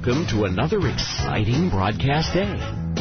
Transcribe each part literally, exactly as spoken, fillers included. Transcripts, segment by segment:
Welcome to another exciting broadcast day.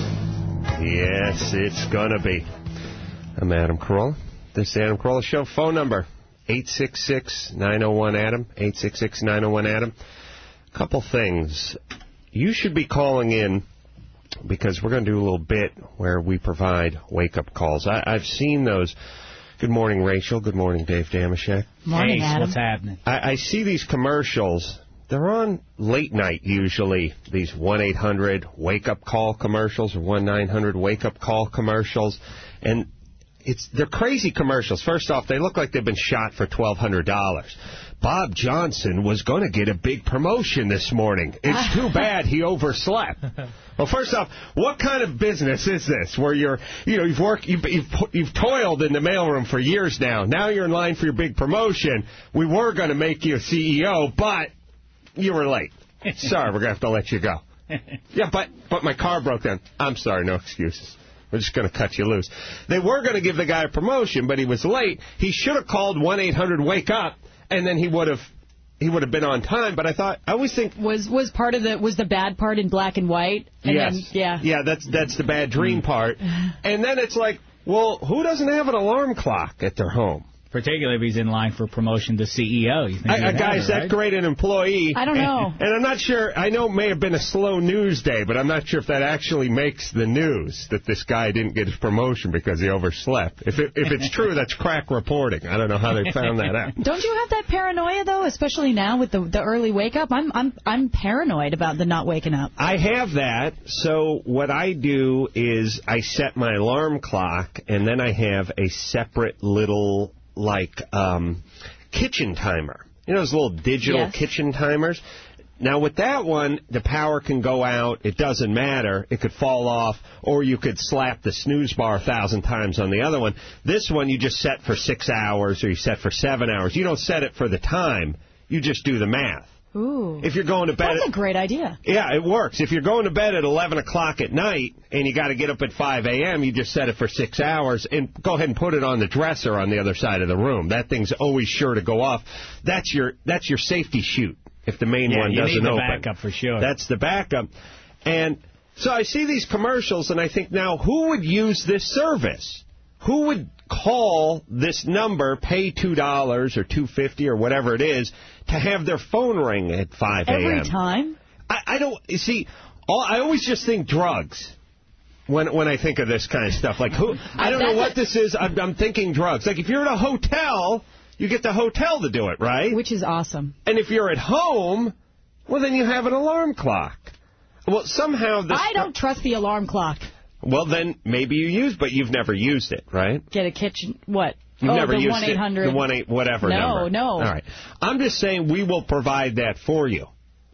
Yes, it's going to be. I'm Adam Carolla. This is the Adam Carolla Show. Phone number, eight six six, nine oh one, A D A M, eight six six, nine oh one, A D A M. A couple things. You should be calling in because we're going to do a little bit where we provide wake-up calls. I, I've seen those. Good morning, Rachel. Good morning, Dave Damashek. Morning, hey, Adam. What's happening? I, I see these commercials. They're on late night usually, these one eight hundred wake-up call commercials or one nine hundred wake-up call commercials. And it's they're crazy commercials. First off, they look like they've been shot for twelve hundred dollars. Bob Johnson was going to get a big promotion this morning. It's too bad he overslept. Well, first off, what kind of business is this where you're, you know, you've worked, you've, you've, you've toiled in the mailroom for years now. Now you're in line for your big promotion. We were going to make you a C E O, but you were late. Sorry, we're going to have to let you go. Yeah, but but my car broke down. I'm sorry, no excuses. We're just going to cut you loose. They were going to give the guy a promotion, but he was late. He should have called one eight hundred wake up, and then he would have he would have been on time. But I thought, I always think... Was was part of the, was the bad part in black and white? And yes. Then, yeah. Yeah, that's, that's the bad dream part. And then it's like, well, who doesn't have an alarm clock at their home? Particularly if he's in line for promotion to C E O. You think A guy's it, that right? great an employee. I don't know. And, and I'm not sure, I know it may have been a slow news day, but I'm not sure if that actually makes the news, that this guy didn't get his promotion because he overslept. If it, if it's true, that's crack reporting. I don't know how they found that out. Don't you have that paranoia, though, especially now with the, the early wake-up? I'm, I'm, I'm paranoid about the not waking up. I have that, so what I do is I set my alarm clock, and then I have a separate little... like um, kitchen timer. You know those little digital yes. kitchen timers? Now, with that one, the power can go out. It doesn't matter. It could fall off, or you could slap the snooze bar a thousand times on the other one. This one, you just set for six hours, or you set for seven hours. You don't set it for the time. You just do the math. Ooh. If you're going to bed... That's at, a great idea. Yeah, it works. If you're going to bed at eleven o'clock at night and you got to get up at five A M, you just set it for six hours and go ahead and put it on the dresser on the other side of the room. That thing's always sure to go off. That's your that's your safety chute if the main yeah, one you doesn't need the open. backup for sure. That's the backup. And so I see these commercials and I think, now, who would use this service? Who would call this number, pay two dollars or two fifty or whatever it is, to have their phone ring at five A M? Every time? I, I don't, you see, all, I always just think drugs when when I think of this kind of stuff. Like, who? I don't know what this is. I'm, I'm thinking drugs. Like, if you're at a hotel, you get the hotel to do it, right? Which is awesome. And if you're at home, well, then you have an alarm clock. Well, somehow this... I don't trust the alarm clock. Well, then maybe you use, but you've never used it, right? Get a kitchen, what? You've oh, never the used one eight hundred. it, the one eight whatever no, number. No, no. All right. I'm just saying we will provide that for you.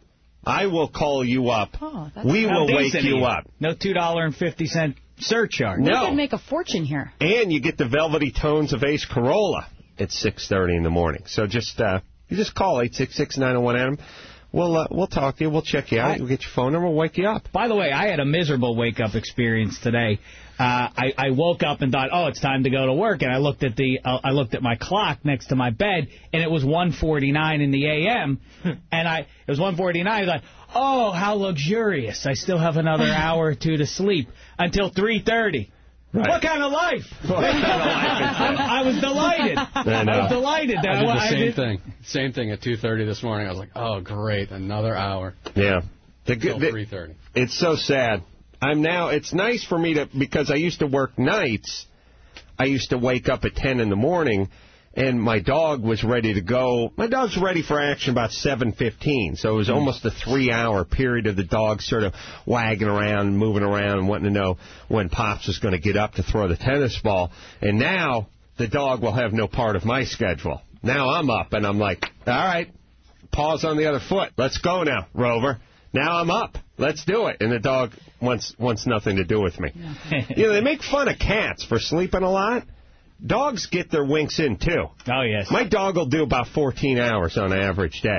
I will call you up. Oh, that's we will wake decent you you. up. No two dollars and fifty cents surcharge. No. We can make a fortune here. And you get the velvety tones of Ace Corolla at six thirty in the morning. So just uh, you just call eight six six, nine oh one, Adam. We'll uh, we'll talk to you. We'll check you out. I, we'll get your phone number. We'll wake you up. By the way, I had a miserable wake-up experience today. Uh, I, I woke up and thought, oh, it's time to go to work, and I looked at the uh, I looked at my clock next to my bed, and it was one forty-nine in the A M and I it was one forty-nine. I thought, oh, how luxurious! I still have another hour or two to sleep until three thirty. Right. What kind of life? What kind of life I, I was delighted. I, I was delighted. I did the I same did, thing. Same thing at two thirty this morning. I was like, oh, great, another hour. Yeah. The, Until the, three thirty. It's so sad. I'm now, it's nice for me to, because I used to work nights, I used to wake up at ten in the morning, and my dog was ready to go. My dog's ready for action about seven fifteen, so it was almost a three-hour period of the dog sort of wagging around, moving around, and wanting to know when Pops was going to get up to throw the tennis ball. And now the dog will have no part of my schedule. Now I'm up, and I'm like, all right, paws on the other foot. Let's go now, Rover. Now I'm up. Let's do it. And the dog wants wants nothing to do with me. You know, they make fun of cats for sleeping a lot. Dogs get their winks in, too. Oh, yes. My dog will do about fourteen hours on an average day.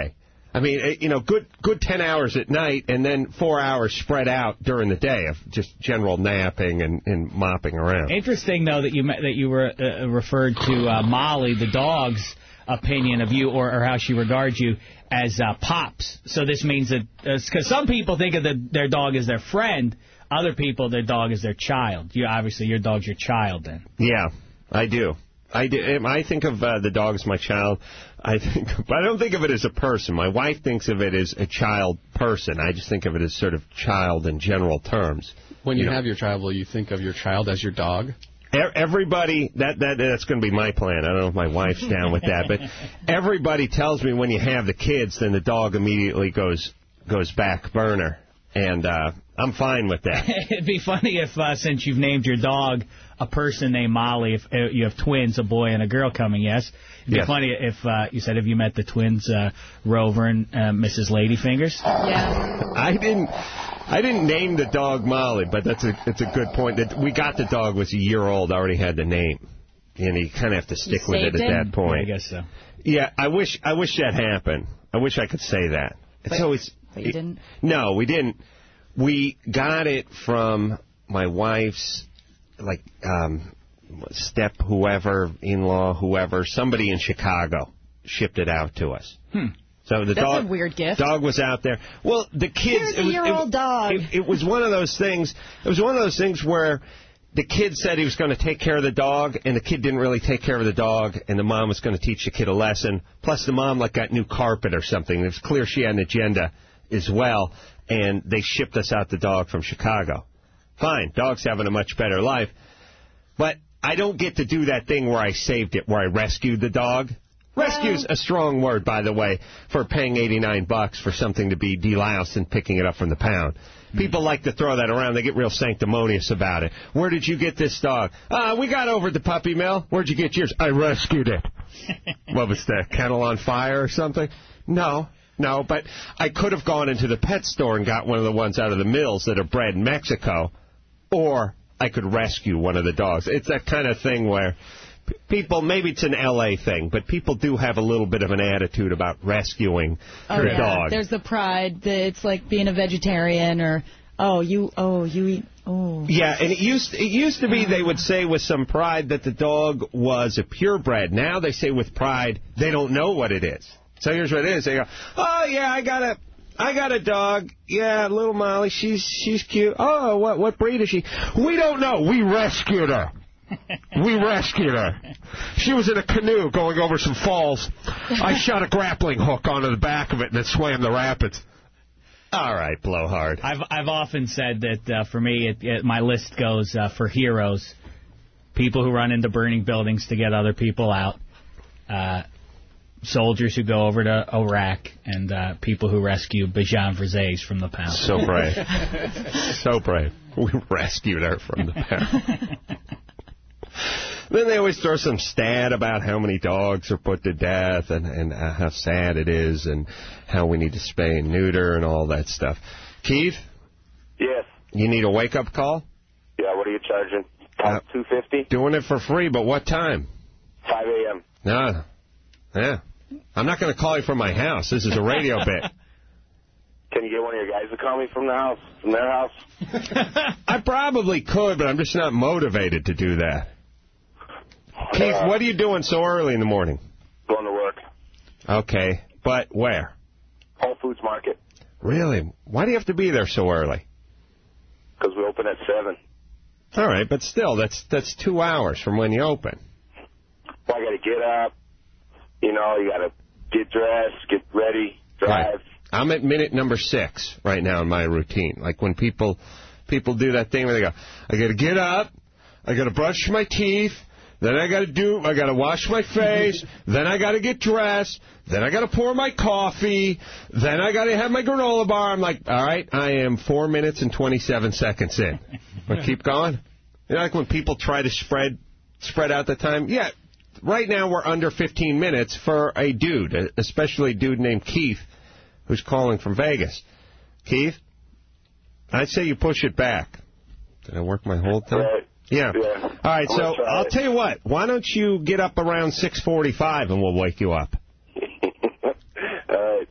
I mean, you know, good good ten hours at night and then four hours spread out during the day of just general napping and, and mopping around. Interesting, though, that you that you were uh, referred to uh, Molly, the dog's opinion of you or, or how she regards you as uh, Pops. So this means that, because some people think of the, their dog as their friend, other people, their dog is their child. You Obviously, your dog's your child, then. Yeah, I do. I, do. I think of uh, the dog as my child. I think, but I don't think of it as a person. My wife thinks of it as a child person. I just think of it as sort of child in general terms. When you, you know, have your child, will you think of your child as your dog? Everybody, that, that that's going to be my plan. I don't know if my wife's down with that, but everybody tells me when you have the kids, then the dog immediately goes goes back burner, and uh, I'm fine with that. It'd be funny if, uh, since you've named your dog a person named Molly, if uh, you have twins, a boy and a girl coming, yes? It'd be yes. funny if uh, you said, have you met the twins, uh, Rover and uh, Missus Ladyfingers? Yeah. I didn't... I didn't name the dog Molly, but that's a it's a good point. That we got the dog was a year old, already had the name, and you kind of have to stick with it at him? that point. Yeah, I guess so. Yeah, I wish I wish that happened. I wish I could say that. It's but, always. But you didn't? No, we didn't. We got it from my wife's, like, um, step whoever, in-law, whoever, somebody in Chicago shipped it out to us. Hmm. So the That's dog, a weird gift. Dog was out there. Well, the kids. Here's a year-old dog. It, it was one of those things. It was one of those things where the kid said he was going to take care of the dog, and the kid didn't really take care of the dog, and the mom was going to teach the kid a lesson. Plus, the mom like got new carpet or something. It was clear she had an agenda as well, and they shipped us out the dog from Chicago. Fine, dog's having a much better life, but I don't get to do that thing where I saved it, where I rescued the dog. Rescue's a strong word, by the way, for paying eighty-nine bucks for something to be deloused and picking it up from the pound. People like to throw that around. They get real sanctimonious about it. Where did you get this dog? Uh, we got over at the puppy mill. Where'd you get yours? I rescued it. What was that, kennel on fire or something? No, no, but I could have gone into the pet store and got one of the ones out of the mills that are bred in Mexico, or I could rescue one of the dogs. It's that kind of thing where people, maybe it's an L A thing, but people do have a little bit of an attitude about rescuing oh, their yeah. dog. There's the pride that it's like being a vegetarian, or oh you oh you eat oh. Yeah, and it used it used to be they would say with some pride that the dog was a purebred. Now they say with pride they don't know what it is. So here's what it is. They go, oh yeah, I got a I got a dog. Yeah, little Molly. She's she's cute. Oh, what what breed is she? We don't know. We rescued her. We rescued her. She was in a canoe going over some falls. I shot a grappling hook onto the back of it and it swam the rapids. All right, blowhard. I've I've often said that uh, for me, it, it, my list goes uh, for heroes, people who run into burning buildings to get other people out, uh, soldiers who go over to Iraq, and uh, people who rescue Bijan Vrzez from the pound. So brave. So brave. We rescued her from the pound. Then they always throw some stat about how many dogs are put to death and, and uh, how sad it is and how we need to spay and neuter and all that stuff. Keith? Yes. You need a wake-up call? Yeah, what are you charging? Uh, two fifty. Doing it for free, but what time? five a m No. Yeah. I'm not going to call you from my house. This is a radio bit. Can you get one of your guys to call me from the house, from their house? I probably could, but I'm just not motivated to do that. Keith, Uh, what are you doing so early in the morning? Going to work. Okay, but where? Whole Foods Market. Really? Why do you have to be there so early? Because we open at seven. All right, but still, that's that's two hours from when you open. Well, I got to get up. You know, you got to get dressed, get ready, drive. Right. I'm at minute number six right now in my routine. Like when people people do that thing where they go, I got to get up, I got to brush my teeth, then I got to do, I got to wash my face, then I got to get dressed, then I got to pour my coffee, then I got to have my granola bar. I'm like, all right, I am four minutes and twenty-seven seconds in. But keep going. You know, like when people try to spread spread out the time. Yeah, right now we're under fifteen minutes for a dude, especially a dude named Keith, who's calling from Vegas. Keith, I'd say you push it back. Did I work my whole time? Right. Yeah. yeah. All right, I'm so I'll it. tell you what. Why don't you get up around six forty-five and we'll wake you up? All right.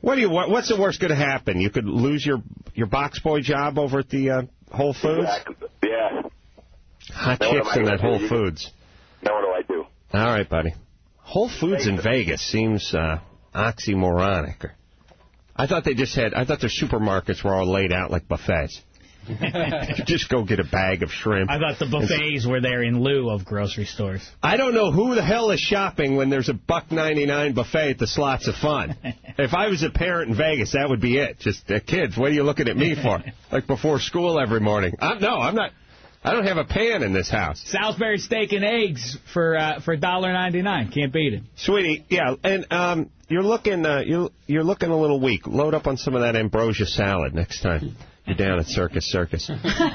What do you? What, what's the worst going to happen? You could lose your your box boy job over at the uh, Whole Foods. Exactly. Yeah. Hot Now chicks in that Whole do? Foods. Now what do I do? All right, buddy. Whole Foods in Vegas seems uh, oxymoronic. I thought they just had. I thought their supermarkets were all laid out like buffets. You could just go get a bag of shrimp. I thought the buffets were there in lieu of grocery stores. I don't know who the hell is shopping when there's a buck ninety-nine buffet at the Slots of Fun. If I was a parent in Vegas, that would be it. Just, uh, kids, what are you looking at me for? Like before school every morning. I'm, no, I'm not. I don't have a pan in this house. Salisbury steak and eggs for uh, for one dollar ninety-nine. Can't beat it. Sweetie, yeah, and um, you're looking uh, you're, you're looking a little weak. Load up on some of that ambrosia salad next time you're down at Circus Circus.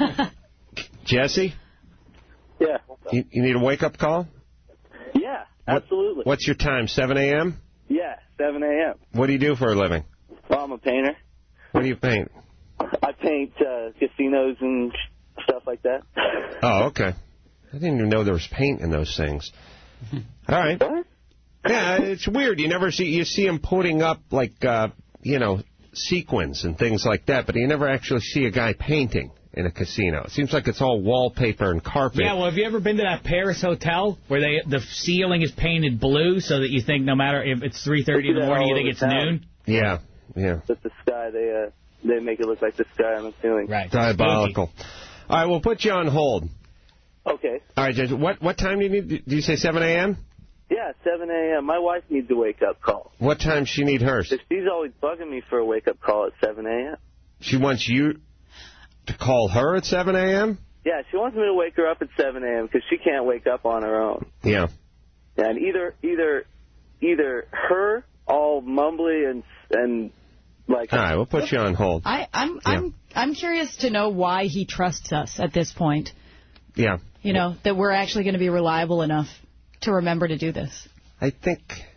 Jesse? Yeah. You, you need a wake-up call? Yeah, absolutely. What, what's your time, seven a.m.? Yeah, seven a.m. What do you do for a living? Well, I'm a painter. What do you paint? I paint uh, casinos and stuff like that. Oh, okay. I didn't even know there was paint in those things. All right. What? Yeah, it's weird. You never see you see them putting up, like, uh, you know, sequins and things like that, but you never actually see a guy painting in a casino. It seems like it's all wallpaper and carpet. Yeah, well, have you ever been to that Paris hotel where they the ceiling is painted blue so that you think no matter if it's three thirty in the morning, you think it's noon? Yeah, yeah. But the sky, they uh, they make it look like the sky on the ceiling. Right. Diabolical. All right, we'll put you on hold. Okay. All right, Judge, what, what time do you need? Do you say seven a.m.? Yeah, seven a.m. My wife needs a wake-up call. What time does she need hers? She's always bugging me for a wake-up call at seven a.m. She wants you to call her at seven a.m.? Yeah, she wants me to wake her up at seven a.m. because she can't wake up on her own. Yeah. And either either either her all mumbly and and like. All right, we'll put you on hold. I, I'm Yeah. I'm I'm curious to know why he trusts us at this point. Yeah. You know, that we're actually going to be reliable enough to remember to do this. I think,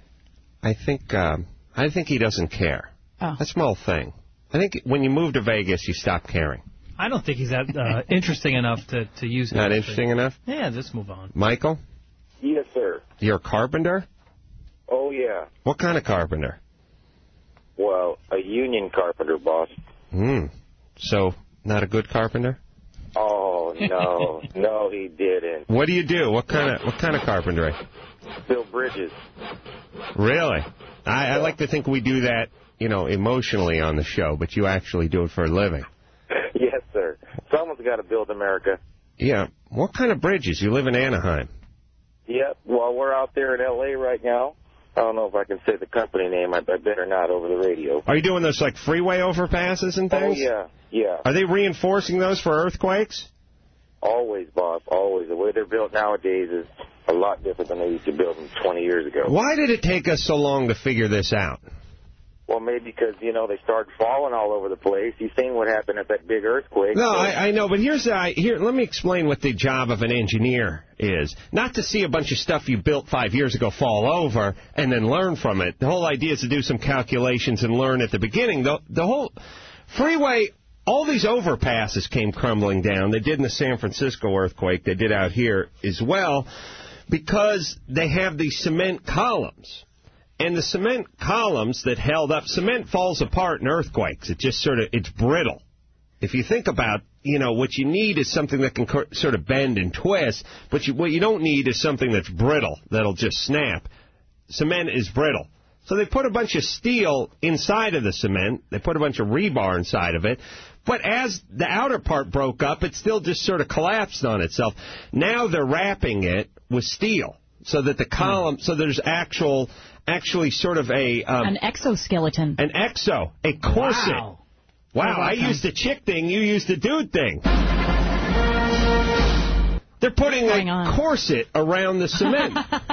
I think, um, I think he doesn't care. Oh. That's my whole thing. I think when you move to Vegas, you stop caring. I don't think he's that uh, interesting enough to, to use it. Not interesting enough? Yeah, just move on. Michael? Yes, sir. You're a carpenter? Oh, yeah. What kind of carpenter? Well, a union carpenter, boss. Hmm. So, not a good carpenter? Oh, no. No, he didn't. What do you do? What kind of what kind of carpentry? Build bridges. Really? I, I like to think we do that, you know, emotionally on the show, but you actually do it for a living. Yes, sir. Someone's got to build America. Yeah. What kind of bridges? You live in Anaheim. Yep. Well, we're out there in L A right now. I don't know if I can say the company name. I better not over the radio. Are you doing those, like, freeway overpasses and Oh, things? yeah. Yeah. Are they reinforcing those for earthquakes? Always, boss. Always. The way they're built nowadays is a lot different than they used to build them twenty years ago. Why did it take us so long to figure this out? Well, maybe because, you know, they started falling all over the place. You've seen what happened at that big earthquake. No, so. I, I know, but here's I here. Let me explain what the job of an engineer is. Not to see a bunch of stuff you built five years ago fall over and then learn from it. The whole idea is to do some calculations and learn at the beginning. The, the whole freeway, all these overpasses came crumbling down. They did in the San Francisco earthquake. They did out here as well because they have these cement columns. And the cement columns that held up, cement falls apart in earthquakes. It just sort of, it's brittle. If you think about, you know, what you need is something that can sort of bend and twist, but you, what you don't need is something that's brittle, that'll just snap. Cement is brittle. So they put a bunch of steel inside of the cement. They put a bunch of rebar inside of it. But as the outer part broke up, it still just sort of collapsed on itself. Now they're wrapping it with steel so that the column, so there's actual... Actually, sort of a... Um, an exoskeleton. An exo. A corset. Wow. Wow, I used the chick thing, you used the dude thing. They're putting a on? corset around the cement.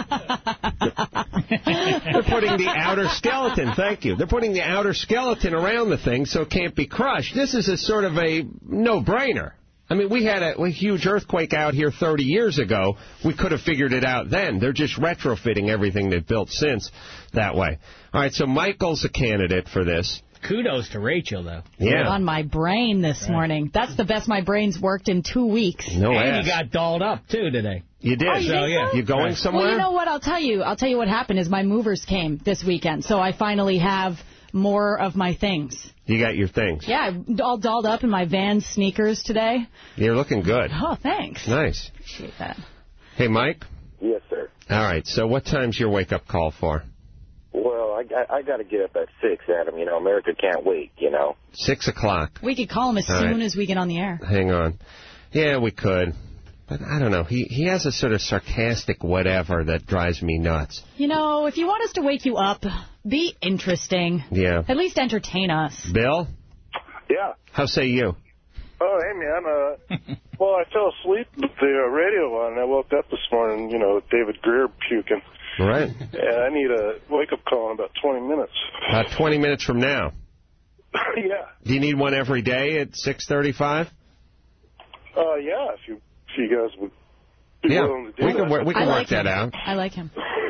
They're putting the outer skeleton, thank you. They're putting the outer skeleton around the thing so it can't be crushed. This is a sort of a no-brainer. I mean, we had a, a huge earthquake out here thirty years ago. We could have figured it out then. They're just retrofitting everything they've built since that way. All right, so Michael's a candidate for this. Kudos to Rachel, though. Yeah. On my brain this right. morning. That's the best my brain's worked in two weeks. No and ass. you got dolled up, too, today. You did. Oh, you so, yeah. so? You going somewhere? Well, you know what? I'll tell you. I'll tell you what happened is my movers came this weekend. So I finally have more of my things. You got your things. Yeah, I'm all dolled up in my Vans sneakers today. You're looking good. Oh, thanks. Nice. Appreciate that. Hey, Mike? Yes, sir. All right, so what time's your wake-up call for? Well, I, I, I got to get up at six, Adam. You know, America can't wait, you know. Six o'clock. We could call him as All soon right. as we get on the air. Hang on. Yeah, we could. But I don't know. He he has a sort of sarcastic whatever that drives me nuts. You know, if you want us to wake you up, be interesting. Yeah. At least entertain us. Bill? Yeah. How say you? Oh, hey, man. Uh, well, I fell asleep with the uh, radio on, and I woke up this morning, you know, with David Greer puking. Right. And I need a wake-up call in about twenty minutes. About twenty minutes from now. Yeah. Do you need one every day at six thirty-five? Uh, yeah, if you, if you guys would be Yeah, willing to do we that. can, work, we can I work like that him. out. I like him.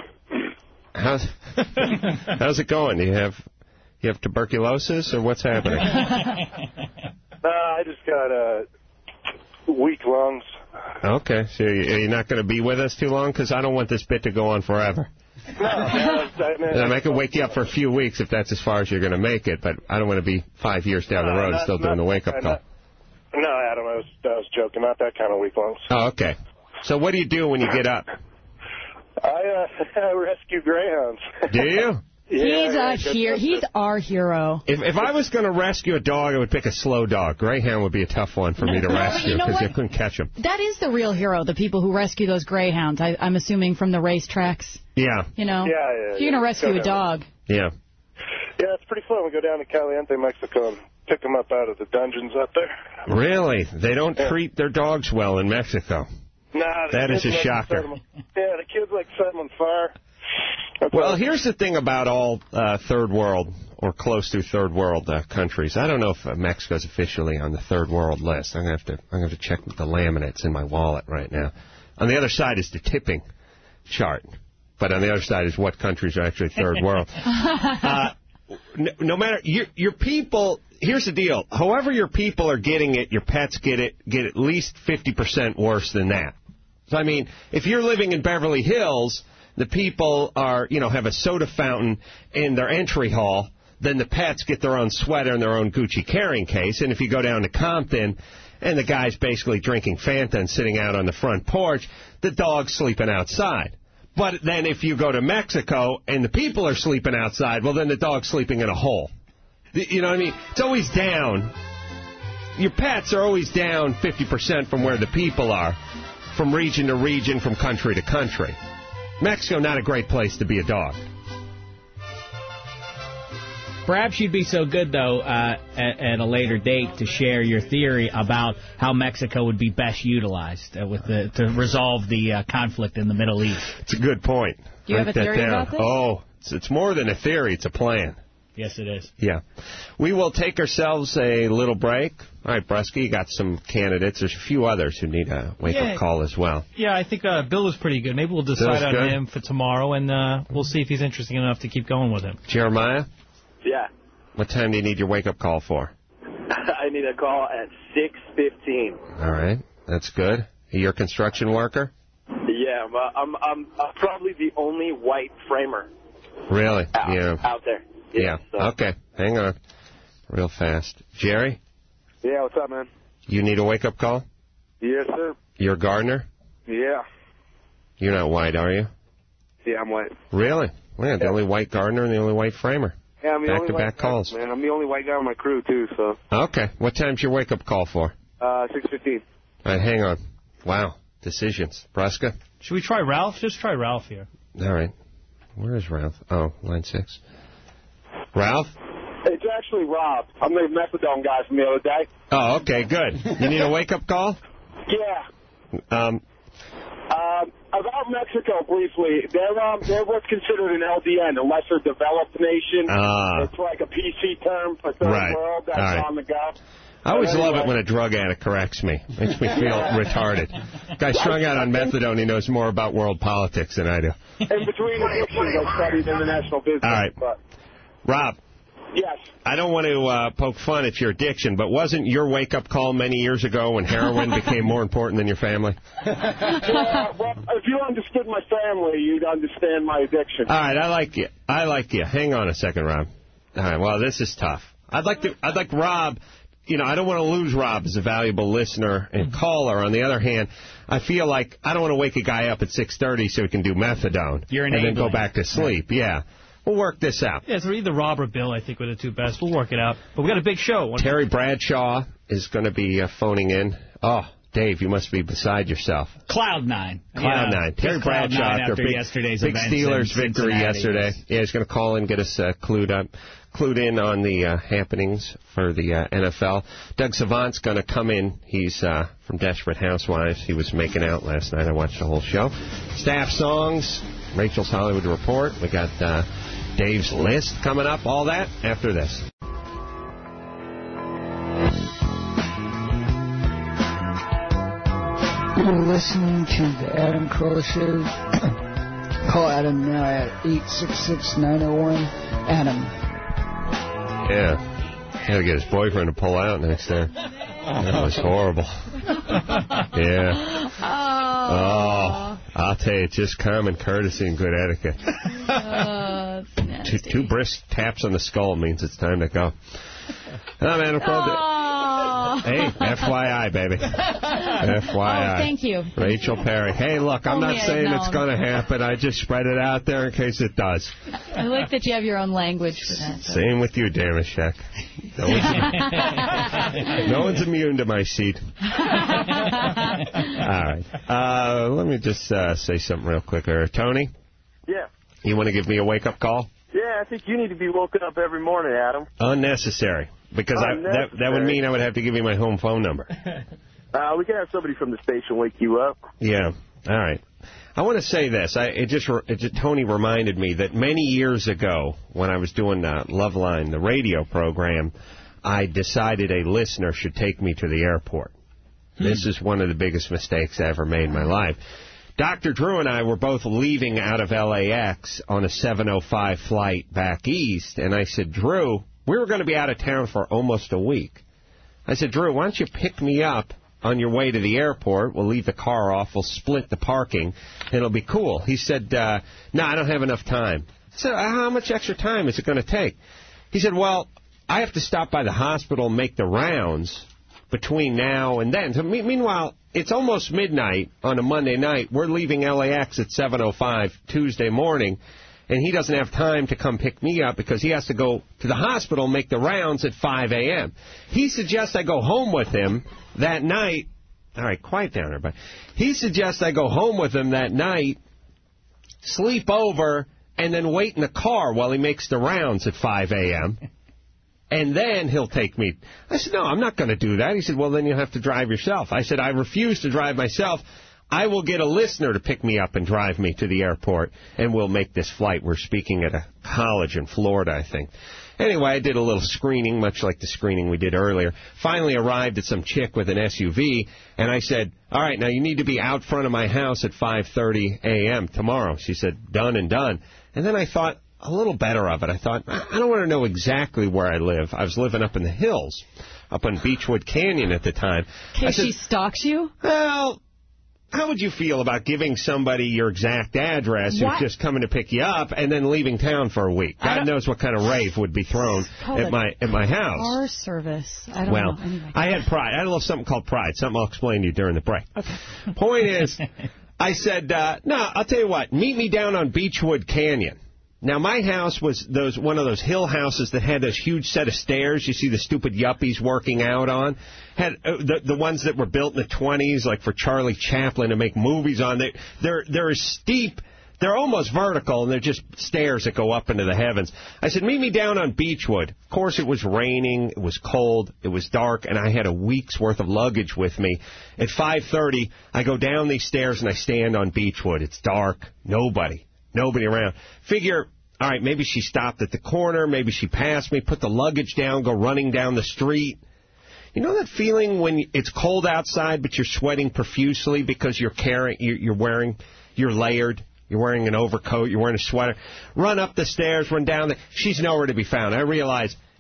How's how's it going? Do you have you have tuberculosis or what's happening? Uh, I just got uh, weak lungs. Okay, so you- you're not going to be with us too long? Because I don't want this bit to go on forever. No, I, I, mean, And I can wake you up for a few weeks if that's as far as you're going to make it, but I don't want to be five years down the No, road not- still doing not- the wake-up call. No, Adam, I was, I was joking. Not that kind of weak lungs. Oh, okay. So what do you do when you get up? I, uh, I rescue greyhounds. Do you? Yeah, he's yeah, a good hero. stuff. He's our hero. If if I was going to rescue a dog, I would pick a slow dog. Greyhound would be a tough one for me to No, but rescue you know because you what? couldn't catch them. That is the real hero, the people who rescue those greyhounds, I, I'm assuming from the racetracks. Yeah, You know? Yeah, yeah, If you're going yeah. to rescue Go a down. dog. yeah. Yeah, it's pretty fun. We go down to Caliente, Mexico, and pick them up out of the dungeons up there. Really? They don't Yeah. treat their dogs well in Mexico. Nah, the That is kids a like shocker. set 'em- Yeah, the kids like set them on fire. That's Well, all. here's the thing about all uh, third world or close to third world uh, countries. I don't know if uh, Mexico's officially on the third world list. I'm gonna have to I'm gonna have to check the laminates in my wallet right now. On the other side is the tipping chart, but on the other side is what countries are actually third world. Uh, no, no matter your your people. Here's the deal. However your people are getting it, your pets get it get at least fifty percent worse than that. So I mean, if you're living in Beverly Hills, the people are, you know, have a soda fountain in their entry hall, then the pets get their own sweater and their own Gucci carrying case. And if you go down to Compton and the guy's basically drinking Fanta and sitting out on the front porch, the dog's sleeping outside. But then if you go to Mexico and the people are sleeping outside, well, then the dog's sleeping in a hole. You know what I mean? It's always down. Your pets are always down fifty percent from where the people are, from region to region, from country to country. Mexico, not a great place to be a dog. Perhaps you'd be so good, though, uh, at, at a later date to share your theory about how Mexico would be best utilized uh, with the, to resolve the uh, conflict in the Middle East. It's a good point. Do you have Write a that theory down. about this? Oh, it's, it's more than a theory. It's a plan. Yes, it is. Yeah. We will take ourselves a little break. All right, Brusky, you got some candidates. There's a few others who need a wake-up Yeah. call as well. Yeah, I think uh, Bill is pretty good. Maybe we'll decide Bill's on good? him for tomorrow, and uh, we'll see if he's interesting enough to keep going with him. Jeremiah, Yeah. what time do you need your wake-up call for? I need a call at six fifteen. All right, that's good. You're a construction worker? Yeah, well, I'm, I'm, I'm probably the only white framer Really? out, Yeah. out there. Yeah. so. Okay. Hang on. Real fast. Jerry, Yeah, what's up, man? you need a wake-up call? Yes, sir. You're a gardener? Yeah. You're not white, are you? Yeah, I'm white. Really? Well, yeah, the only white gardener and the only white framer. Yeah, I'm the only Back-to-back white guy, calls. man. I'm the only white guy on my crew, too, so. Okay. What time's your wake-up call for? Uh, six fifteen. All right, hang on. Wow. Decisions. Bruska? Should we try Ralph? Just try Ralph here. All right. Where is Ralph? Oh, line six. Ralph? It's actually Rob. I'm the methadone guy from the other day. Oh, okay, good. You need a wake-up call? Yeah. Um, Um, about Mexico, briefly, they're, um, they're what's considered an L D N, a lesser developed nation. Ah. It's like a P C term for third Right. world that's All right. on the go. I always But love it anyway. when a drug addict corrects me. Makes me feel retarded. Guy strung out on methadone, he knows more about world politics than I do. In between addictions, I studied international business. All right. But, Rob, yes. I don't want to uh, poke fun at your addiction, but wasn't your wake-up call many years ago when heroin became more important than your family? Yeah, well, if you understood my family, you'd understand my addiction. All right, I like you. I like you. Hang on a second, Rob. All right, well, this is tough. I'd like to. I'd like Rob. You know, I don't want to lose Rob as a valuable listener and caller. On the other hand, I feel like I don't want to wake a guy up at six thirty so he can do methadone You're and then go enabling. back to sleep. Yeah. We'll work this out. Yeah, so either Rob or Bill, I think, were the two best. We'll work it out. But we got a big show. One Terry Bradshaw is going to be uh, phoning in. Oh, Dave, you must be beside yourself. Cloud nine. Cloud Yeah, nine. Terry just Cloud Bradshaw nine after, after big, yesterday's big events Steelers in victory Cincinnati. yesterday. Yeah, he's going to call in, get us uh, clued up, clued in on the uh, happenings for the uh, N F L. Doug Savant's going to come in. He's uh, from Desperate Housewives. He was making out last night. I watched the whole show. Staff songs, Rachel's Hollywood Report. We got uh, Dave's List coming up. All that after this. You're listening to the Adam Carolla Show. Call Adam now at eight six six, nine oh one, Adam. Yeah. Had to get his boyfriend to pull out next there. That was horrible. Yeah. Oh. I'll tell you, it's just common courtesy and good etiquette. Uh, two, two brisk taps on the skull means it's time to go. I'm Adam Carolla. Hey, F Y I, baby. F Y I. Oh, thank you. Rachel Perry. Hey, look, I'm Only not I'd saying it's known. going to happen. I just spread it out there in case it does. I like that you have your own language for that. So. Same with you, Damashek. No one's, no one's immune to my seed. All right. Uh, let me just uh, say something real quick here. Tony? Yeah. You want to give me a wake-up call? Yeah, I think you need to be woken up every morning, Adam. Unnecessary. Because I, that, that would mean I would have to give you my home phone number. Uh, we can have somebody from the station wake you up. Yeah. All right. I want to say this. I, it just, it just Tony reminded me that many years ago, when I was doing uh, Loveline, the radio program, I decided a listener should take me to the airport. Hmm. This is one of the biggest mistakes I ever made in my life. Doctor Drew and I were both leaving out of L A X on a seven oh five flight back east, and I said, Drew, we were going to be out of town for almost a week. I said, Drew, why don't you pick me up on your way to the airport? We'll leave the car off. We'll split the parking. And it'll be cool. He said, uh, no, I don't have enough time. I said, how much extra time is it going to take? He said, well, I have to stop by the hospital and make the rounds between now and then. So, me- meanwhile, it's almost midnight on a Monday night. We're leaving L A X at seven oh five Tuesday morning. And he doesn't have time to come pick me up because he has to go to the hospital and make the rounds at five a.m. He suggests I go home with him that night. All right, quiet down, everybody. He suggests I go home with him that night, sleep over, and then wait in the car while he makes the rounds at five a.m., and then he'll take me. I said, no, I'm not going to do that. He said, well, then you'll have to drive yourself. I said, I refuse to drive myself. I will get a listener to pick me up and drive me to the airport, and we'll make this flight. We're speaking at a college in Florida, I think. Anyway, I did a little screening, much like the screening we did earlier. Finally arrived at some chick with an S U V, and I said, all right, now you need to be out front of my house at five thirty a.m. tomorrow. She said, done and done. And then I thought a little better of it. I thought, I don't want to know exactly where I live. I was living up in the hills, up on Beechwood Canyon at the time. In case she stalks you? Well, how would you feel about giving somebody your exact address What? who's just coming to pick you up and then leaving town for a week? God knows what kind of rave would be thrown at my at my house. Car service. I don't well, know. Anyway. I had pride. I had a little something called pride. Something I'll explain to you during the break. Okay. Point is, I said, uh, no, I'll tell you what. Meet me down on Beechwood Canyon. Now, my house was those one of those hill houses that had those huge set of stairs you see the stupid yuppies working out on. Had uh, the the ones that were built in the twenties, like for Charlie Chaplin to make movies on. They, they're, they're as steep. They're almost vertical, and they're just stairs that go up into the heavens. I said, meet me down on Beechwood. Of course, it was raining. It was cold. It was dark, and I had a week's worth of luggage with me. At five thirty, I go down these stairs, and I stand on Beechwood. It's dark. Nobody. Nobody around. Figure, all right, maybe she stopped at the corner. Maybe she passed me, put the luggage down, go running down the street. You know that feeling when it's cold outside, but you're sweating profusely because you're carrying, you're wearing, you're layered. You're wearing an overcoat. You're wearing a sweater. Run up the stairs, run down the... She's nowhere to be found. I realize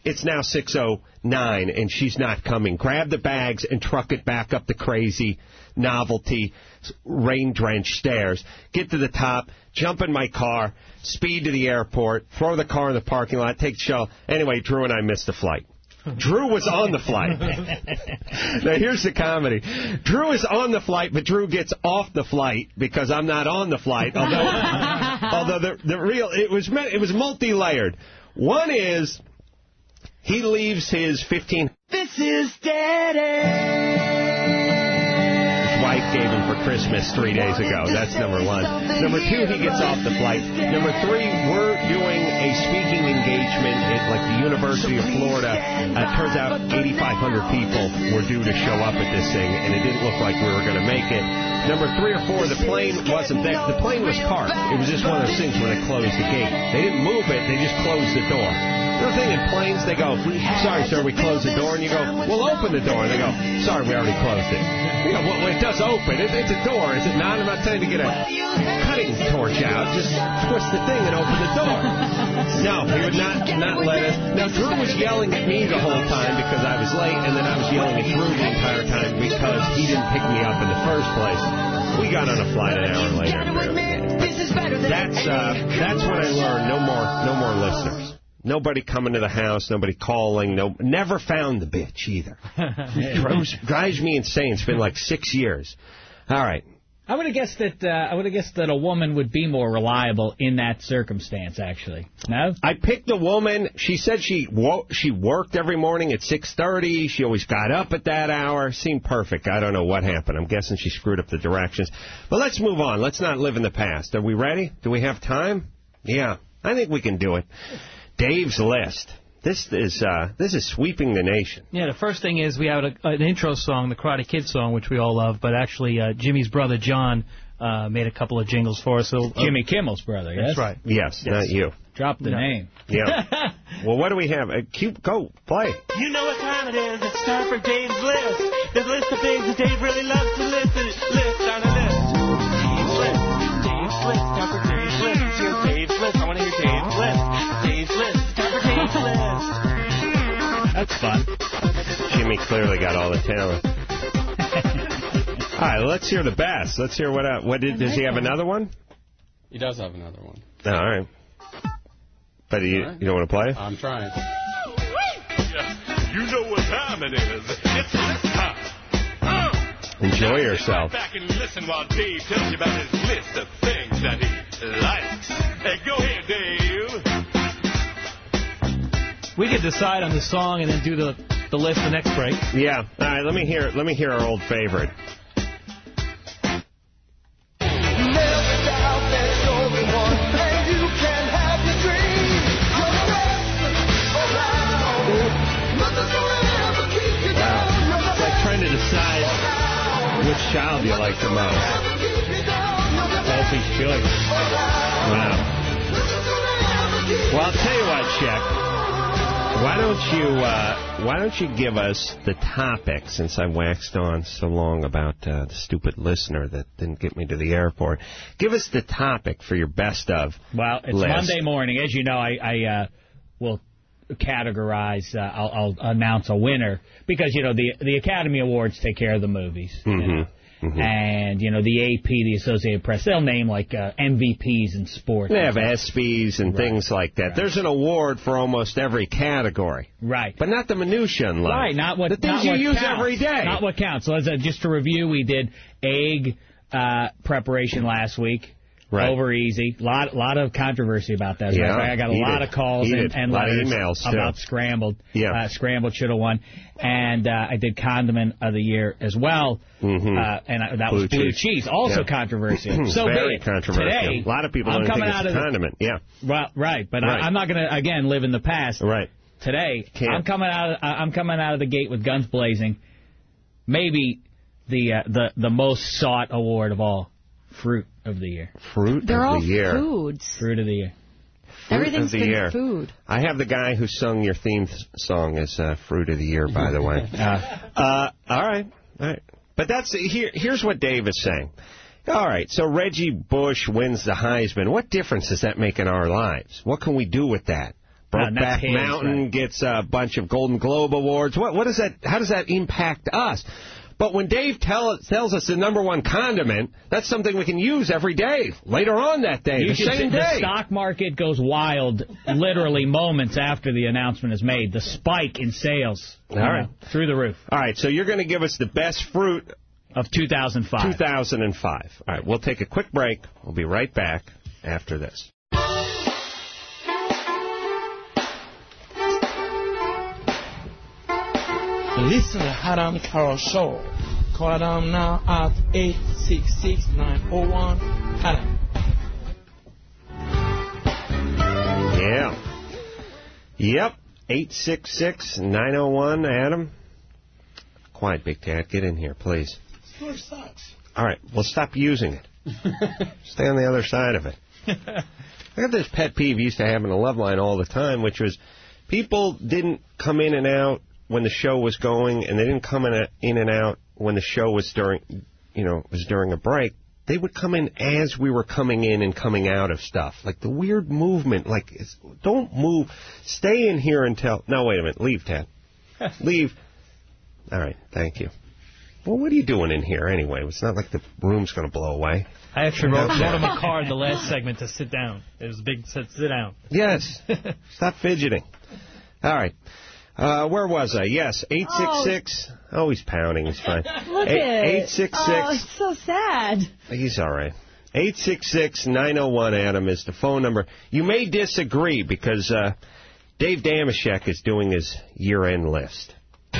it's now six oh nine, and she's not coming. Grab the bags and truck it back up the crazy novelty rain-drenched stairs. Get to the top, jump in my car, speed to the airport, throw the car in the parking lot, take the shuttle. Anyway, Drew and I missed the flight. Drew was on the flight. Now, here's the comedy. Drew is on the flight, but Drew gets off the flight because I'm not on the flight. Although, although the, the real, it was it was multi-layered. One is he leaves his fifteen. This is Daddy. Wife gave him for Christmas three days ago. That's number one. Number two, he gets off the flight. Number three, we're doing a speaking engagement at like the University of Florida. Uh, it turns out eighty-five hundred people were due to show up at this thing, and it didn't look like we were going to make it. Number three or four, the plane wasn't there. The plane was parked. It was just one of those things where they closed the gate. They didn't move it. They just closed the door. The other thing in planes, they go, sorry, sir, we closed the door. And you go, well, open the door. And they go, sorry, we already closed it. You know, well, it does open. It, it's a door, is it not? I'm not telling you to get a cutting torch out. Just twist the thing and open the door. No, he would not not let us. Now, Drew was yelling at me the whole time because I was late, and then I was yelling at Drew the entire time because he didn't pick me up in the first place. We got on a flight an hour later. That's uh, that's what I learned. No more, no more listeners. Nobody coming to the house, nobody calling, no, never found the bitch either. drives, drives me insane. It's been like six years. All right. I would have guessed that uh, I would have guessed that a woman would be more reliable in that circumstance. Actually, no. I picked a woman. She said she wo she worked every morning at six thirty. She always got up at that hour. Seemed perfect. I don't know what happened. I'm guessing she screwed up the directions. But let's move on. Let's not live in the past. Are we ready? Do we have time? Yeah, I think we can do it. Dave's list. This is uh, this is sweeping the nation. Yeah, the first thing is we have a, an intro song, the Karate Kid song, which we all love, but actually uh, Jimmy's brother John uh, made a couple of jingles for us. So, uh, Jimmy Kimmel's brother, yes? That's right. Yes, yes. Not you. Drop the no. name. Yeah. Well, what do we have? Uh, cute, go, play. You know what time it is. It's time for Dave's list. There's a list of things that Dave really loves to list. List on a list. Dave's list. Dave's list. Time for Dave's list. Let's hear Dave's list. I want to hear Dave's list. Dave's list. Time for Dave's list. That's fun. Jimmy clearly got all the talent. All right, let's hear the best. Let's hear what. Uh, what did, does he have another one? He does have another one. Oh, all right. But you, right. you don't want to play it? I'm trying. You know what time it is. It's list time. Uh, Enjoy yourself. Sit back and listen while Dave tells you about his list of things that he likes. Hey, go ahead, Dave. We could decide on the song and then do the the list the next break. Yeah. All right. Let me hear. Let me hear our old favorite. To decide which child you like the most. Sophie's choice. Wow. Well, I'll tell you what, Shek. Why don't you uh, Why don't you give us the topic, since I waxed on so long about uh, the stupid listener that didn't get me to the airport. Give us the topic for your best of. Well, it's list. Monday morning, as you know. I, I uh, will categorize. Uh, I'll, I'll announce a winner because you know the the Academy Awards take care of the movies, mm-hmm. you know? Mm-hmm. And you know the A P, the Associated Press, they'll name like uh, M V Ps in sports. They have ESPYs and right. things like that. Right. There's an award for almost every category, right? But not the minutiae in life. Right, not what the things not you what use counts. every day. Not what counts. So as a, just to review, we did egg uh, preparation last week. Right. Over easy. A lot, lot of controversy about that. Yeah, I got a lot it. of calls and, and a lot letters of emails about too. Scrambled. Yeah. Uh, Scrambled should have won. And uh, I did Condiment of the Year as well. Mm-hmm. Uh, and I, that blue was Blue cheese. cheese. Also yeah. controversial. So Very big. controversial. Today, a lot of people I'm don't think out it's of a condiment. The, yeah. Well, right. But right. I, I'm not going to, again, live in the past. Right. Today, Can't. I'm coming out of, I'm coming out of the gate with guns blazing. Maybe the, uh, the, the most sought award of all. Fruit of the Year. Fruit They're of all the Year. foods. Fruit of the Year. Fruit Everything's of the been year. food. I have the guy who sung your theme song as uh, Fruit of the Year, by the way. uh, uh, all right. All right. But that's here. Here's what Dave is saying. All right, so Reggie Bush wins the Heisman. What difference does that make in our lives? What can we do with that? Brokeback his, Mountain right. gets a bunch of Golden Globe awards. What what is that? How does that impact us? But when Dave tell, tells us the number one condiment, that's something we can use every day, later on that day, You the should same see- day. The stock market goes wild literally moments after the announcement is made. The spike in sales. All right. know, through the roof. All right, so you're going to give us the best fruit of two thousand five. two thousand five. All right, we'll take a quick break. We'll be right back after this. Listen to Adam Carroll Show. Call Adam now at eight six six, nine oh one, Adam. Yeah. Yep. eight six six, nine oh one, Adam. Quiet, Big Cat. Get in here, please. It sucks. All right, well, stop using it. Stay on the other side of it. I got this pet peeve used to have in the Love Line all the time, which was people didn't come in and out when the show was going, and they didn't come in, a, in and out when the show was during, you know, was during a break. They would come in as we were coming in and coming out of stuff. Like the weird movement, like, it's, don't move. Stay in here until... No, wait a minute. Leave, Ted. Leave. All right, thank you. Well, what are you doing in here anyway? It's not like the room's going to blow away. I actually wrote, wrote him a card the last segment to sit down. It was a big sit, sit down. Yes. Stop fidgeting. All right. Uh, where was I? Yes, eight six six. Oh, he's pounding. He's fine. Look Eight- at it. eight six six. Oh, it's so sad. He's all right. eight six six, nine oh one, Adam, is the phone number. You may disagree because uh, Dave Damashek is doing his year-end list.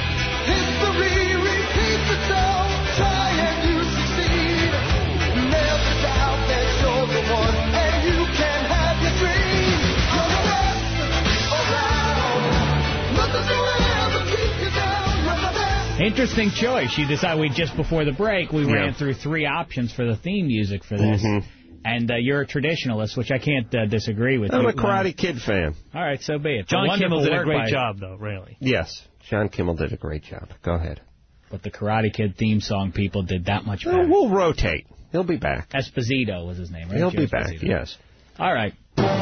Interesting choice. You decided we just before the break we Yeah. ran through three options for the theme music for this, Mhm. and uh, you're a traditionalist, which I can't uh, disagree with. I'm You- a Karate Kid fan. All right, so be it. John Wonderful Kimmel did a work great by- job, though, really. Yes, John Kimmel did a great job. Go ahead. But the Karate Kid theme song people did that much Well, better. we'll rotate. He'll be back. Esposito was his name, right? He'll Joe be back, Esposito. yes. All right.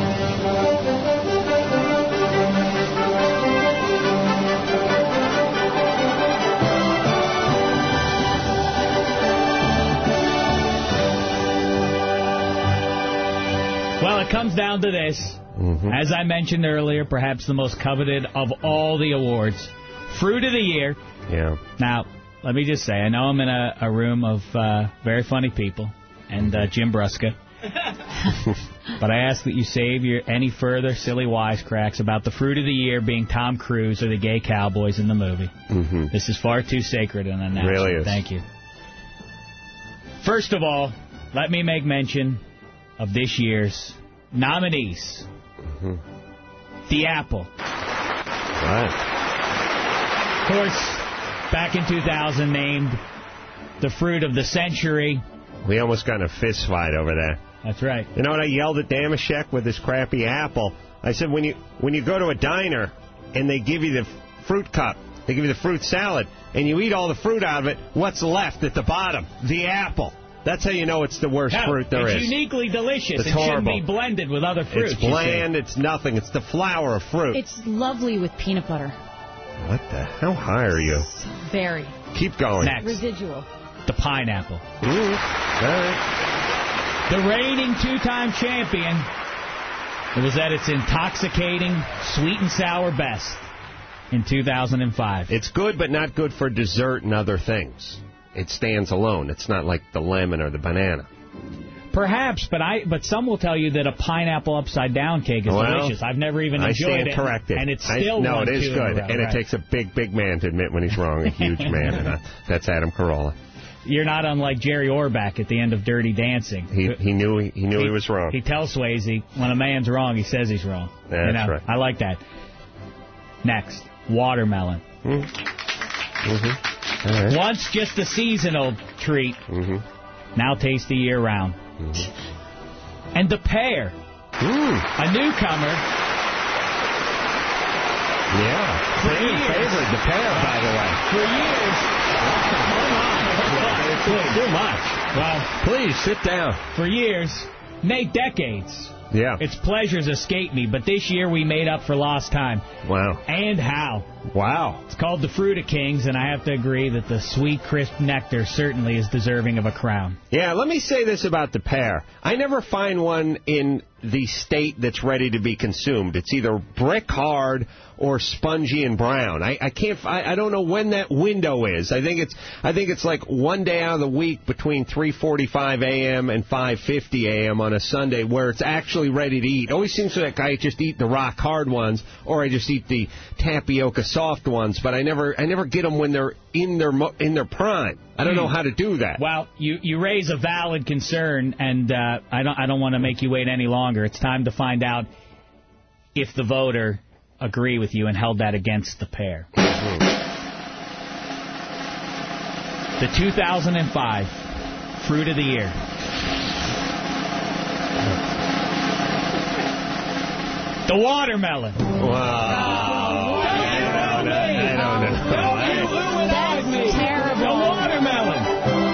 Well, it comes down to this. Mm-hmm. As I mentioned earlier, perhaps the most coveted of all the awards. Fruit of the Year. Yeah. Now, let me just say, I know I'm in a, a room of uh, very funny people and uh, Jim Brusca. But I ask that you save your any further silly wisecracks about the Fruit of the Year being Tom Cruise or the gay cowboys in the movie. Mm-hmm. This is far too sacred an announcement. Really is. Thank you. First of all, let me make mention of this year's nominees. Mm-hmm. The Apple. Right. Of course, back in two thousand, named the fruit of the century. We almost got in a fist fight over that. That's right. You know what I yelled at Damashek with this crappy apple? I said, when you when you go to a diner and they give you the f- fruit cup, they give you the fruit salad, and you eat all the fruit out of it, what's left at the bottom? The apple. That's how you know it's the worst No, fruit there it's is. uniquely delicious. It's it horrible. shouldn't be blended with other fruits. It's bland. It's nothing. It's the flower of fruit. It's lovely with peanut butter. What the? How high are you? Very. Keep going. Next. Residual. The pineapple. Ooh. All right. The reigning two-time champion. It was at its intoxicating, sweet and sour best in two thousand five. It's good, but not good for dessert and other things. It stands alone. It's not like the lemon or the banana. Perhaps, but I but some will tell you that a pineapple upside down cake is Well, delicious. I've never even I enjoyed stand it, corrected. and it's I- still no, one, it is two good, in a row, and right. it takes a big, big man to admit when he's wrong. A huge man, and uh, that's Adam Carolla. You're not unlike Jerry Orbach at the end of Dirty Dancing. He he knew he, he knew he, was wrong. He tells Swayze, when a man's wrong, he says he's wrong. That's you know, right. I like that. Next, watermelon. Mm. Mm-hmm. All right. Once just a seasonal treat, Mm-hmm. now tasty year-round. Mm-hmm. And the pear, Mm. a newcomer. Yeah. For Fan years. favorite, the pear, by the way. For years. Too much. Well, please sit down. For years, nay, decades, Yeah. Its pleasures escape me, but this year we made up for lost time. Wow. And how. Wow. It's called the Fruit of Kings, and I have to agree that the sweet, crisp nectar certainly is deserving of a crown. Yeah, let me say this about the pear. I never find one in the state that's ready to be consumed. It's either brick hard or spongy and brown. I, I can't. I, I don't know when that window is. I think it's. I think it's like one day out of the week between three forty-five a.m. and five fifty a.m. on a Sunday where it's actually ready to eat. It always seems like I just eat the rock hard ones or I just eat the tapioca soft ones. But I never. I never get them when they're in their in their prime. I don't know how to do that. Well, you, you raise a valid concern, and uh, I don't I don't want to make you wait any longer. It's time to find out if the voter agree with you and held that against the pear. The two thousand five Fruit of the Year. The watermelon. Wow. I don't know. I don't know. That's terrible. The watermelon.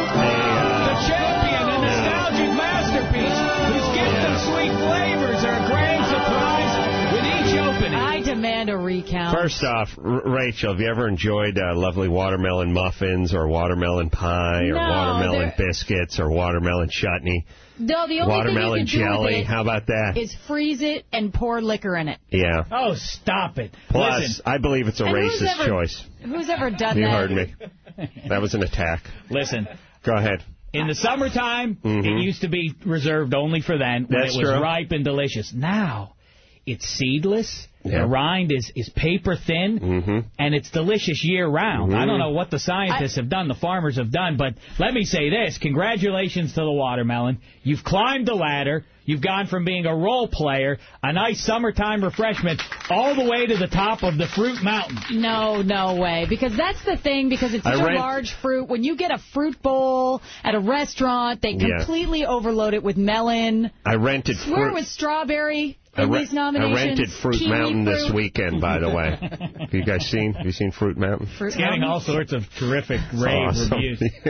The champion, a nostalgic masterpiece whose gift of sweet flavors are a grand surprise with each opening. I demand a recount. First off, R- Rachel, have you ever enjoyed uh, lovely watermelon muffins or watermelon pie or No, watermelon they're- biscuits or watermelon chutney? No, the only Watermelon thing you can jelly. do with it How about that? is freeze it and pour liquor in it. Yeah. Oh, stop it. Plus, Listen, I believe it's a And who's racist ever- choice. Who's ever done You that? heard me. That was an attack. listen. Go ahead. In the summertime, Mhm. it used to be reserved only for then when That's it was true. ripe and delicious. Now, it's seedless. Yeah. The rind is, is paper thin, Mm-hmm. and it's delicious year-round. Mhm. I don't know what the scientists have done, the farmers have done, but let me say this. Congratulations to the watermelon. You've climbed the ladder. You've gone from being a role player, a nice summertime refreshment, all the way to the top of the fruit mountain. No, no way. Because that's the thing, because it's I such a rent- large fruit. When you get a fruit bowl at a restaurant, they Yeah. completely overload it with melon. I rented Swear fruit. with strawberry I, in re- these nominations. I rented Fruit Kiwi Mountain fruit. this weekend, by the way. Have you guys seen? Have you seen Fruit Mountain? Fruit It's getting Mountain? all sorts of terrific It's rave awesome. reviews. Yeah.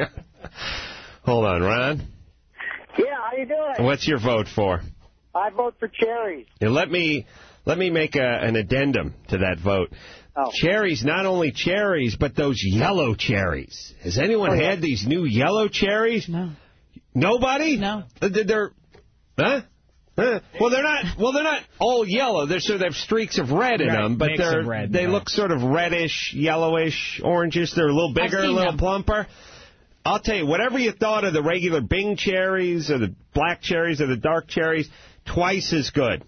Hold on, Ron. Yeah, how you doing? What's your vote for? I vote for cherries. Now, let me let me make a, an addendum to that vote. Oh. Cherries, not only cherries, but those yellow cherries. Has anyone Oh, yeah. had these new yellow cherries? No. Nobody? No. Uh, They're, they're huh? Huh? Well, they're not. Well, they're not all yellow. They're sort of streaks of red in Right, them, but mix they're of red, they right. look sort of reddish, yellowish, orangish. They're a little bigger, a seen little them. plumper. I'll tell you, whatever you thought of the regular Bing cherries or the black cherries or the dark cherries, twice as good.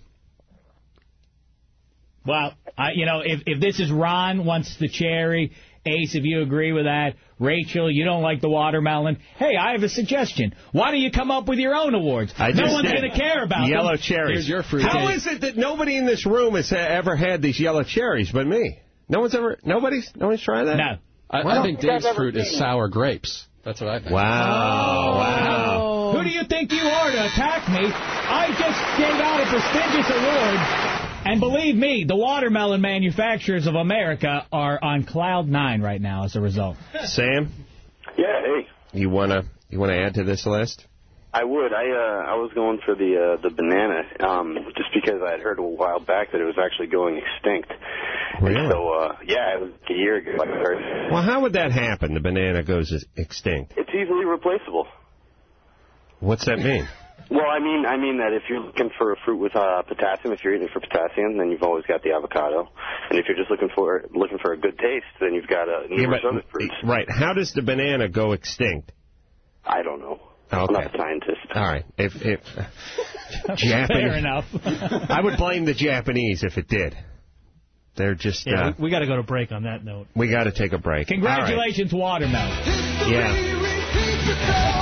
Well, I, you know, if if this is Ron wants the cherry, Ace, if you agree with that, Rachel, you don't like the watermelon. Hey, I have a suggestion. Why don't you come up with your own awards? I no just one's did. going to care about Yellow them. cherries. Here's your fruit How cake. is it that nobody in this room has uh, ever had these yellow cherries but me? No one's ever. Nobody's. No one's tried that. No. I, Wow. I think Dave's fruit is sour grapes. That's what I think. Wow. Wow. Who do you think you are to attack me? I just gave out a prestigious award. And believe me, the watermelon manufacturers of America are on cloud nine right now as a result. Sam, Yeah, hey, you wanna you wanna add to this list? I would. I uh, I was going for the uh, the banana, um, just because I had heard a while back that it was actually going extinct. Really? And so, uh, yeah, it was a year ago I heard. Well, how would that happen? The banana goes ex- extinct. It's easily replaceable. What's that mean? Well, I mean, I mean that if you're looking for a fruit with uh, potassium, if you're eating for potassium, then you've always got the avocado. And if you're just looking for looking for a good taste, then you've got uh, Yeah, numerous but- other fruits. right. How does the banana go extinct? I don't know. I'm Okay. not a scientist. All right. If if Japanese, Fair enough. I would blame the Japanese if it did. They're just. Yeah, uh, we, we got to go to break on that note. we got to take a break. Congratulations, watermelon. All right. Yeah.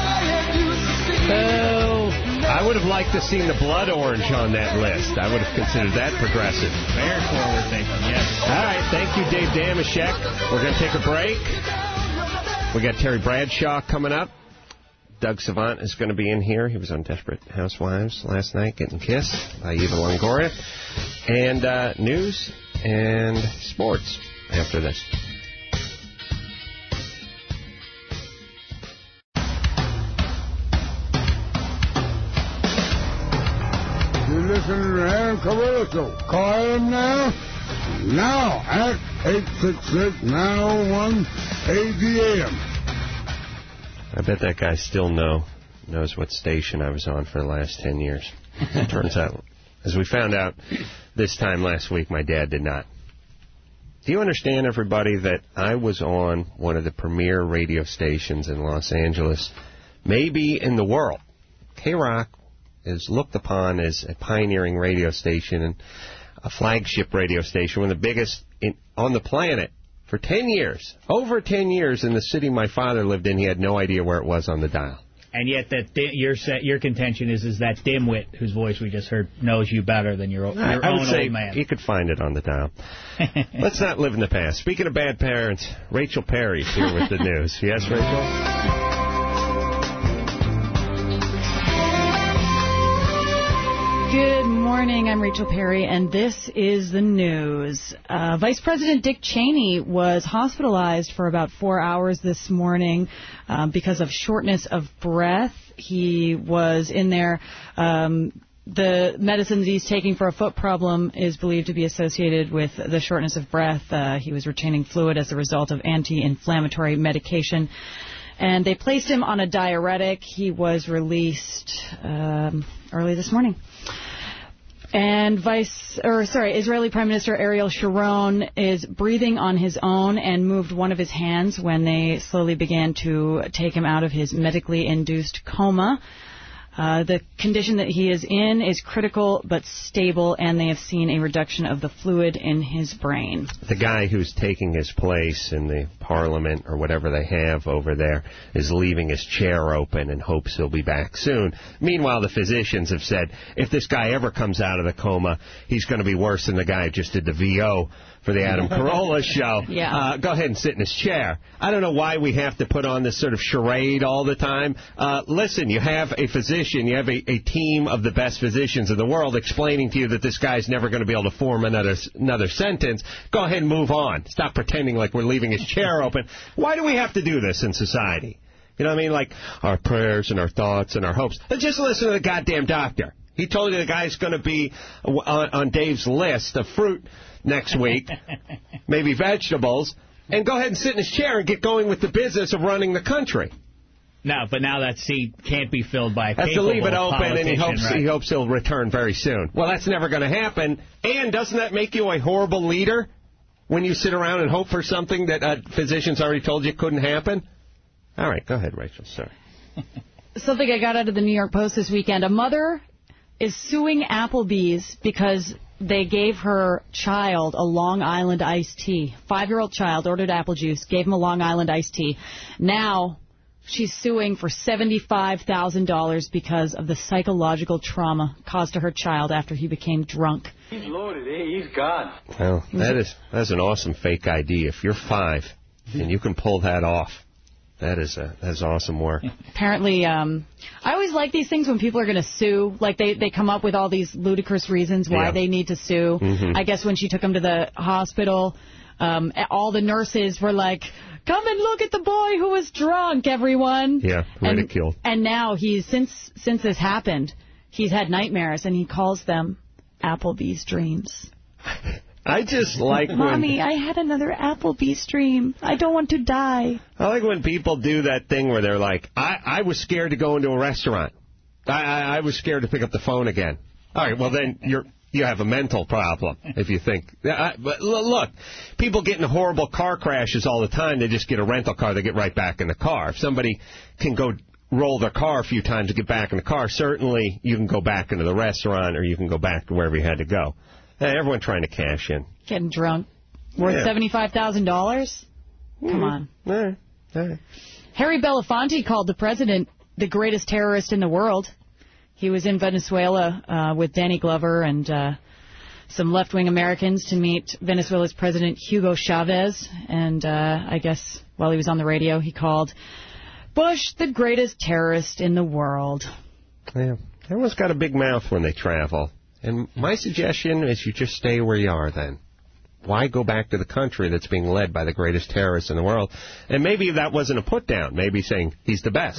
I would have liked to seen the blood orange on that list. I would have considered that progressive. Very forward thinking, yes. All right, thank you, Dave Damashek. We're going to take a break. We got Terry Bradshaw coming up. Doug Savant is going to be in here. He was on Desperate Housewives last night, getting kissed by Eva Longoria. And uh, news and sports after this. listening to the Adam Carolla Show. Call Adam now. Now at eight six six, nine oh one, A D M. I bet that guy still know knows what station I was on for the last ten years. Turns out, as we found out this time last week, my dad did not. Do you understand, everybody, that I was on one of the premier radio stations in Los Angeles, maybe in the world? K-Rock is looked upon as a pioneering radio station and a flagship radio station, one of the biggest in, on the planet for ten years. Over ten years in the city my father lived in, he had no idea where it was on the dial. And yet that your set, your contention is is that dimwit whose voice we just heard knows you better than your, your I own would say old man. You could find it on the dial. Let's not live in the past. Speaking of bad parents, Rachel Perry's here with the news. Yes, Rachel? Good morning. I'm Rachel Perry, and this is the news. Uh, Vice President Dick Cheney was hospitalized for about four hours this morning um, because of shortness of breath. He was in there. Um, the medicines he's taking for a foot problem is believed to be associated with the shortness of breath. Uh, he was retaining fluid as a result of anti-inflammatory medication. And they placed him on a diuretic. He was released um, early this morning. And Vice, or sorry, Israeli Prime Minister Ariel Sharon is breathing on his own and moved one of his hands when they slowly began to take him out of his medically induced coma. Uh, the condition that he is in is critical but stable, and they have seen a reduction of the fluid in his brain. The guy who's taking his place in the parliament or whatever they have over there is leaving his chair open and hopes he'll be back soon. Meanwhile, the physicians have said if this guy ever comes out of the coma, he's going to be worse than the guy who just did the V O for the Adam Carolla show. Yeah. Uh, go ahead and sit in his chair. I don't know why we have to put on this sort of charade all the time. Uh, listen, you have a physician, you have a, a team of the best physicians in the world explaining to you that this guy's never going to be able to form another another sentence. Go ahead and move on. Stop pretending like we're leaving his chair open. Why do we have to do this in society? You know what I mean? Like our prayers and our thoughts and our hopes. Just listen to the goddamn doctor. He told you the guy's going to be on, on Dave's list of fruit next week, maybe vegetables, and go ahead and sit in his chair and get going with the business of running the country. No, but now that seat can't be filled by a Has to leave it open, politician, and he hopes right? he hopes he'll return very soon. Well, that's never going to happen. And doesn't that make you a horrible leader when you sit around and hope for something that uh, physicians already told you couldn't happen? All right, go ahead, Rachel. Sorry. Something I got out of the New York Post this weekend. A mother is suing Applebee's because they gave her child a Long Island iced tea. Five-year-old child ordered apple juice, gave him a Long Island iced tea. Now she's suing for seventy-five thousand dollars because of the psychological trauma caused to her child after he became drunk. He's loaded, eh? He's gone. Well, that is that's an awesome fake I D. If you're five and you can pull that off, that is a, that's awesome work. Apparently, um, I always like these things when people are going to sue. Like, they, they come up with all these ludicrous reasons why Yeah. they need to sue. Mm-hmm. I guess when she took him to the hospital, um, all the nurses were like, come and look at the boy who was drunk, everyone. Yeah, ridiculed. And, and now, he's since since this happened, he's had nightmares, and he calls them Applebee's dreams. I just like when... Mommy, I had another Applebee's dream. I don't want to die. I like when people do that thing where they're like, I, I was scared to go into a restaurant. I, I, I was scared to pick up the phone again. All right, well, then you're you have a mental problem if you think. I, but l- look, people get in horrible car crashes all the time. They just get a rental car. They get right back in the car. If somebody can go roll their car a few times to get back in the car, certainly you can go back into the restaurant or you can go back to wherever you had to go. Hey, everyone trying to cash in. Getting drunk. Worth Yeah. seventy-five thousand dollars? Come on. All right. All right. Harry Belafonte called the president the greatest terrorist in the world. He was in Venezuela uh, with Danny Glover and uh, some left-wing Americans to meet Venezuela's President Hugo Chavez. And uh, I guess while he was on the radio, he called Bush the greatest terrorist in the world. Yeah. Everyone's got a big mouth when they travel. And my suggestion is you just stay where you are then. Why go back to the country that's being led by the greatest terrorist in the world? And maybe that wasn't a put-down. Maybe saying he's the best. Right.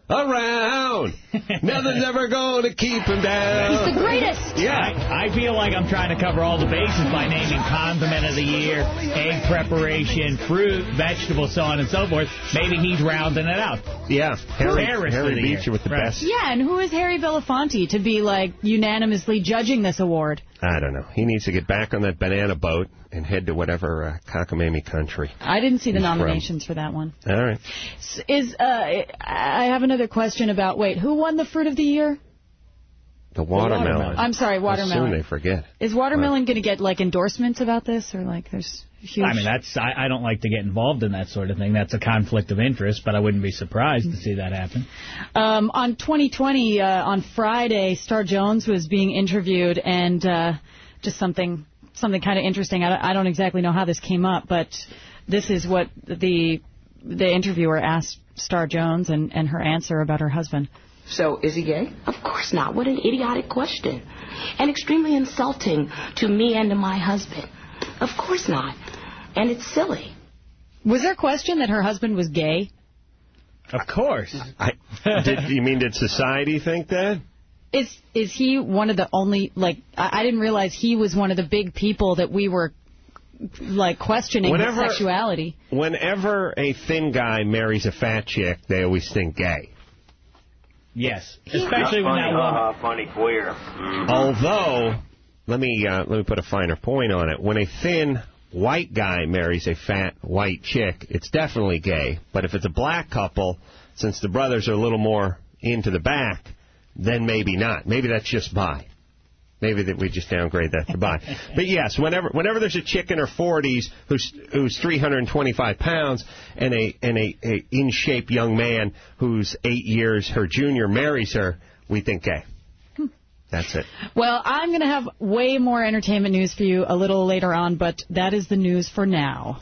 around. Nothing's ever going to keep him down. He's the greatest. Yeah. I, I feel like I'm trying to cover all the bases by naming condiment of the year, egg preparation, fruit, vegetables, so on and so forth. Maybe he's rounding it out. Yeah. Harry, Harris Harry of the beat year. you with the Right. best. Yeah, and who is Harry Belafonte to be, like, unanimously judging this award? I don't know. He needs to get back on that banana boat and head to whatever uh, cockamamie country. I didn't see the he's nominations from. for that one. All right. Is uh, I have another question about, wait, who won the fruit of the year? The watermelon. The watermelon. I'm sorry, watermelon. Soon they forget. Is watermelon going to get, like, endorsements about this? Or, like, there's huge... I mean, that's I, I don't like to get involved in that sort of thing. That's a conflict of interest, but I wouldn't be surprised to see that happen. Um, on twenty twenty, uh, on Friday, Star Jones was being interviewed, and uh, just something something kind of interesting. I, I don't exactly know how this came up, but this is what the the interviewer asked Star Jones and, and her answer about her husband. So, is he gay? Of course not. What an idiotic question. And extremely insulting to me and to my husband. Of course not. And it's silly. Was there a question that her husband was gay? Of course. I, did, you mean, did society think that? Is is he one of the only, like, I, I didn't realize he was one of the big people that we were, like, questioning Whenever, his sexuality. Whenever a thin guy marries a fat chick, they always think gay. Yes, especially when that woman... woman... Uh, funny queer. Mm-hmm. Although, let me uh, let me put a finer point on it. When a thin white guy marries a fat white chick, it's definitely gay. But if it's a black couple, since the brothers are a little more into the back, then maybe not. Maybe that's just bi. Maybe that we just downgrade that to bi. But yes, whenever whenever there's a chick in her forties who's who's three hundred twenty-five pounds and a and a, a in shape young man who's eight years her junior marries her, we think gay. Hmm. That's it. Well, I'm going to have way more entertainment news for you a little later on, but that is the news for now.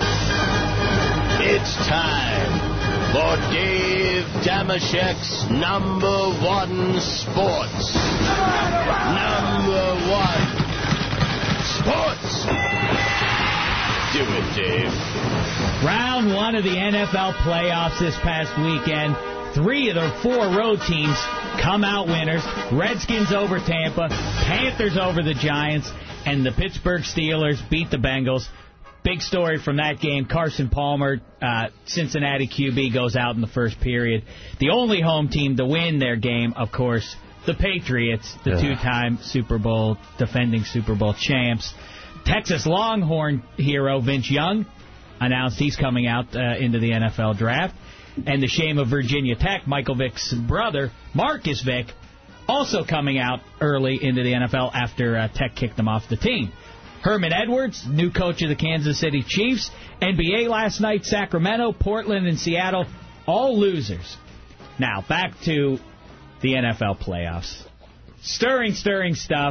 It's time for Dave Damashek's number one sports. Number one sports. Do it, Dave. Round one of the N F L playoffs this past weekend. Three of the four road teams come out winners. Redskins over Tampa, Panthers over the Giants, and the Pittsburgh Steelers beat the Bengals. Big story from that game, Carson Palmer, uh, Cincinnati Q B, goes out in the first period. The only home team to win their game, of course, the Patriots, the yeah. two-time Super Bowl, defending Super Bowl champs. Texas Longhorn hero Vince Young announced he's coming out uh, into the N F L draft. And the shame of Virginia Tech, Michael Vick's brother, Marcus Vick, also coming out early into the N F L after uh, Tech kicked him off the team. Herman Edwards, new coach of the Kansas City Chiefs. N B A last night, Sacramento, Portland, and Seattle, all losers. Now, back to the N F L playoffs. Stirring, stirring stuff.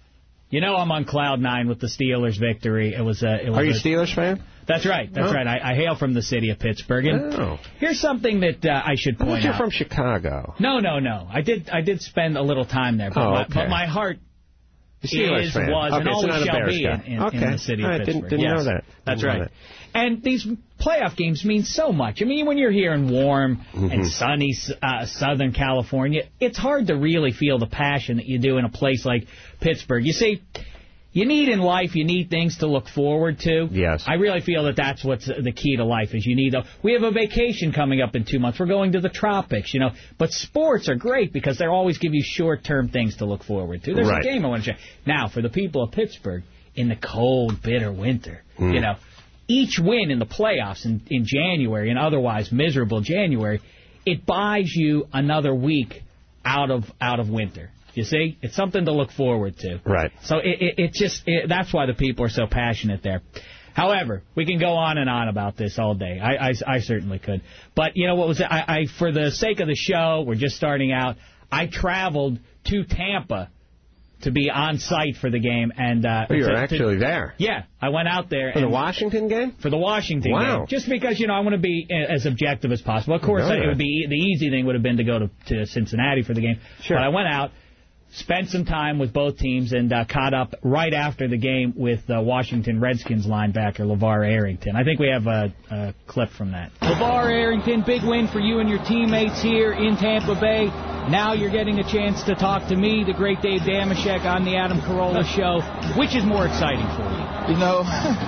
You know I'm on cloud nine with the Steelers' victory. It was a. It was Are you a a Steelers fan? That's right. That's oh. right. I, I hail from the city of Pittsburgh. And oh. here's something that uh, I should point I thought you're out. from Chicago. No, no, no. I did. I did spend a little time there, but, oh, my, okay. but my heart. Steelers is, fan. was, okay, and always so shall be in, in, okay. in the city of I Pittsburgh. didn't, didn't yes. know that. That's didn't right. That. And these playoff games mean so much. I mean, when you're here in warm mm-hmm. and sunny uh, Southern California, it's hard to really feel the passion that you do in a place like Pittsburgh. You see, you need in life, you need things to look forward to. Yes. I really feel that that's what's the key to life is you need a, we have a vacation coming up in two months. We're going to the tropics, you know. But sports are great because they always give you short-term things to look forward to. There's right. a game I want to check. Now, for the people of Pittsburgh, in the cold, bitter winter, mm. you know, each win in the playoffs in, in January and otherwise miserable January, it buys you another week out of out of winter. You see? It's something to look forward to. Right. So it, it, it just, it, that's why the people are so passionate there. However, we can go on and on about this all day. I, I, I certainly could. But, you know, what was it? I, I, for the sake of the show, we're just starting out, I traveled to Tampa to be on site for the game. And uh, oh, you were to, actually to, there? Yeah. I went out there. For and, the Washington game? For the Washington wow. game. Just because, you know, I want to be as objective as possible. Of course, it would be the easy thing would have been to go to, to Cincinnati for the game. Sure. But I went out. spent some time with both teams and uh, caught up right after the game with uh, Washington Redskins linebacker LeVar Arrington. I think we have a, a clip from that. LeVar Arrington, big win for you and your teammates here in Tampa Bay. Now you're getting a chance to talk to me, the great Dave Damashek, on the Adam Carolla Show. Which is more exciting for you? You know,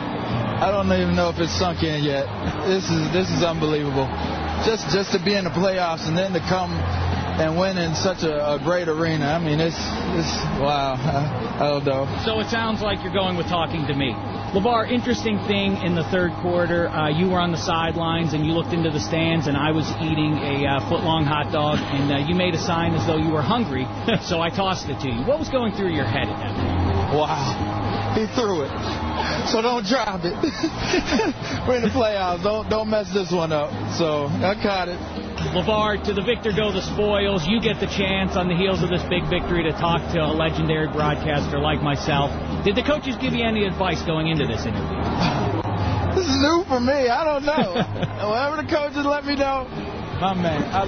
I don't even know if it's sunk in yet. This is this is unbelievable. Just just to be in the playoffs and then to come and win in such a, a great arena. I mean, it's, it's wow. I, I don't know. So it sounds like you're going with talking to me. LeVar, interesting thing in the third quarter, uh, you were on the sidelines and you looked into the stands and I was eating a uh, foot-long hot dog and uh, you made a sign as though you were hungry, so I tossed it to you. What was going through your head at that point? Wow. He threw it. So don't drop it. We're in the playoffs. Don't, don't mess this one up. So I caught it. LeVar, to the victor go the spoils. You get the chance on the heels of this big victory to talk to a legendary broadcaster like myself. Did the coaches give you any advice going into this interview? This is new for me. I don't know. Whatever the coaches let me know, my man. I...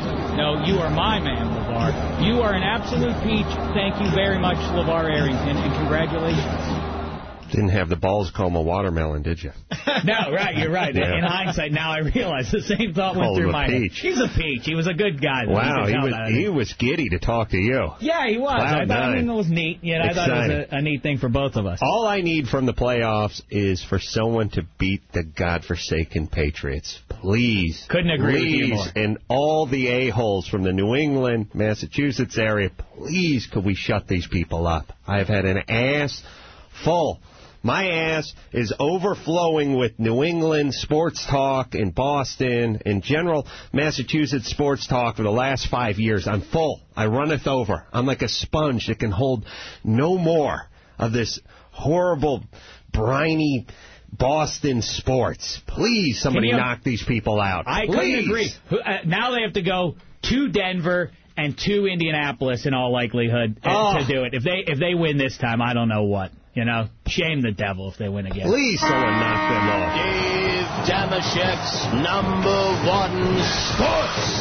No, you are my man, LeVar. You are an absolute peach. Thank you very much, LeVar Arrington, and congratulations. Didn't have the balls comb a watermelon, did you? No, right, you're right. Yeah. In hindsight, now I realize the same thought went Called through him a my peach. head. He's a peach. He was a good guy. Though. Wow, he was that. he was giddy to talk to you. Yeah, he was. Cloud I thought nine. it was neat. Yeah, I thought it was a, a neat thing for both of us. All I need from the playoffs is for someone to beat the godforsaken Patriots. Please. Couldn't agree please, with you more. And all the a-holes from the New England, Massachusetts area, please could we shut these people up? I've had an ass full. My ass is overflowing with New England sports talk in Boston and general Massachusetts sports talk for the last five years. I'm full. I runneth over. I'm like a sponge that can hold no more of this horrible, briny Boston sports. Please, somebody you, knock these people out. I Please. couldn't agree. Uh, now they have to go to Denver and to Indianapolis in all likelihood oh. to do it. If they if they win this time, I don't know what. You know, shame the devil if they win again. Please someone knock them off. Dave Damashek's number one sports.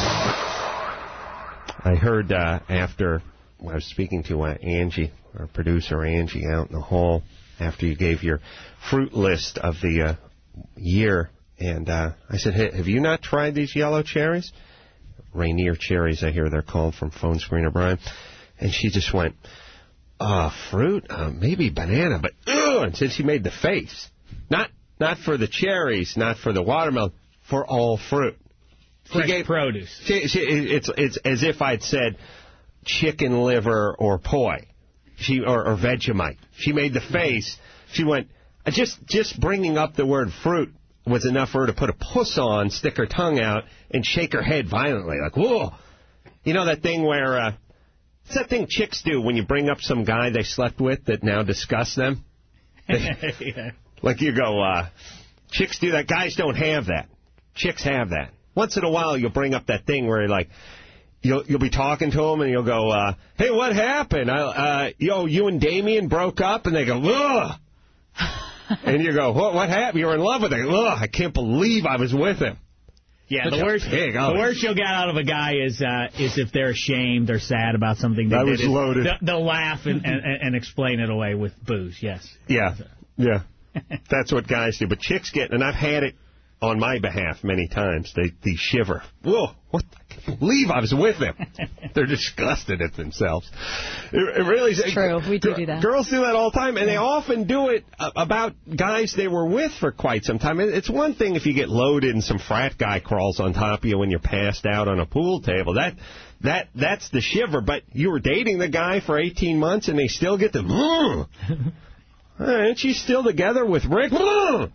I heard uh, after I was speaking to uh, Angie, our producer Angie, out in the hall, after you gave your fruit list of the uh, year, and uh, I said, hey, have you not tried these yellow cherries? Rainier cherries, I hear they're called, from Phone Screener Brian. And she just went, uh, fruit? Uh, maybe banana, but ugh, and since she made the face. Not not for the cherries, not for the watermelon, for all fruit. Fresh she gave, produce. She, she, it's it's as if I'd said chicken liver or poi, she or, or Vegemite. She made the face. She went, just just bringing up the word fruit was enough for her to put a puss on, stick her tongue out, and shake her head violently, like, whoa. You know that thing where, uh, it's that thing chicks do when you bring up some guy they slept with that now disgusts them? Yeah. Like you go, uh, chicks do that. Guys don't have that. Chicks have that. Once in a while, you'll bring up that thing where, like, you'll you'll be talking to them, and you'll go, uh, hey, what happened? I, uh, yo, you and Damien broke up? And they go, ugh. And you go, what, what happened? You were in love with him. Ugh, I can't believe I was with him. Yeah, Such the worst, pig, the worst you'll get out of a guy is uh, is if they're ashamed or sad about something they I did. was loaded. They'll, they'll laugh and, and, and explain it away with booze, yes. Yeah, yeah. That's what guys do. But chicks get, and I've had it on my behalf many times, they, they shiver. Whoa, what? I can't believe I was with him. They're disgusted at themselves. It, it really is. True, we do do that. Girls do that all the time, and they often do it about guys they were with for quite some time. It's one thing if you get loaded and some frat guy crawls on top of you when you're passed out on a pool table. That that That's the shiver. But you were dating the guy for eighteen months, and they still get the... Ain't she still together with Rick? What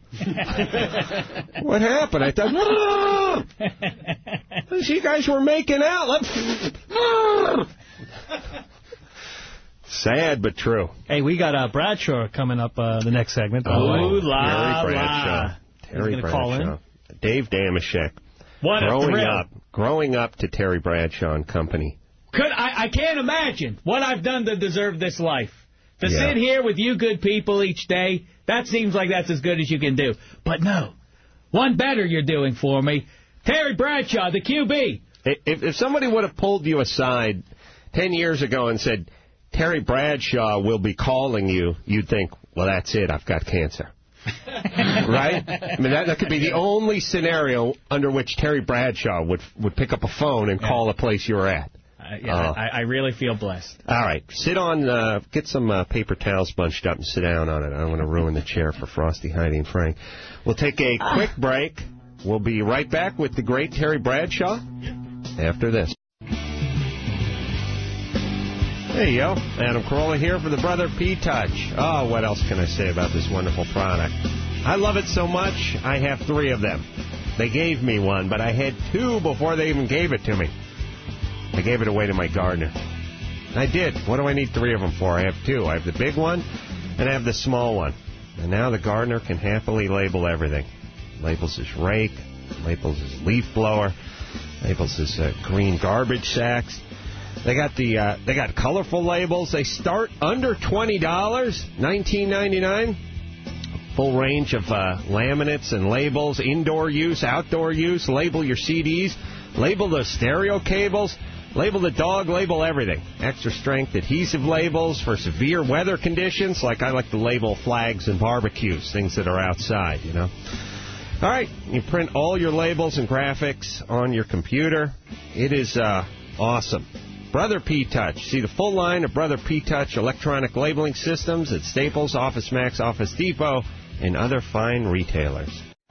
happened? I thought, you guys were making out. Sad but true. Hey, we got uh, Bradshaw coming up uh, the next segment. Oh, Ooh, la, Terry Bradshaw. Terry Bradshaw. Call in. Dave Damashek. What a growing thrill. up, growing up to Terry Bradshaw and Company. Could I, I can't imagine what I've done to deserve this life. To Yeah. sit here with you good people each day, that seems like that's as good as you can do. But no, one better you're doing for me. Terry Bradshaw, the Q B. If, if somebody would have pulled you aside ten years ago and said, Terry Bradshaw will be calling you, you'd think, well, that's it, I've got cancer. Right? I mean, that, that could be the only scenario under which Terry Bradshaw would would pick up a phone and yeah. call the place you're at. Uh, yeah, uh, I, I really feel blessed. All right. Sit on, uh, get some uh, paper towels bunched up and sit down on it. I don't want to ruin the chair for Frosty, Heidi, and Frank. We'll take a quick break. We'll be right back with the great Terry Bradshaw after this. There you go. Adam Carolla here for the Brother P-Touch. Oh, what else can I say about this wonderful product? I love it so much, I have three of them. They gave me one, but I had two before they even gave it to me. I gave it away to my gardener. I did. What do I need three of them for? I have two. I have the big one, and I have the small one. And now the gardener can happily label everything. Labels his rake, labels his leaf blower, labels his uh, green garbage sacks. They got the uh, they got colorful labels. They start under twenty dollars, nineteen ninety-nine. Full range of uh, laminates and labels, indoor use, outdoor use. Label your C Ds, label the stereo cables, label the dog, label everything. Extra strength adhesive labels for severe weather conditions, like I like to label flags and barbecues, things that are outside, you know. All right, you print all your labels and graphics on your computer. It is uh, awesome. Brother P-Touch. See the full line of Brother P-Touch electronic labeling systems at Staples, Office Max, Office Depot, and other fine retailers.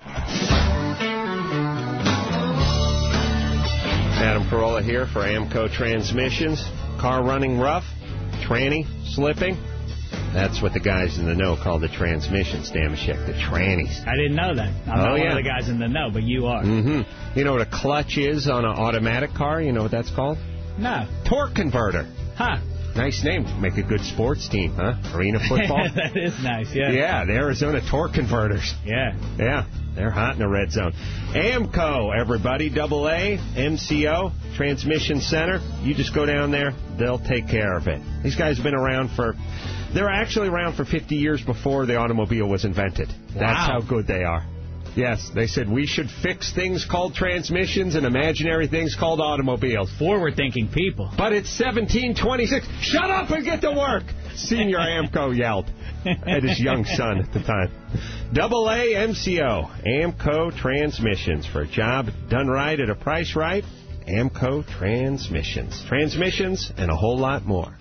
Adam Carolla here for AMCO Transmissions. Car running rough, tranny, slipping. That's what the guys in the know call the transmissions, Damashek, the trannies. I didn't know that. I'm oh, not yeah. one of the guys in the know, but you are. Mm-hmm. You know what a clutch is on an automatic car? You know what that's called? No. Torque converter. Huh. Nice name. Make a good sports team, huh? Arena football. That is nice, yeah. Yeah, the Arizona Torque Converters. Yeah. Yeah, they're hot in the red zone. AMCO, everybody. Double A, M C O, Transmission Center. You just go down there, they'll take care of it. These guys have been around for... They're actually around for fifty years before the automobile was invented. That's wow. how good they are. Yes, they said we should fix things called transmissions and imaginary things called automobiles. Forward-thinking people. But it's seventeen twenty-six. Shut up and get to work, Senior AMCO yelled at his young son at the time. Double A M C O, AMCO Transmissions. For a job done right at a price right, AMCO Transmissions. Transmissions and a whole lot more.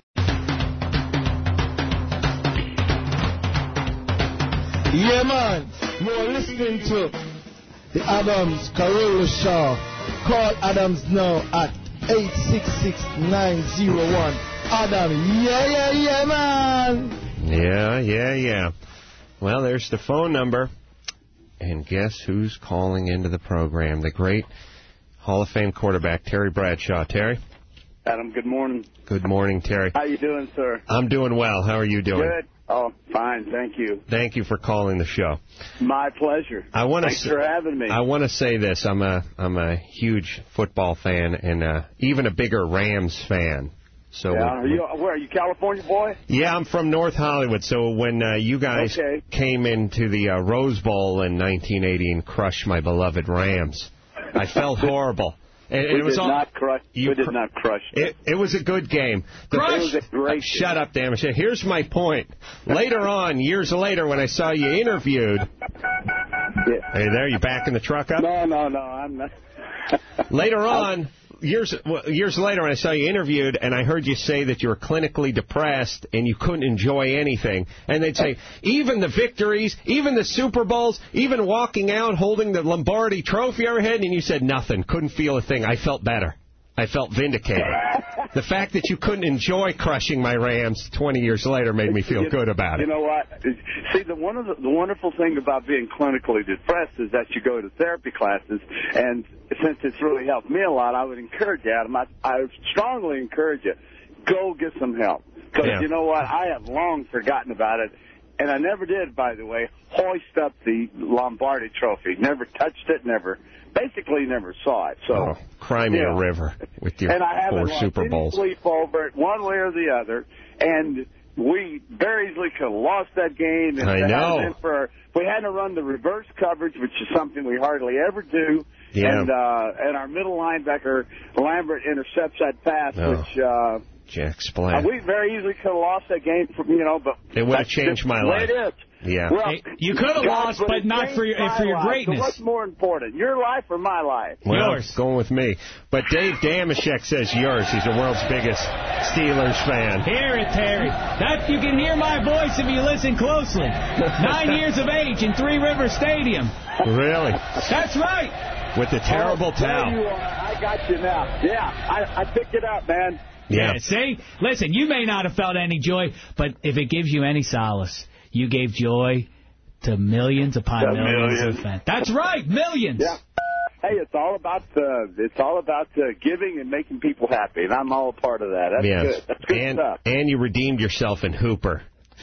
Yeah, man. You're listening to the Adams Carolla Show. Call Adams now at eight six six, nine zero one. Adam, yeah, yeah, yeah, man. Yeah, yeah, yeah. Well, there's the phone number. And guess who's calling into the program? The great Hall of Fame quarterback, Terry Bradshaw. Terry? Adam, good morning. Good morning, Terry. How you doing, sir? I'm doing well. How are you doing? Good. Oh, fine. Thank you. Thank you for calling the show. My pleasure. I want Thanks to for having me. I want to say this. I'm a I'm a huge football fan and uh, even a bigger Rams fan. So yeah, when, are you, where are you, California boy? Yeah, I'm from North Hollywood. So when uh, you guys okay. came into the uh, Rose Bowl in nineteen eighty and crushed my beloved Rams, I felt horrible. And, we, it was did all, not crush, you we did not crush it. It, it was a good game. The, it was a great uh, shut up, damn it. Here's my point. Later on, years later, when I saw you interviewed... Yeah. Are you there? You backing the truck up? No, no, no, I'm not. Later on... Years well, years later, when I saw you interviewed, and I heard you say that you were clinically depressed and you couldn't enjoy anything, and they'd say, even the victories, even the Super Bowls, even walking out holding the Lombardi Trophy over head, and you said nothing, couldn't feel a thing. I felt better. I felt vindicated. The fact that you couldn't enjoy crushing my Rams twenty years later made me feel you, good about it. You know what? See, the one of the, the wonderful thing about being clinically depressed is that you go to therapy classes, and since it's really helped me a lot, I would encourage you, Adam, I, I strongly encourage you, go get some help. Because yeah. you know what? I have long forgotten about it, and I never did, by the way, hoist up the Lombardi Trophy. Never touched it, never... Basically, never saw it. So, oh, cry me yeah. a river with your and I four haven't Super lost Bowls. Any sleep over it, one way or the other. And we very easily could have lost that game. And I know. For, we had to run the reverse coverage, which is something we hardly ever do. Yeah. And uh, and our middle linebacker Lambert intercepts that pass, oh. which uh, Explain. Uh, we very easily could have lost that game, from, you know, but it would have changed my life. It is. Yeah. Well, hey, you could have lost, but not for your for your life. greatness. So what's more important, your life or my life? Well, yours. Going with me. But Dave Damashek says yours. He's the world's biggest Steelers fan. Hear it, Terry. That you can hear my voice if you listen closely. Nine years of age in Three River Stadium. Really? That's right. With the terrible oh, towel. There you are. I got you now. Yeah, I, I picked it up, man. Yeah. yeah. See? Listen, you may not have felt any joy, but if it gives you any solace, you gave joy to millions upon To millions, millions. of fans. That's right, millions. Yeah. Hey, it's all about uh, it's all about uh, giving and making people happy, and I'm all a part of that. That's yes. good. That's good and, stuff. And you redeemed yourself in Hooper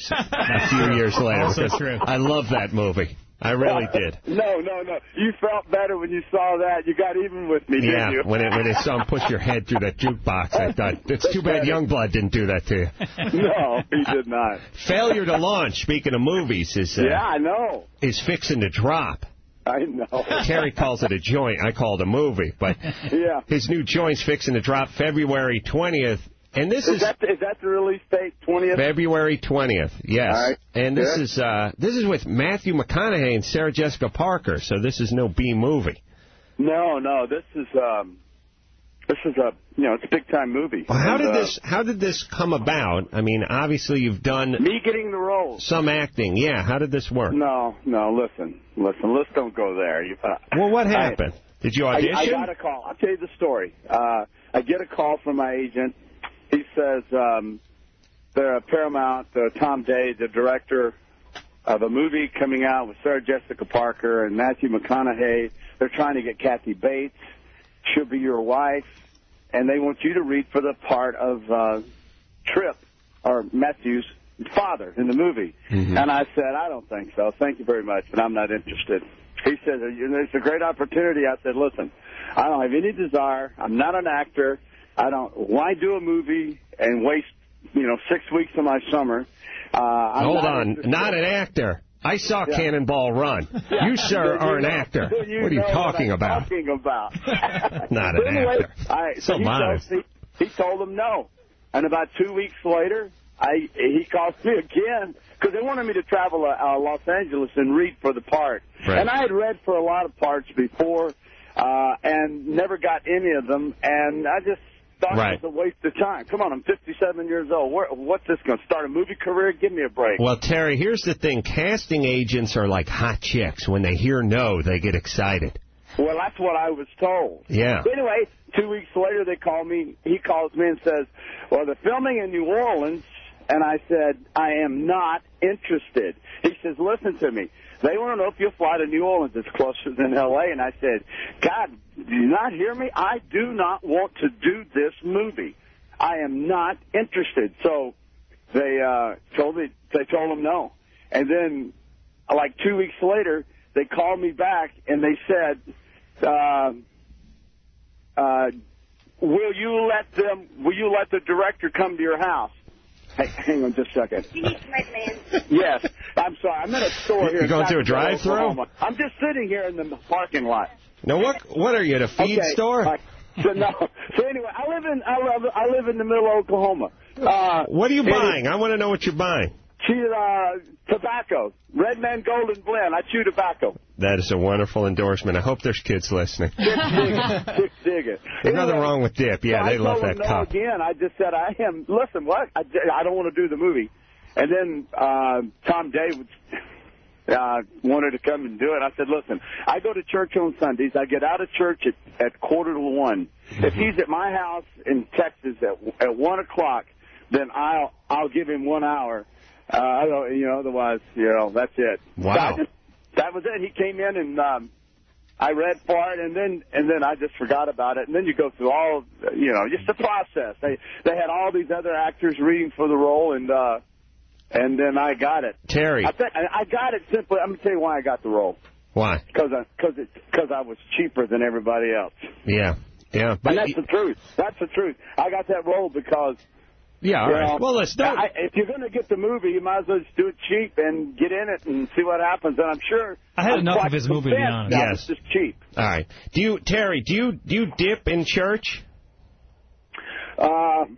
a few years later. Also true. I love that movie. I really did. No, no, no. You felt better when you saw that. You got even with me, Yeah, didn't you? when it, when they saw him push your head through that jukebox, I thought, it's too bad Youngblood didn't do that to you. No, he did not. Failure to launch, speaking of movies, is uh, Yeah, I know. is fixing to drop. I know. Terry calls it a joint. I call it a movie. But yeah. his new joint's fixing to drop February twentieth. And this is, is that, is that the release date, twentieth? February twentieth, yes. All right. And this Good. is uh, this is with Matthew McConaughey and Sarah Jessica Parker, so this is no B movie. No, no. This is um, this is a you know it's a big time movie. Well, how and, did uh, this how did this come about? I mean, obviously you've done me getting the role. Some acting, yeah. How did this work? No, no. Listen, listen. Let's don't go there. You, uh, Well, what happened? I, did you audition? I, I got a call. I'll tell you the story. Uh, I get a call from my agent. He says um, the Paramount, uh, Tom Day, the director of a movie coming out with Sarah Jessica Parker and Matthew McConaughey. They're trying to get Kathy Bates. She'll be your wife. And they want you to read for the part of uh, Tripp, or Matthew's father in the movie. Mm-hmm. And I said, I don't think so. Thank you very much, but I'm not interested. He said, it's a great opportunity. I said, listen, I don't have any desire. I'm not an actor. I don't. Why do a movie and waste, you know, six weeks of my summer? Uh, I'm Hold not on, interested. not an actor. I saw Yeah. Cannonball Run. Yeah. You, sir, You are an know- actor. you What are you know talking what I'm about? Talking about. Not But an anyway, actor. I, So he, modest. told, he, he told him no. And about two weeks later, I he called me again because they wanted me to travel to uh, Los Angeles and read for the part. Right. And I had read for a lot of parts before uh, and never got any of them. And I just thought Right. it was a waste of time. Come on, I'm fifty-seven years old. Where, what's this going to start a movie career? Give me a break. Well, Terry, here's the thing. Casting agents are like hot chicks. When they hear no, they get excited. Well, that's what I was told. Yeah. Anyway, two weeks later, they call me. He calls me and says, well, they're filming in New Orleans. And I said, I am not interested. He says, listen to me. They want to know if you'll fly to New Orleans. It's closer than L A And I said, God, do you not hear me? I do not want to do this movie. I am not interested. So they uh, told me, they told him no. And then, like two weeks later, they called me back and they said, uh, uh, will you let them, will you let the director come to your house? Hey, hang on just a second. You need some red man. Yes. I'm sorry. I'm in a store here. You going in through a Sacramento, drive-through? Oklahoma. I'm just sitting here in the parking lot. Now, what what are you, at a feed Okay, store? all right. So, no. So anyway, I live in I live I live in the middle of Oklahoma. Uh, What are you and buying? I want to know what you're buying. She, uh, tobacco. Red Man Golden Blend. I chew tobacco. That is a wonderful endorsement. I hope there's kids listening. Dick dig it. Dick dig it. There's nothing Anyway, wrong with dip. Yeah, so they I love told that him no cup. again. I just said, I am, listen, what? I, I don't want to do the movie. And then uh, Tom David uh, wanted to come and do it. I said, listen, I go to church on Sundays. I get out of church at, at quarter to one. Mm-hmm. If he's at my house in Texas at, at one o'clock, then I'll I'll give him one hour. Uh, I don't, you know, otherwise, you know, that's it. Wow. So I just, that was it. He came in and um, I read for it, and then and then I just forgot about it. And then you go through all, you know, just the process. They they had all these other actors reading for the role, and uh, and then I got it. Terry. I, th- I got it simply. I'm gonna tell you why I got the role. Why? Because I because it because I was cheaper than everybody else. Yeah, yeah. But And that's the truth. That's the truth. I got that role because. Yeah, all you right. know, Well, let's don't. I, if you're going to get the movie, you might as well just do it cheap and get in it and see what happens. And I'm sure. I had I'm enough quite of his movie, to be convinced honest. that Yes. It's just cheap. All right. Do you, Terry? Do you do you dip in church? Uh,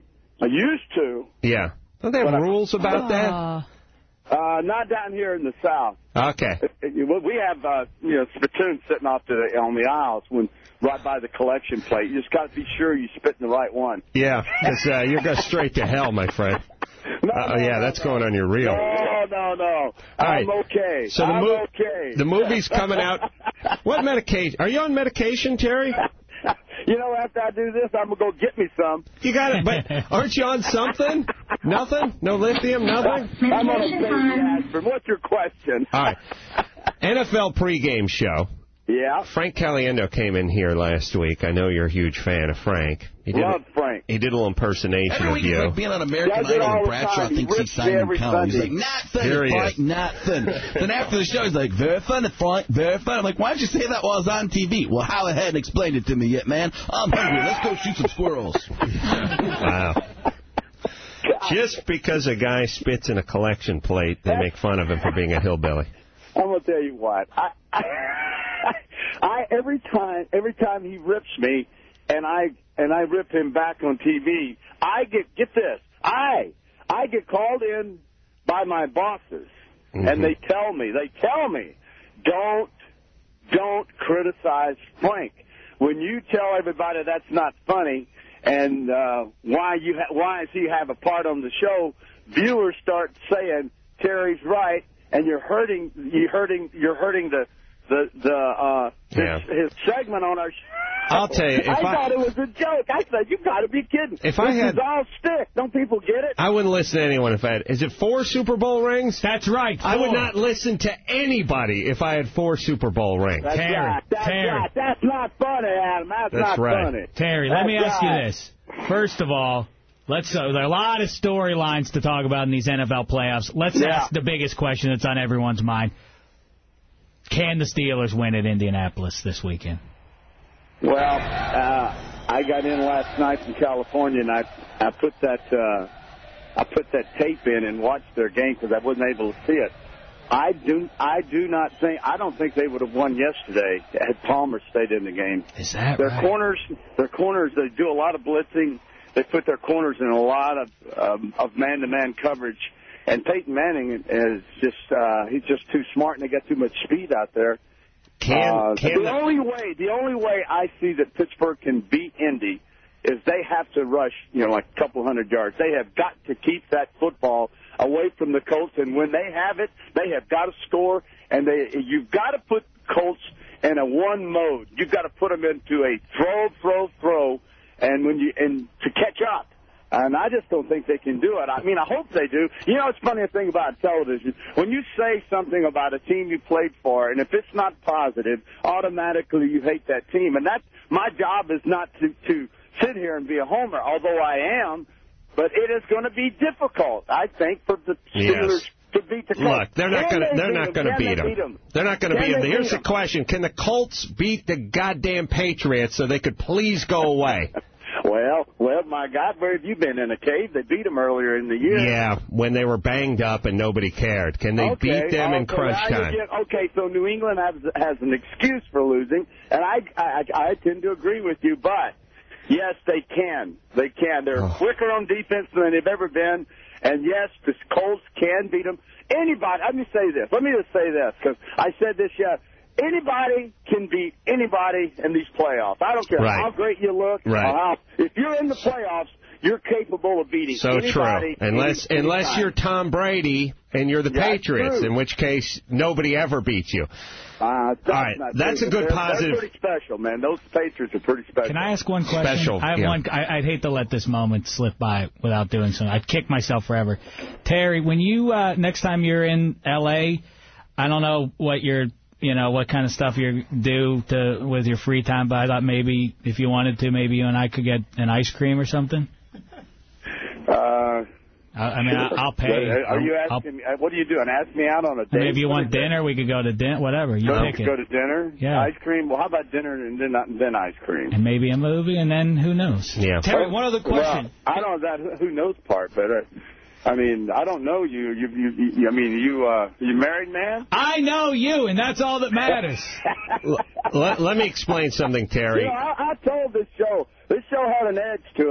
I used to. Yeah. Don't they have But I- rules about that? Uh, not down here in the South. Okay. We have, uh, you know, spittoons sitting off to the, on the aisles when right by the collection plate. You just got to be sure you spit in the right one. Yeah, because uh, you're going straight to hell, my friend. No, uh, no, yeah, no, that's no. going on your reel. No, no, no. All I'm right. okay. So the I'm mo- okay. The movie's coming out. What medication? Are you on medication, Terry? You know, after I do this, I'm going to go get me some. You got it, but aren't you on something? Nothing? No lithium? Nothing? I'm on a baby aspirin. What's your question? All right. N F L pregame show. Yeah. Frank Caliendo came in here last week. I know you're a huge fan of Frank. He did Love a, Frank. He did a little impersonation Every of week you. it's like being on American Does it Idol all and the Bradshaw time. He thinks rips he's me Simon every Cowell. He's Sunday. like, nothing, Here he Frank, is. nothing. Then after the show, he's like, very funny, Frank, very funny. I'm like, why did you say that while I was on T V? Well, Howard hadn't explained it to me yet, man. I'm hungry. Let's go shoot some squirrels. Wow. Just because a guy spits in a collection plate, they make fun of him for being a hillbilly. I'm gonna tell you what. I, I, I every time, every time he rips me, and I and I rip him back on T V, I get get this. I I get called in by my bosses, Mm-hmm. and they tell me, they tell me, don't don't criticize Frank. When you tell everybody that's not funny, and uh, why you ha- why does he have a part on the show, viewers start saying Terry's right. And you're hurting, you're hurting, you're hurting the, the, the, uh, Yeah. his, his segment on our show. I'll tell you, if I, I- thought it was a joke. I said, you got to be kidding. If this I had- is all stick. Don't people get it? I wouldn't listen to anyone if I had... Is it four Super Bowl rings? That's right. I would four. not listen to anybody if I had four Super Bowl rings. That's Terry, right. That's Terry. right. That's not funny, Adam. That's, That's not right. funny. Terry, let That's me ask right. you this. First of all, let's. Uh, there are a lot of storylines to talk about in these N F L playoffs. Let's Yeah. ask the biggest question that's on everyone's mind. Can the Steelers win at Indianapolis this weekend? Well, uh, I got in last night from California, and I I put that uh, I put that tape in and watched their game because I wasn't able to see it. I do I do not think I don't think they would have won yesterday had Palmer stayed in the game. Is that Their right? corners, their corners, they do a lot of blitzing. They put their corners in a lot of um, of man-to-man coverage. And Peyton Manning is just, uh, he's just too smart, and they got too much speed out there. Can, uh, can the the- only way, the only way I see that Pittsburgh can beat Indy is they have to rush, you know, like a couple hundred yards. They have got to keep that football away from the Colts, and when they have it, they have got to score, and they, you've got to put Colts in a one mode. You've got to put them into a throw, throw, throw, and when you and to catch up. And I just don't think they can do it. I mean, I hope they do. You know, it's funny a thing about television. When you say something about a team you played for, and if it's not positive, automatically you hate that team. And that's my job is not to, to sit here and be a homer, although I am. But it is going to be difficult, I think, for the Steelers Yes. to beat the Colts. Look, they're not Can going to they they're not going to Can beat they them. beat them? They're not going to Can beat them. they Here's beat the question: can the Colts beat the goddamn Patriots so they could please go away? Well, well, my God, where have you been in a cave? They beat them earlier in the year. Yeah, when they were banged up and nobody cared. Can they okay, beat them in okay, crunch now you time? get- okay, so New England has has an excuse for losing, and I I, I tend to agree with you, but yes, they can. They can. They're Oh. quicker on defense than they've ever been, and yes, the Colts can beat them. Anybody, let me say this. Let me just say this, because I said this yet. Anybody can beat anybody in these playoffs. I don't care Right. how great you look. Right. Or how, if you're in the playoffs, you're capable of beating So anybody. true. Unless any- unless anytime. you're Tom Brady and you're the That's Patriots, true. in which case nobody ever beats you. Uh, that's All right, not that's true, a good but they're, positive- They're pretty special, man. Those Patriots are pretty special. Can I ask one question? Special, I have yeah. one. I, I'd hate to let this moment slip by without doing something. I'd kick myself forever. Terry, when you uh, next time you're in L A, I don't know what you're, you know, what kind of stuff you do to with your free time, but I thought maybe if you wanted to, maybe you and I could get an ice cream or something. Uh, I, I mean, I, I'll pay. Are you I'll- asking me? uh, What are you doing? Ask me out on a date? Maybe you What want is it? dinner, we could go to dinner, whatever. You Go, pick it. go to dinner? Yeah. Ice cream? Well, how about dinner and then then ice cream? And maybe a movie, and then who knows? Yeah. Terry, one other question. Well, I don't know that who knows part, but uh, I mean, I don't know you. You, you, you I mean, you, uh, you married man? I know you, and that's all that matters. let, let me explain something, Terry. You know, I, I told this show. This show had an edge to it.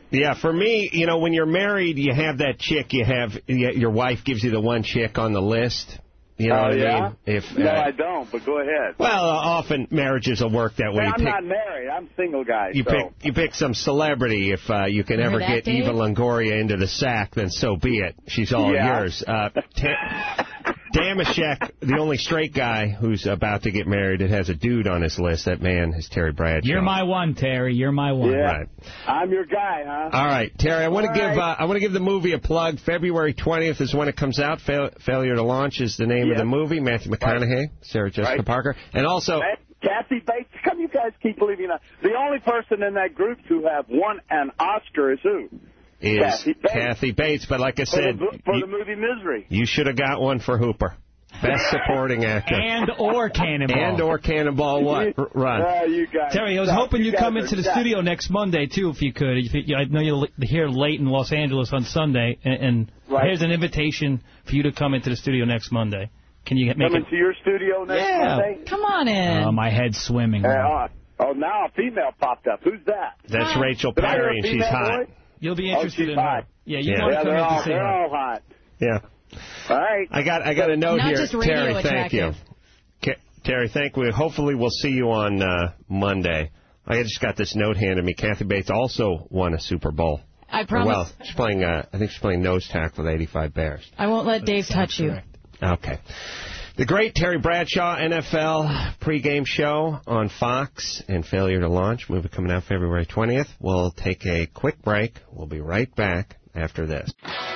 Yeah, for me, you know, when you're married, you have that chick, you have, your wife gives you the one chick on the list. You know oh, what I yeah? mean? If, no, uh, I don't, but go ahead. Well, uh, often marriages will work that way. Hey, You I'm pick, not married. I'm a single guy. you so. pick you pick some celebrity. If uh, you can Remember ever that, get Dave? Eva Longoria into the sack, then so be it. She's all Yeah. yours. Uh, ta- Damashek, the only straight guy who's about to get married, it has a dude on his list. That man is Terry Bradshaw. You're my one, Terry. You're my one. Yeah. Right. I'm your guy, huh? All right, Terry. I want to All give right. uh, I want to give the movie a plug. February twentieth is when it comes out. Fail- Failure to Launch is the name Yeah. of the movie. Matthew McConaughey, Sarah Jessica Right. Parker, and also Hey, Kathy Bates. Come, you guys keep believing that. The only person in that group to have won an Oscar is who? is Kathy Bates. Kathy Bates. But like I For, said, the, for you, the movie Misery. you should have got one for Hooper, Best Supporting Actor, And or Cannonball. and or Cannonball what R- Run. Uh, you guys. Terry, I was suck. hoping You you'd guys come are into the nuts. studio next Monday, too, if you could. If you, I know you're here late in Los Angeles on Sunday, and, and Right. here's an invitation for you to come into the studio next Monday. Can you make Coming it? to your studio next Yeah. Monday? Come on in. Oh, my head's swimming. Uh, oh, oh, now a female popped up. Who's that? That's Hi. Rachel Did I hear a Perry, and she's female hot. voice? You'll be Oh, interested she's in her. hot. Yeah, you Yeah. want Yeah, to come they're in all, to see they're her. all hot. Yeah. All right. I got I got a note Not here, just radio Terry. Thank you, attractive. Ca- Terry. Thank you. Hopefully, we'll see you on uh, Monday. I just got this note handed me. Kathy Bates also won a Super Bowl. I Or, promise well, she's playing. Uh, I think she's playing nose tackle with eighty-five Bears. I won't let Dave touch you. Okay. The great Terry Bradshaw N F L pregame show on Fox and Failure to Launch. Movie coming out February twentieth. We'll take a quick break. We'll be right back after this.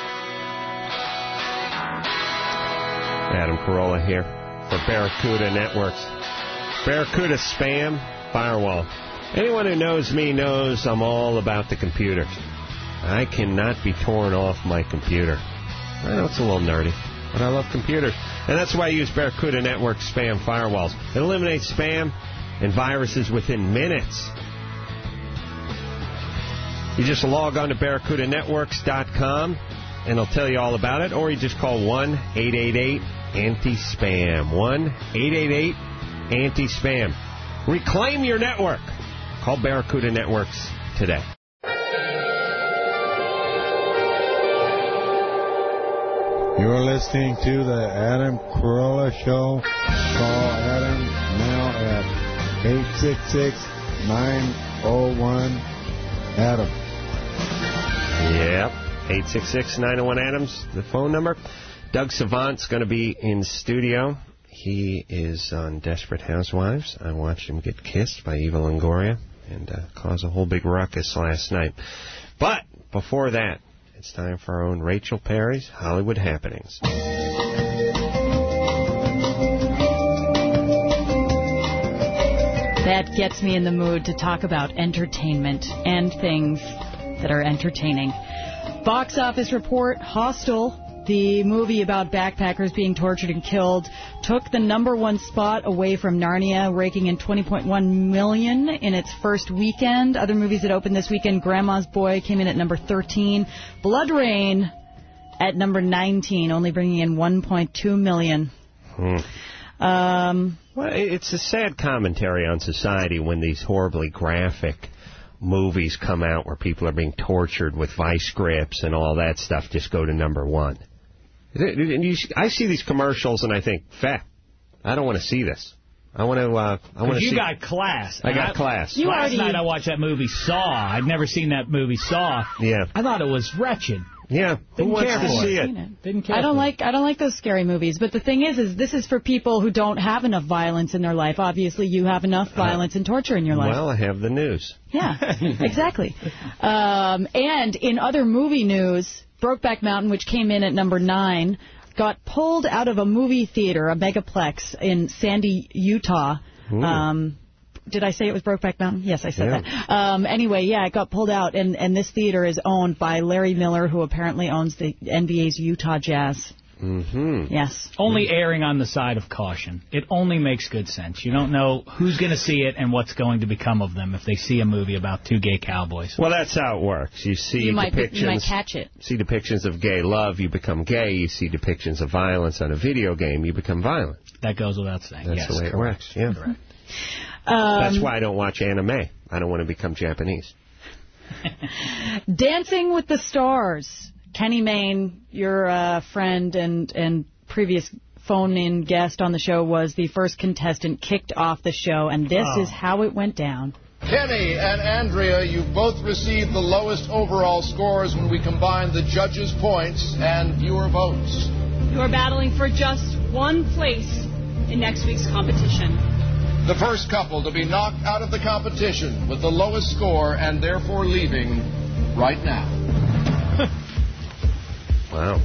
Adam Carolla here for Barracuda Networks. Barracuda Spam Firewall. Anyone who knows me knows I'm all about the computers. I cannot be torn off my computer. I know it's a little nerdy, but I love computers. And that's why I use Barracuda Network Spam Firewalls. It eliminates spam and viruses within minutes. You just log on to barracuda networks dot com and it'll tell you all about it, or you just call one eight eight eight anti spam. one eight eight eight anti spam. Reclaim your network. Call Barracuda Networks today. You're listening to the Adam Carolla Show. Call Adam now at eight six six, nine oh one, Adam. Yep, eight six six, nine oh one, Adams, the phone number. Doug Savant's going to be in studio. He is on Desperate Housewives. I watched him get kissed by Eva Longoria and uh, cause a whole big ruckus last night. But before that, it's time for our own Rachel Perry's Hollywood Happenings. That gets me in the mood to talk about entertainment and things that are entertaining. Box office report, Hostel, the movie about backpackers being tortured and killed, took the number one spot away from Narnia, raking in twenty point one million dollars in its first weekend. Other movies that opened this weekend, Grandma's Boy came in at number thirteen. Blood Rain at number nineteen, only bringing in one point two million dollars. Hmm. Um, well, it's a sad commentary on society when these horribly graphic movies come out where people are being tortured with vice grips and all that stuff just go to number one. And you, I see these commercials and I think, "Fat, I don't want to see this. I want to. Uh, I want to you see." got class. I got I, class. You Last already... night I watched that movie Saw. I'd never seen that movie Saw. Yeah. I thought it was wretched. Yeah. Didn't Who wants care to for see it. it? Didn't care. I don't for like it. I don't like those scary movies. But the thing is, is this is for people who don't have enough violence in their life. Obviously, you have enough violence uh, and torture in your life. Well, I have the news. Yeah, exactly. Um, and in other movie news, Brokeback Mountain, which came in at number nine, got pulled out of a movie theater, a megaplex in Sandy, Utah. Um, did I say it was Brokeback Mountain? Yes, I said yeah. that. Um, anyway, yeah, it got pulled out, and, and this theater is owned by Larry Miller, who apparently owns the N B A's Utah Jazz. Mm-hmm. Yes. Only erring on the side of caution. It only makes good sense. You don't know who's going to see it and what's going to become of them if they see a movie about two gay cowboys. Well, that's how it works. You see you depictions. Might, you might catch it. See depictions of gay love, you become gay. You see depictions of violence on a video game, you become violent. That goes without saying. That's yes, the way correct. it works. Yeah. Correct. Um, That's why I don't watch anime. I don't want to become Japanese. Dancing with the Stars. Kenny Mayne, your uh, friend and, and previous phone-in guest on the show, was the first contestant kicked off the show, and this oh. is how it went down. Kenny and Andrea, you both received the lowest overall scores when we combined the judges' points and viewer votes. You are battling for just one place in next week's competition. The first couple to be knocked out of the competition with the lowest score and therefore leaving right now. Wow.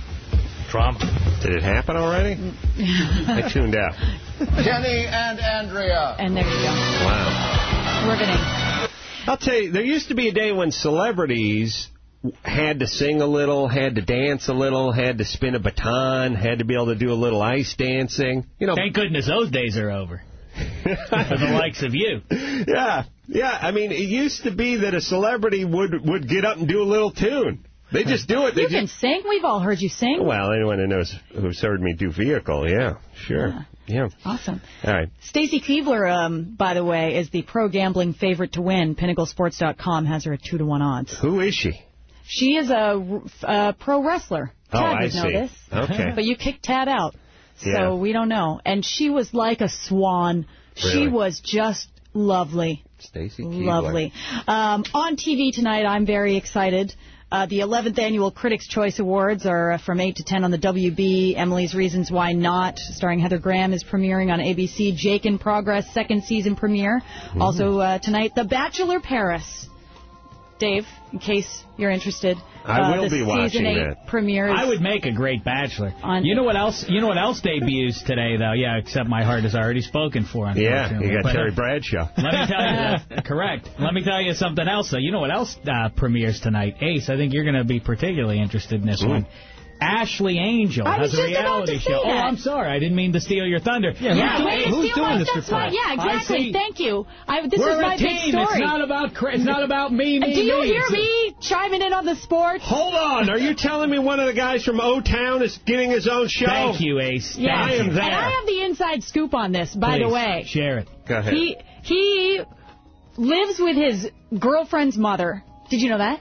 Drama. Did it happen already? I tuned out. Kenny and Andrea. And there you go. Wow. Riveting. I'll tell you, there used to be a day when celebrities had to sing a little, had to dance a little, had to spin a baton, had to be able to do a little ice dancing. You know. Thank goodness those days are over. For the likes of you. Yeah. Yeah. I mean, it used to be that a celebrity would, would get up and do a little tune. They just do it. They you can just... sing. We've all heard you sing. Well, anyone who knows who's heard me do vehicle, yeah, sure. Yeah. yeah. Awesome. All right. Stacey Keebler, um, by the way, is the pro gambling favorite to win. Pinnacle Sports dot com has her at two to one odds. Who is she? She is a, a pro wrestler. Oh, Tad I would know see. this. Okay. But you kicked Tad out. So Yeah. we don't know. And she was like a swan. Really? She was just lovely. Stacey Keebler. Lovely. Um, on T V tonight, I'm very excited. Uh, the eleventh Annual Critics' Choice Awards are uh, from eight to ten on the W B. Emily's Reasons Why Not, starring Heather Graham, is premiering on A B C. Jake in Progress, second season premiere. Mm-hmm. Also uh, tonight, The Bachelor Paris. Dave, in case you're interested. I uh, will the be watching season eight that. premiere. I would make a great bachelor. On you know what else? You know what else debuts today, though? Yeah, except my heart is already spoken for. Yeah, you got but, Terry uh, Bradshaw. Let me tell you, uh, correct. Let me tell you something else, though. You know what else uh, premieres tonight? Ace, I think you're going to be particularly interested in this Ooh. one. Ashley Angel I was has a just about reality to say show. that. Oh, I'm sorry. I didn't mean to steal your thunder. Yeah, yeah who's, way to who's steal doing my- this that's report? my- Yeah, I exactly. see. Thank you. I, this We're is a my team. big story. It's not about it's not about me, me, Do you me. hear It's- me chiming in on the sports? Hold on. Are you telling me one of the guys from O-Town is getting his own show? Thank you, Ace. Yeah, I am there. and I have the inside scoop on this, by Please, the way. share it. Go ahead. He he lives with his girlfriend's mother. Did you know that?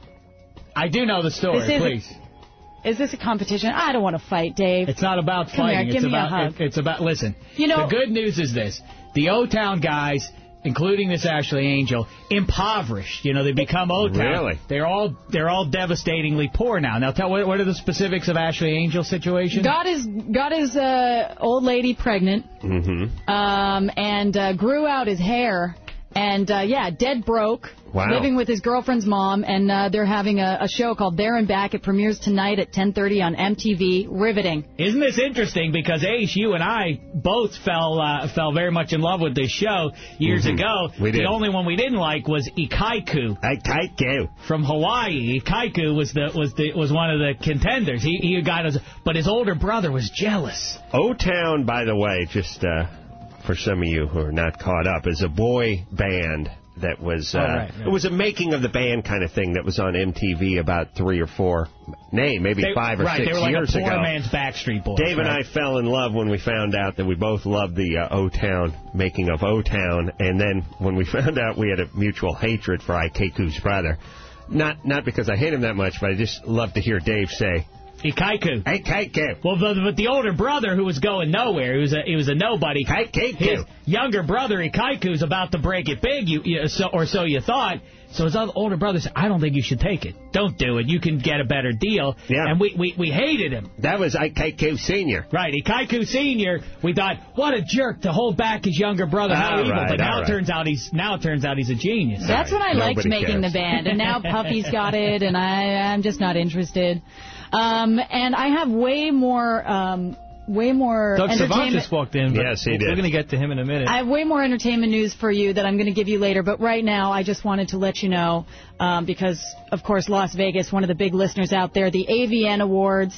I do know the story, This is- please. Is this a competition? I don't want to fight, Dave. It's not about Come fighting. here, give it's me a about hug. it- it's about listen. You know- the good news is this: the O-Town guys, including this Ashley Angel, impoverished. You know, they become O-Town. Really? They're all they're all devastatingly poor now. Now, tell what, what are the specifics of Ashley Angel's situation? Got his got his uh, old lady pregnant, Mm-hmm. um, and uh, grew out his hair, and uh, yeah, dead broke. Wow. Living with his girlfriend's mom, and uh, they're having a, a show called There and Back. It premieres tonight at ten thirty on M T V. Riveting. Isn't this interesting? Because Ace, you and I both fell uh, fell very much in love with this show years Mhm. ago. We did. The only one we didn't like was Ikaiku. Ikaiku From Hawaii. Ikaiku was the was the was one of the contenders. He he got his, but his older brother was jealous. O-Town, by the way, just uh, for some of you who are not caught up, is a boy band that was uh, Oh, right, right. it was a making of the band kind of thing that was on M T V about three or four, nay, maybe They- five or right, six they were like years a poor ago. man's Backstreet Boys. Dave and I right? fell in love when we found out that we both loved the uh, O-Town, making of O-Town, and then when we found out we had a mutual hatred for Ikaiku's brother. Not not because I hate him that much, but I just love to hear Dave say, Ikaiku. Ikaiku. Well, but, but the older brother who was going nowhere, he was a he was a nobody. Ikaiku. His younger brother Ikaiku's about to break it big, you, you so or so you thought. So his other older brother said, "I don't think you should take it. Don't do it. You can get a better deal." Yeah. And we, we, we hated him. That was Ikaiku Senior. Right, Ikaiku Senior. We thought, what a jerk to hold back his younger brother. How All evil! right, but now all it right. turns out he's now it turns out he's a genius. That's when I liked Nobody making cares. the band, and now Puffy's got it, and I I'm just not interested. Um, and I have way more um, way more Doug Savant entertainment. just walked in. But Yes, he we're did. going to get to him in a minute. I have way more entertainment news for you that I'm going to give you later, but right now I just wanted to let you know, um, because, of course, Las Vegas, one of the big listeners out there, the A V N Awards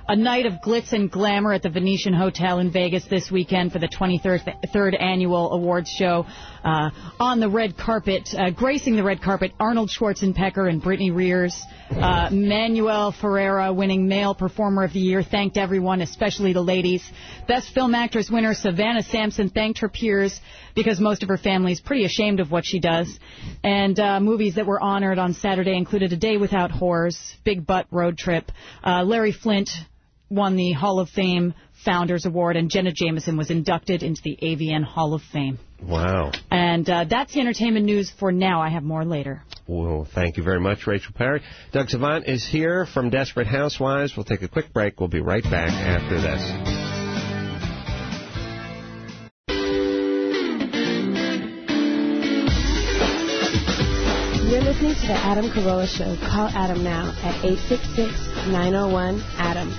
a night of glitz and glamour at the Venetian Hotel in Vegas this weekend for the twenty-third third annual awards show. Uh, on the red carpet, uh, gracing the red carpet, Arnold Schwarzenegger and Brittany Rears. Uh, Manuel Ferreira, winning Male Performer of the Year, thanked everyone, especially the ladies. Best Film Actress winner Savannah Sampson thanked her peers because most of her family is pretty ashamed of what she does. And uh, movies that were honored on Saturday included A Day Without Whores, Big Butt Road Trip. Uh, Larry Flint won the Hall of Fame Founders Award, and Jenna Jameson was inducted into the A V N Hall of Fame. Wow. And uh, that's the entertainment news for now. I have more later. Well, thank you very much, Rachel Perry. Doug Savant is here from Desperate Housewives. We'll take a quick break. We'll be right back after this. You're listening to the Adam Carolla Show. Call Adam now at eight six six, nine oh one, A D A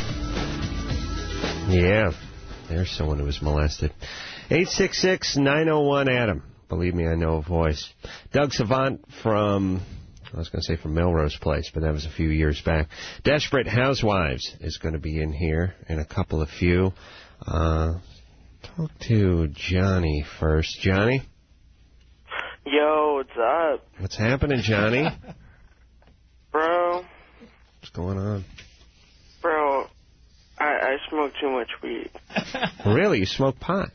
M. Yeah, there's someone who was molested. eight six six, nine oh one, A D A M. Believe me, I know a voice. Doug Savant from, I was going to say from Melrose Place, but that was a few years back. Desperate Housewives is going to be in here in a couple of few. Uh, talk to Johnny first. Johnny? Yo, what's up? What's happening, Johnny? Bro. What's going on? Bro, I, I smoke too much weed. Really? You smoke pot?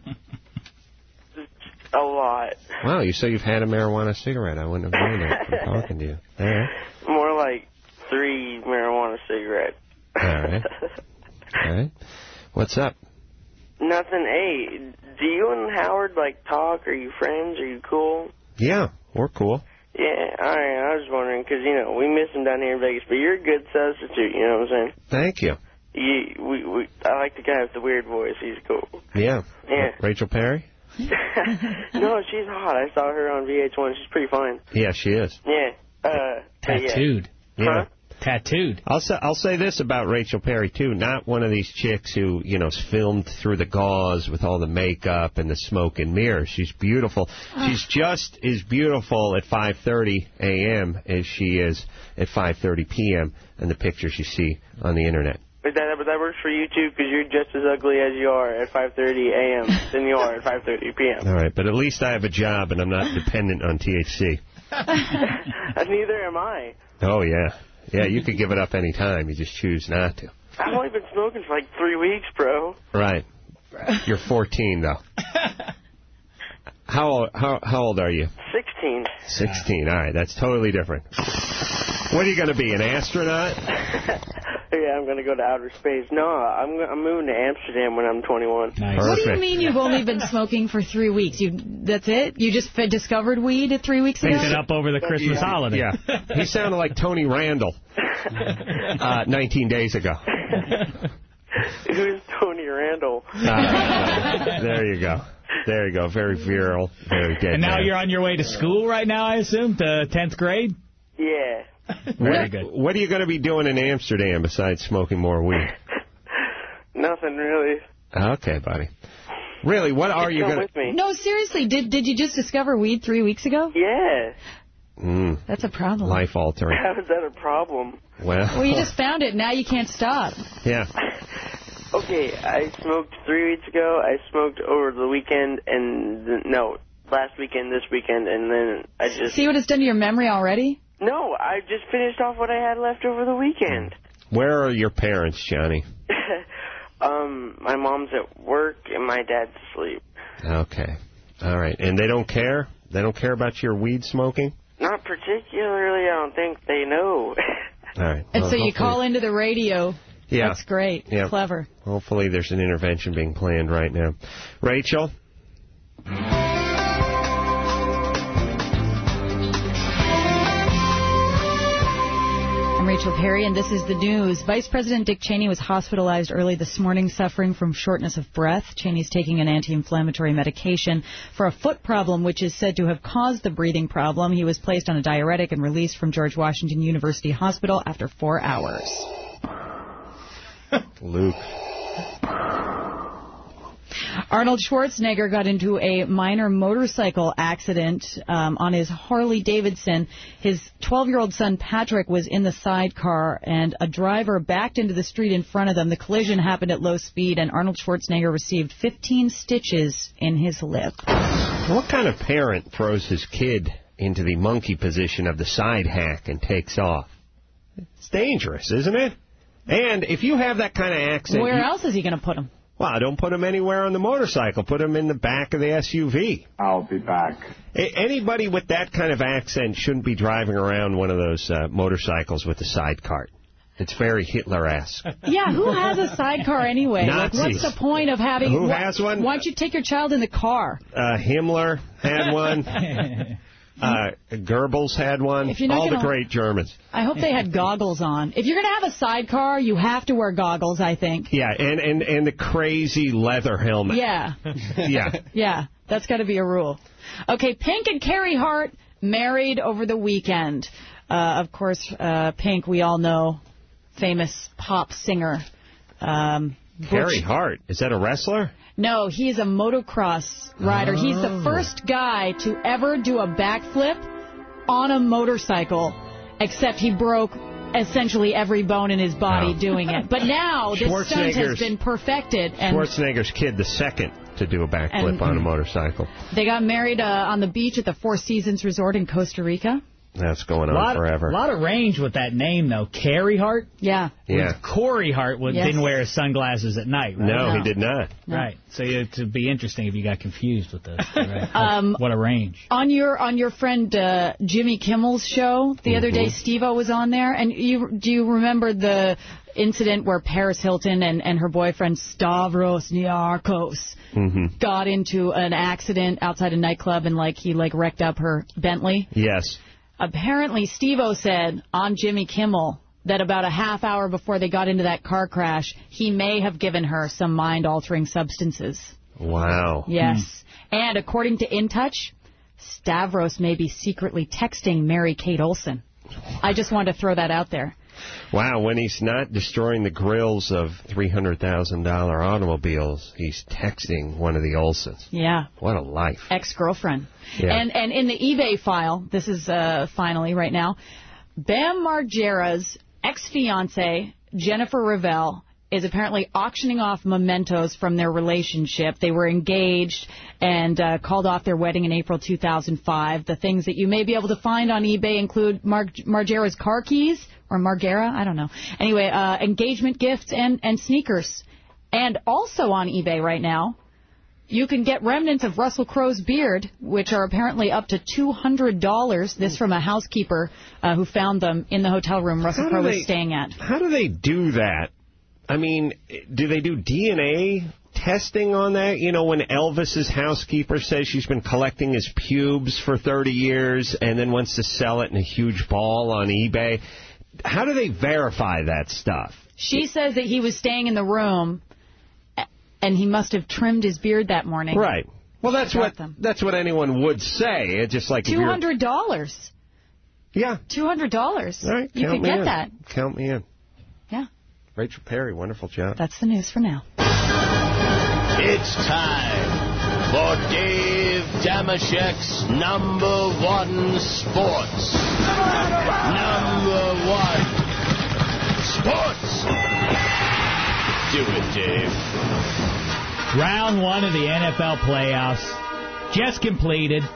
A lot. Wow, you say you've had a marijuana cigarette. I wouldn't have known that from talking to you. All right. More like three marijuana cigarettes. All right. All right. What's up? Nothing. Hey, do you and Howard, like, talk? Are you friends? Are you cool? Yeah, we're cool. Yeah, all right. I was wondering, because, you know, we miss him down here in Vegas, but you're a good substitute, you know what I'm saying? Thank you. You, we, we, I like the guy with the weird voice. He's cool. Yeah. Yeah. Rachel Perry? No, she's hot. I saw her on V H one. She's pretty fine. Yeah, she is. Yeah. Uh, Tattooed. Yeah. Yeah. Huh? Tattooed. I'll say, I'll say this about Rachel Perry, too. Not one of these chicks who, you know, is filmed through the gauze with all the makeup and the smoke and mirrors. She's beautiful. She's just as beautiful at five thirty A M as she is at five thirty P M in the pictures you see on the Internet. But that, but that works for you, too, because you're just as ugly as you are at five thirty A M than you are at five thirty P M All right, but at least I have a job and I'm not dependent on T H C. Neither am I. Oh, yeah. Yeah, you could give it up any time. You just choose not to. I've only been smoking for like three weeks, bro. Right. You're fourteen, though. How old, how, how old are you? sixteen. sixteen. All right, that's totally different. What are you going to be, an astronaut? Yeah, I'm going to go to outer space. No, I'm I'm moving to Amsterdam when I'm twenty-one. Nice. What do you mean you've only been smoking for three weeks? You That's it? You just f- discovered weed three weeks ago? Picked it up over the Christmas yeah. holiday. Yeah. He sounded like Tony Randall uh, nineteen days ago. Who's Tony Randall? Uh, there you go. There you go. Very virile, very dead. And now man. you're on your way to school right now, I assume, to tenth grade? Yeah. Very good. What are you going to be doing in Amsterdam besides smoking more weed? Nothing, really. Okay, buddy. Really, what are you going to... No, seriously, did did you just discover weed three weeks ago? Yeah. Mm. That's a problem. Life altering. How is that a problem? Well, well, you just found it. Now you can't stop. Yeah. Okay, I smoked three weeks ago. I smoked over the weekend, and no, last weekend, this weekend, and then I just... See what it's done to your memory already? No, I just finished off what I had left over the weekend. Where are your parents, Johnny? um, my mom's at work, and my dad's asleep. Okay. All right. And they don't care? They don't care about your weed smoking? Not particularly. I don't think they know. All right. And well, so you call into the radio. Yeah. That's great. Yeah. Clever. Hopefully there's an intervention being planned right now. Rachel? I'm Rachel Perry, and this is the news. Vice President Dick Cheney was hospitalized early this morning suffering from shortness of breath. Cheney's taking an anti-inflammatory medication for a foot problem, which is said to have caused the breathing problem. He was placed on a diuretic and released from George Washington University Hospital after four hours. Arnold Schwarzenegger got into a minor motorcycle accident um, on his Harley-Davidson. His twelve-year-old son, Patrick, was in the sidecar, and a driver backed into the street in front of them. The collision happened at low speed, and Arnold Schwarzenegger received fifteen stitches in his lip. What kind of parent throws his kid into the monkey position of the side hack and takes off? It's dangerous, isn't it? And if you have that kind of accident... Where you, else is he going to put him? Well, don't put him anywhere on the motorcycle. Put him in the back of the S U V. I'll be back. A anybody with that kind of accent shouldn't be driving around one of those uh, motorcycles with a side cart. It's very Hitler-esque. Yeah, who has a sidecar anyway? Nazis. Like, what's the point of having... Who wh has one? Why don't you take your child in the car? Uh, Himmler had one. uh, Goebbels had one. If you're not All gonna, the great Germans. I hope they had goggles on. If you're going to have a sidecar, you have to wear goggles, I think. Yeah, and, and, and the crazy leather helmet. Yeah. Yeah. Yeah, that's got to be a rule. Okay, Pink and Carrie Hart married over the weekend. Uh, of course, uh, Pink, we all know, famous pop singer. Um, Carrie Hart, is that a wrestler? No, he's a motocross rider. Oh. He's the first guy to ever do a backflip on a motorcycle, except he broke essentially every bone in his body oh. doing it. But now this stunt has been perfected. And Schwarzenegger's kid, the second to do a backflip and, on a motorcycle. They got married uh, on the beach at the Four Seasons Resort in Costa Rica. That's going on lot, forever. A lot of range with that name, though. Carrie Hart? Yeah. Yeah. Corey Hart would, Yes. didn't wear his sunglasses at night, right? No, No. he did not. No. Right. So it would be interesting if you got confused with this. Right? Um, what a range. On your on your friend uh, Jimmy Kimmel's show the mm-hmm. other day, Steve-O was on there. And you do you remember the incident where Paris Hilton and, and her boyfriend Stavros Niarchos mm-hmm. got into an accident outside a nightclub and like he like wrecked up her Bentley? Yes. Apparently, Steve-O said on Jimmy Kimmel that about a half hour before they got into that car crash, he may have given her some mind-altering substances. Wow. Yes. Mm. And according to In Touch, Stavros may be secretly texting Mary-Kate Olsen. I just wanted to throw that out there. Wow, when he's not destroying the grills of three hundred thousand dollar automobiles, he's texting one of the Olsens. Yeah. What a life. Ex-girlfriend. Yeah. And and in the eBay file, this is uh, finally right now, Bam Margera's ex-fiancée, Jennifer Revelle, is apparently auctioning off mementos from their relationship. They were engaged and uh, called off their wedding in April two thousand five. The things that you may be able to find on eBay include Mar Margera's car keys, or Margera, I don't know. Anyway, uh, engagement gifts and, and sneakers. And also on eBay right now, you can get remnants of Russell Crowe's beard, which are apparently up to two hundred dollars. This from a housekeeper uh, who found them in the hotel room Russell Crowe was staying at. How do they do that? I mean, do they do D N A testing on that? You know, when Elvis's housekeeper says she's been collecting his pubes for thirty years and then wants to sell it in a huge ball on eBay. How do they verify that stuff? She says that he was staying in the room and he must have trimmed his beard that morning. Right. Well, that's what them. that's what anyone would say. It's just like two hundred dollars. Yeah. two hundred dollars. All right. You Count could me get in. that. Count me in. Yeah. Rachel Perry, wonderful job. That's the news for now. It's time for Dave Damashek's number one sports. Number one sports. Do it, Dave. Round one of the N F L playoffs just completed.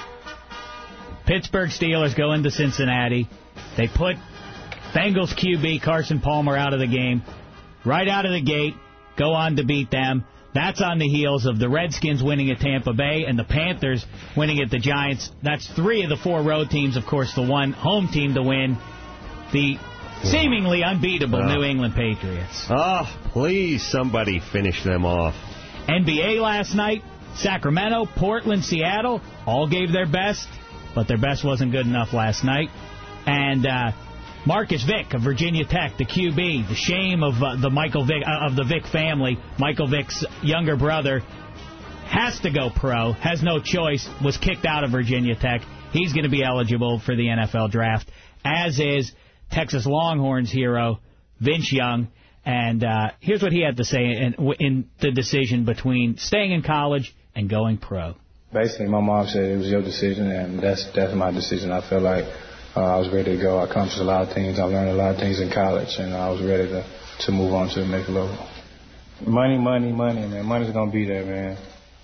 Pittsburgh Steelers go into Cincinnati. They put Bengals Q B Carson Palmer out of the game. Right out of the gate, go on to beat them. That's on the heels of the Redskins winning at Tampa Bay and the Panthers winning at the Giants. That's three of the four road teams. Of course, the one home team to win, the seemingly unbeatable oh. New England Patriots. Oh, please, somebody finish them off. N B A last night, Sacramento, Portland, Seattle, all gave their best, but their best wasn't good enough last night. And uh, Marcus Vick of Virginia Tech, the Q B, the shame of uh, the Michael Vick uh, of the Vick family, Michael Vick's younger brother, has to go pro, has no choice, was kicked out of Virginia Tech. He's going to be eligible for the N F L draft, as is Texas Longhorns hero Vince Young. And uh, here's what he had to say in, in the decision between staying in college and going pro. Basically, my mom said it was your decision, and that's that's my decision. I feel like uh, I was ready to go. I accomplished a lot of things. I learned a lot of things in college, and I was ready to, to move on to the next level. Money, money, money, man. Money's going to be there, man.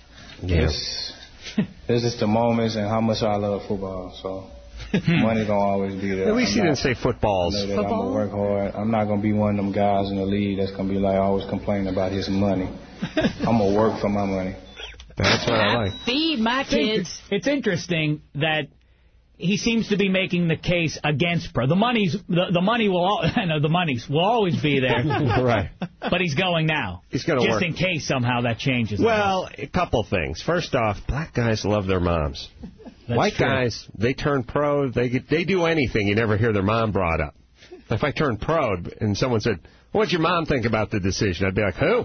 Yes. It's, it's just the moments and how much I love football, so... Money don't always be there. At least I'm you not, didn't say footballs. I know that Football? I'm going to work hard. I'm not going to be one of them guys in the league that's going to be like always complaining about his money. I'm going to work for my money. That's what I like. Feed my kids. It's interesting that he seems to be making the case against pro. The money's the, the money will all, I know the money's will always be there. Right. But he's going now. He's going to just work. in case somehow that changes. Well, a couple things. First off, black guys love their moms. That's White true. guys, they turn pro, they get, they do anything. You never hear their mom brought up. If I turned pro and someone said, what'd your mom think about the decision? I'd be like, who?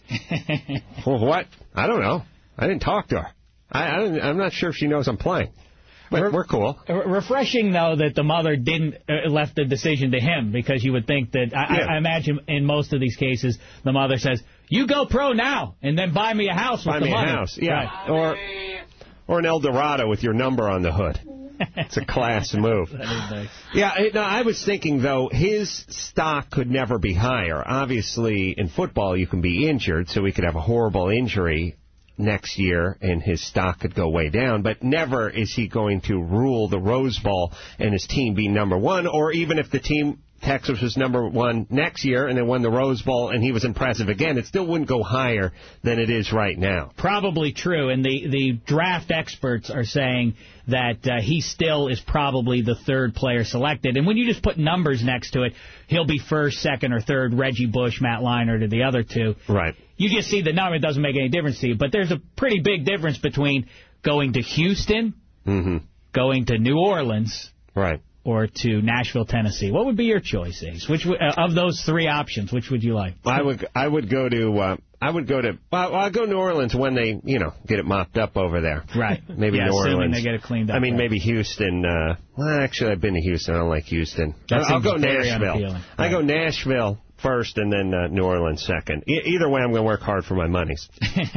Well, what? I don't know. I didn't talk to her. I, I didn't, I'm not sure if she knows I'm playing. But we're, we're cool. Refreshing, though, that the mother didn't uh, left the decision to him, because you would think that, I, Yeah. I, I imagine in most of these cases, the mother says, you go pro now, and then buy me a house with Buy the me money. a house, yeah. Right. Or, or an Eldorado with your number on the hood. It's a class move. Yeah, it, no, I was thinking, though, his stock could never be higher. Obviously, in football, you can be injured, so he could have a horrible injury next year, and his stock could go way down. But never is he going to rule the Rose Bowl and his team be number one, or even if the team... Texas was number one next year and then won the Rose Bowl and he was impressive again, it still wouldn't go higher than it is right now. Probably true, and the, the draft experts are saying that uh, he still is probably the third player selected. And when you just put numbers next to it, he'll be first, second, or third, Reggie Bush, Matt Leinart, or the other two. Right. You just see the number, it doesn't make any difference to you. But there's a pretty big difference between going to Houston, mm-hmm. going to New Orleans, right, or to Nashville, Tennessee. What would be your choice, Ace? Which uh, of those three options, which would you like? I would I would go to uh, I would go to well, I'll go to New Orleans when they you know get it mopped up over there. Right. Maybe yeah, New assuming Orleans. they get it cleaned up. I mean, right. maybe Houston. Uh, well, actually, I've been to Houston. I don't like Houston. That I'll seems go very Nashville. unappealing. I Right. go Nashville first, and then uh, New Orleans second. E- either way, I'm going to work hard for my monies. Dave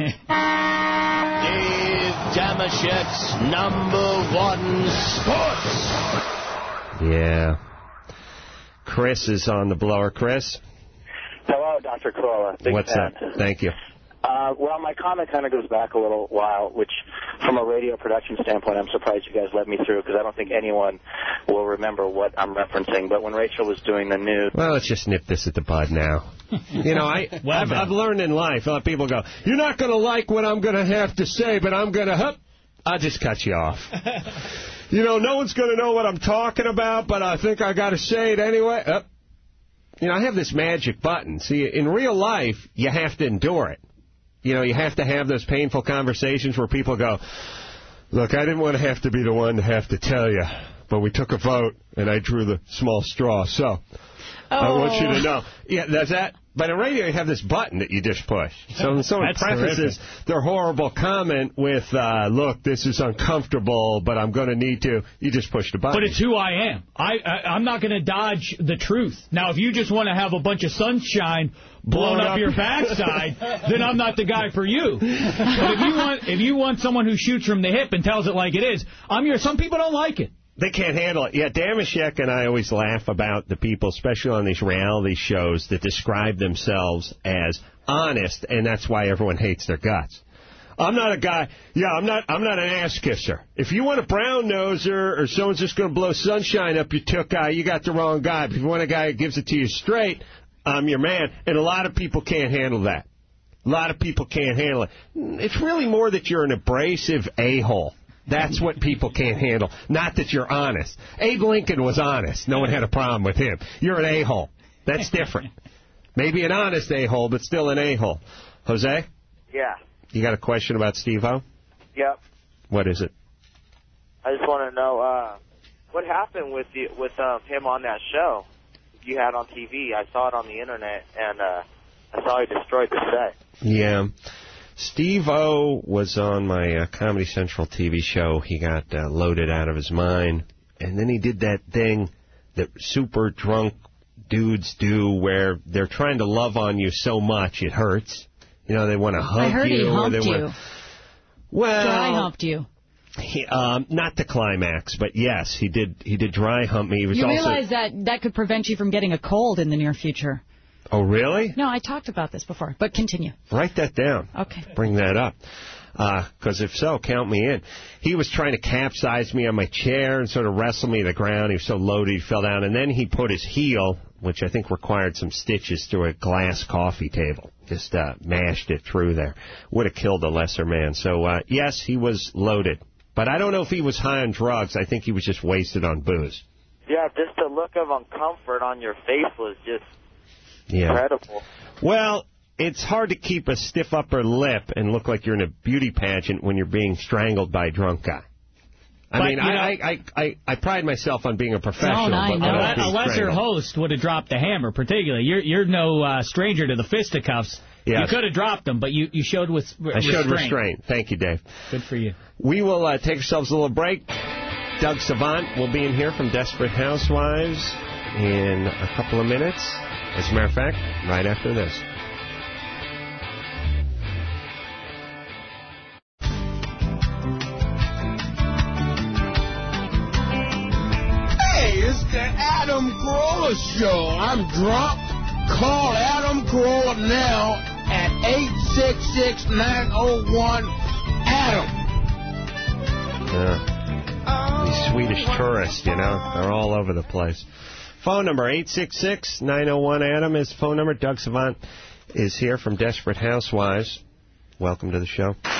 Damashek's number one sports. Yeah. Chris is on the blower. Chris? Hello, Doctor Corolla. Big What's fan. up? Thank you. Uh, well, my comment kind of goes back a little while, which from a radio production standpoint, I'm surprised you guys let me through, because I don't think anyone will remember what I'm referencing. But when Rachel was doing the news... Well, let's just nip this at the bud now. You know, I, Well I've, done. I've learned in life, a lot of people go, you're not going to like what I'm going to have to say, but I'm going to... Hup, I'll just cut you off. You know, no one's going to know what I'm talking about, but I think I got to say it anyway. Up. You know, I have this magic button. See, in real life, you have to endure it. You know, you have to have those painful conversations where people go, look, I didn't want to have to be the one to have to tell you, but we took a vote, and I drew the small straw, so oh. I want you to know. Yeah, that's that. But in radio, you have this button that you just push. So when someone That's prefaces terrific. their horrible comment with, uh, look, this is uncomfortable, but I'm going to need to, you just push the button. But it's who I am. I, I, I'm not going to dodge the truth. Now, if you just want to have a bunch of sunshine blown up, up your backside, then I'm not the guy for you. But if you want if you want someone who shoots from the hip and tells it like it is, I'm your. Some people don't like it. They can't handle it. Yeah, Damashek and I always laugh about the people, especially on these reality shows, that describe themselves as honest, and that's why everyone hates their guts. I'm not a guy, yeah, I'm not I'm not an ass kisser. If you want a brown noser or someone's just going to blow sunshine up your took eye, you got the wrong guy. But if you want a guy who gives it to you straight, I'm your man. And a lot of people can't handle that. A lot of people can't handle it. It's really more that you're an abrasive a-hole. That's what people can't handle. Not that you're honest. Abe Lincoln was honest. No one had a problem with him. You're an a-hole. That's different. Maybe an honest a-hole, but still an a-hole. Jose? Yeah. You got a question about Steve-O? Yep. What is it? I just want to know uh, what happened with the, with um, him on that show you had on T V. I saw it on the Internet, and uh, I saw he destroyed the set. Yeah. Steve-O was on my uh, Comedy Central T V show. He got uh, loaded out of his mind, and then he did that thing that super drunk dudes do where they're trying to love on you so much it hurts. You know, they want to hug you. I heard you, he humped or they you. Want... Well, Dry humped you. He, um, not the climax, but yes, he did. He did dry hump me. He was you also... realize that that could prevent you from getting a cold in the near future. Oh, really? No, I talked about this before, but continue. Write that down. Okay. Bring that up. Because uh, if so, count me in. He was trying to capsize me on my chair and sort of wrestle me to the ground. He was so loaded, he fell down. And then he put his heel, which I think required some stitches, through a glass coffee table. Just uh, mashed it through there. Would have killed a lesser man. So, uh, yes, he was loaded. But I don't know if he was high on drugs. I think he was just wasted on booze. Yeah, just the look of uncomfort on your face was just yeah. incredible. Well, it's hard to keep a stiff upper lip and look like you're in a beauty pageant when you're being strangled by a drunk guy. I but, mean, I, know, I, I, I, I pride myself on being a professional. No, but I know. A lesser host would have dropped the hammer, particularly. You're you're no uh, stranger to the fisticuffs. Yes. You could have dropped them, but you, you showed with I restraint. showed restraint. Thank you, Dave. Good for you. We will uh, take ourselves a little break. Doug Savant will be in here from Desperate Housewives in a couple of minutes. As a matter of fact, right after this. Hey, it's the Adam Carolla Show. I'm drunk. Call Adam Carolla now at eight six six, nine oh one, Adam. Yeah. These Swedish tourists, you know, they're all over the place. Phone number eight six six, nine oh one, Adam is the phone number. Doug Savant is here from Desperate Housewives. Welcome to the show. Thanks.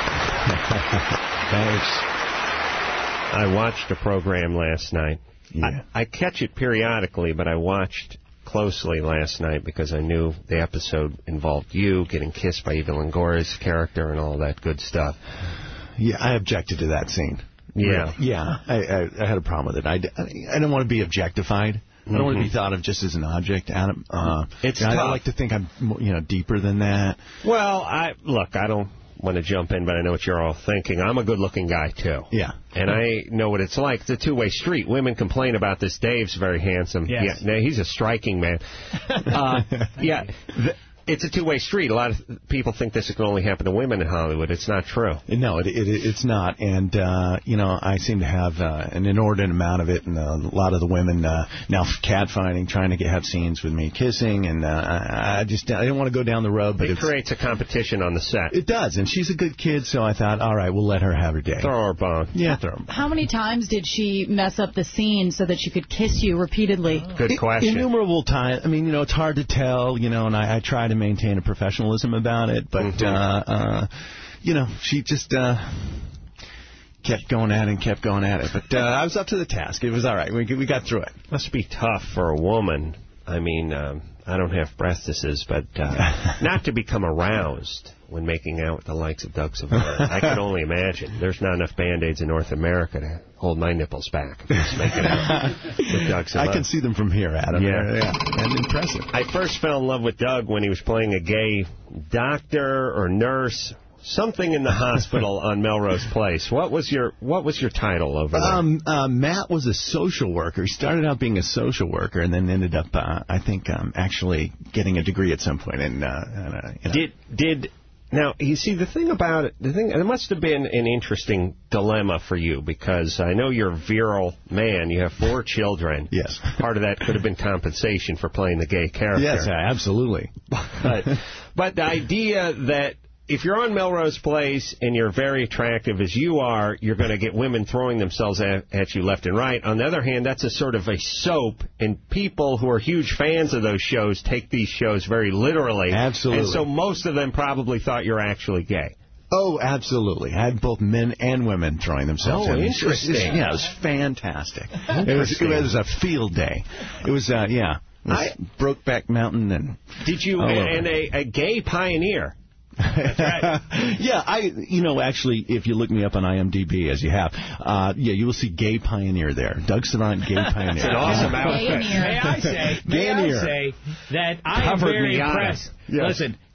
I watched a program last night. Yeah. I, I catch it periodically, but I watched closely last night because I knew the episode involved you getting kissed by Eva Longoria's character and all that good stuff. Yeah, I objected to that scene. Yeah. Yeah, I, I, I had a problem with it. I, I don't want to be objectified. I don't mm-hmm. want to be thought of just as an object, Adam. Uh, it's you know, tough. I like to think I'm, you know, deeper than that. Well, I look, I don't want to jump in, but I know what you're all thinking. I'm a good-looking guy, too. Yeah. And I know what it's like. It's a two-way street. Women complain about this. Dave's very handsome. Yes. Yeah, no, he's a striking man. uh, yeah, the, it's a two-way street. A lot of people think this can only happen to women in Hollywood. It's not true. No, it, it, it's not. And, uh, you know, I seem to have uh, an inordinate amount of it. And uh, a lot of the women uh, now catfighting, trying to get, have scenes with me kissing. And uh, I, I just I didn't want to go down the road. But it creates a competition on the set. It does. And she's a good kid, so I thought, all right, we'll let her have her day. Throw her a bone. Yeah, throw her a bone. How many times did she mess up the scene so that she could kiss you repeatedly? Good question. Innumerable times. I mean, you know, it's hard to tell, you know, and I, I try to maintain a professionalism about it, but, mm-hmm. uh, uh, you know, she just uh, kept going at it and kept going at it. But uh, I was up to the task. It was all right. We, we got through it. Must be tough for a woman. I mean, um, I don't have breastises, but uh, not to become aroused when making out with the likes of Doug Savant. I can only imagine. There's not enough Band-Aids in North America to hold my nipples back. Just making out with Doug Savant. I can see them from here, Adam. Yeah. yeah. And impressive. I first fell in love with Doug when he was playing a gay doctor or nurse, something in the hospital on Melrose Place. What was your What was your title over there? Um, uh, Matt was a social worker. He started out being a social worker and then ended up, uh, I think, um, actually getting a degree at some point. And, uh, and uh, you know. Did did now you see the thing about it? The thing it must have been an interesting dilemma for you because I know you're a virile man. You have four children. Yes. Part of that could have been compensation for playing the gay character. Yes, absolutely. But but the idea that if you're on Melrose Place and you're very attractive as you are, you're going to get women throwing themselves at, at you left and right. On the other hand, that's a sort of a soap, and people who are huge fans of those shows take these shows very literally. Absolutely. And so most of them probably thought you're actually gay. Oh, absolutely. I had both men and women throwing themselves oh, in. interesting. It was, yeah, it was fantastic. It was, it was a field day. It was, uh, yeah, it was I, Brokeback Mountain. And Did you, and a, a gay pioneer. That's right. Yeah, I, you know, actually, if you look me up on I M D B, as you have, uh, yeah, you will see Gay Pioneer there. Doug Savant, Gay Pioneer. It's an awesome outfit. May I say, may I say that I am very impressed. Yes. Listen,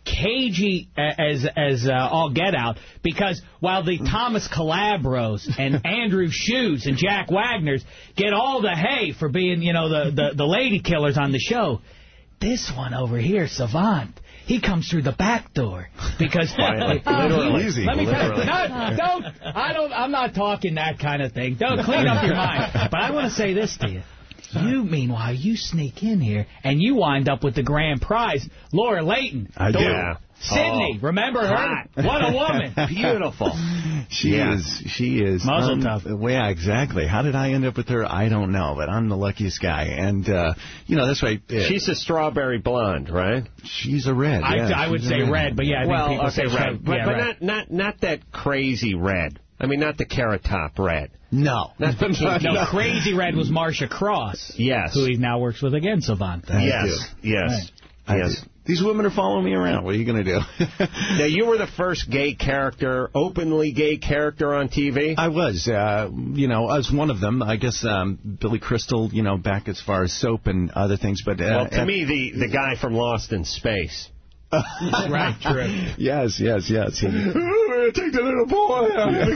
cagey as as uh, all get out, because while the Thomas Calabros and Andrew Schutz and Jack Wagner's get all the hay for being, you know, the, the, the lady killers on the show, this one over here, Savant, he comes through the back door because Quietly. uh, Literally. he, let me tell you, no, don't. I don't. I'm not talking that kind of thing. Don't clean up your mind. But I want to say this to you. You, meanwhile, you sneak in here and you wind up with the grand prize, Laura Layton. I do. Yeah. Sydney, Oh. remember her? Hot. What a woman. Beautiful. She Yeah. is. She is. Mazel um, tov. well, yeah, exactly. How did I end up with her? I don't know, but I'm the luckiest guy. And, uh, you know, that's why... Uh, She's a strawberry blonde, right? She's a red. I, yeah, I would she's a say red, but yeah, I well, think people okay, say red. But, yeah, but red. not, not, not that crazy red. I mean, not the Carrot Top red. No. Not the No, Crazy Red was Marsha Cross. Yes. Who he now works with again, Savant. I yes. do. Yes. I Yes. do. These women are following me around. What are you going to do? Now, you were the first gay character, openly gay character on T V? I was. Uh, you know, I was one of them. I guess um, Billy Crystal, you know, back as far as soap and other things. But uh, Well, to uh, me, the, the guy from Lost in Space. Right, true. Yes, yes, yes. Take the little boy out of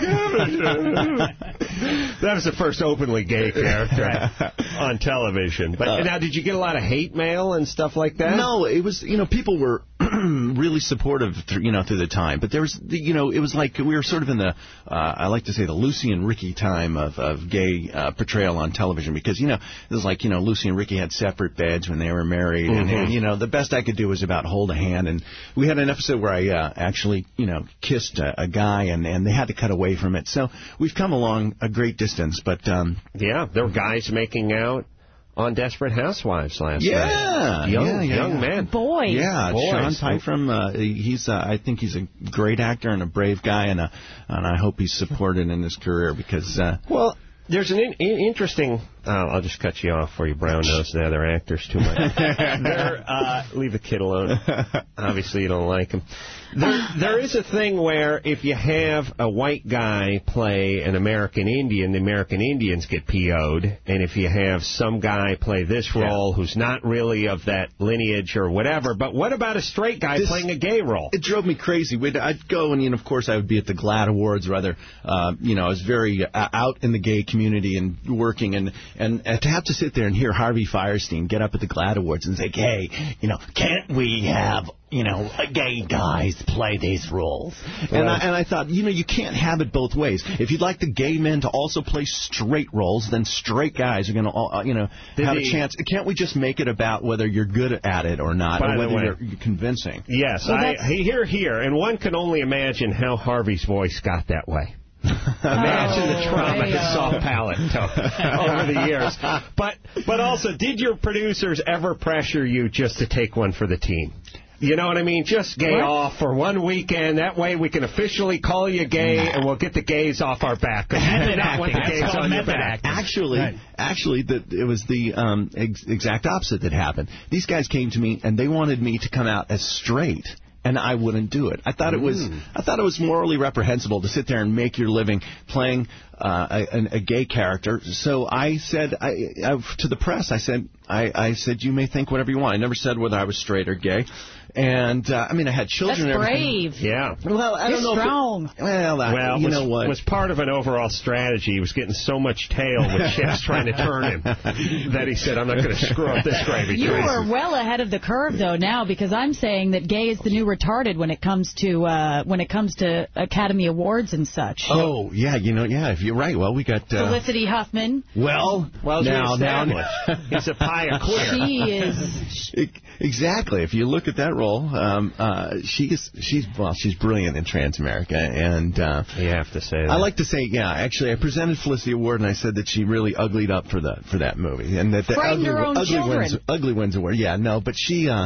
the cabbage. That was the first openly gay character on television. But Uh, now, did you get a lot of hate mail and stuff like that? No, it was, you know, people were really supportive, through, you know, through the time. But there was, you know, it was like we were sort of in the, uh, I like to say, the Lucy and Ricky time of, of gay uh, portrayal on television. Because, you know, it was like, you know, Lucy and Ricky had separate beds when they were married. Mm-hmm. And, and, you know, the best I could do was about hold a hand. And we had an episode where I uh, actually, you know, kissed a, a guy, and, and they had to cut away from it. So we've come along a great distance. But um, Yeah, there were guys making out on Desperate Housewives last yeah, night. Young, yeah, yeah, young yeah. man. Boys. Yeah, Boys. Sean Pyfrom, uh, he's, uh, I think he's a great actor and a brave guy, and, uh, and I hope he's supported in his career because... Uh, Well, there's an in, in, interesting... Uh, I'll just cut you off for you brown nose the other actors too much. There, uh, leave the kid alone. Obviously, you don't like him. There, there is a thing where if you have a white guy play an American Indian, the American Indians get P O'd. And if you have some guy play this role yeah. who's not really of that lineage or whatever, but what about a straight guy this, playing a gay role? It drove me crazy. We'd, I'd go and, you know, of course, I would be at the GLAAD Awards, rather, uh, you know, I was very uh, out in the gay community and working, and, and uh, to have to sit there and hear Harvey Fierstein get up at the GLAAD Awards and say, hey, you know, can't we have... you know, gay guys play these roles. Right. And, I, and I thought, you know, you can't have it both ways. If you'd like the gay men to also play straight roles, then straight guys are going to, uh, you know, Did have he, a chance. Can't we just make it about whether you're good at it or not, or whether way, you're, you're convincing? Yes, well, I hear, here, and one can only imagine how Harvey's voice got that way. Imagine oh, the trauma his soft palate took over the years. But, but also, did your producers ever pressure you just to take one for the team? You know what I mean? Just gay what? off for one weekend. That way we can officially call you gay, nah. and we'll get the gays off our back. Method acting. That's gays on method acting. Actually, right. actually, the, it was the um, ex exact opposite that happened. These guys came to me, and they wanted me to come out as straight. And I wouldn't do it. I thought mm. it was I thought it was morally reprehensible to sit there and make your living playing uh, a, a gay character. So I said I, I, to the press, I said, I, I said, you may think whatever you want. I never said whether I was straight or gay. And, uh, I mean, I had children. That's and everything. brave. Yeah. Well, I You're don't know. strong. It, well, I, well, you was, know what? was part of an overall strategy. He was getting so much tail with chicks trying to turn him that he said, I'm not going to screw up this gravy You train. are well ahead of the curve, though, now, because I'm saying that gay is the new retarded when it comes to uh, when it comes to Academy Awards and such. Oh, yeah, you know, yeah, if you're right. Well, we got... Uh, Felicity Huffman. Well, well now, now, he's a pie queer. She is... Exactly. If you look at that role, um, uh, she's she's well, she's brilliant in Transamerica, and uh, you have to say that. I like to say, yeah. Actually, I presented Felicity Award, and I said that she really uglied up for the for that movie, and that the Frightened ugly, her own ugly children. wins ugly wins award. Yeah, no, but she. Uh,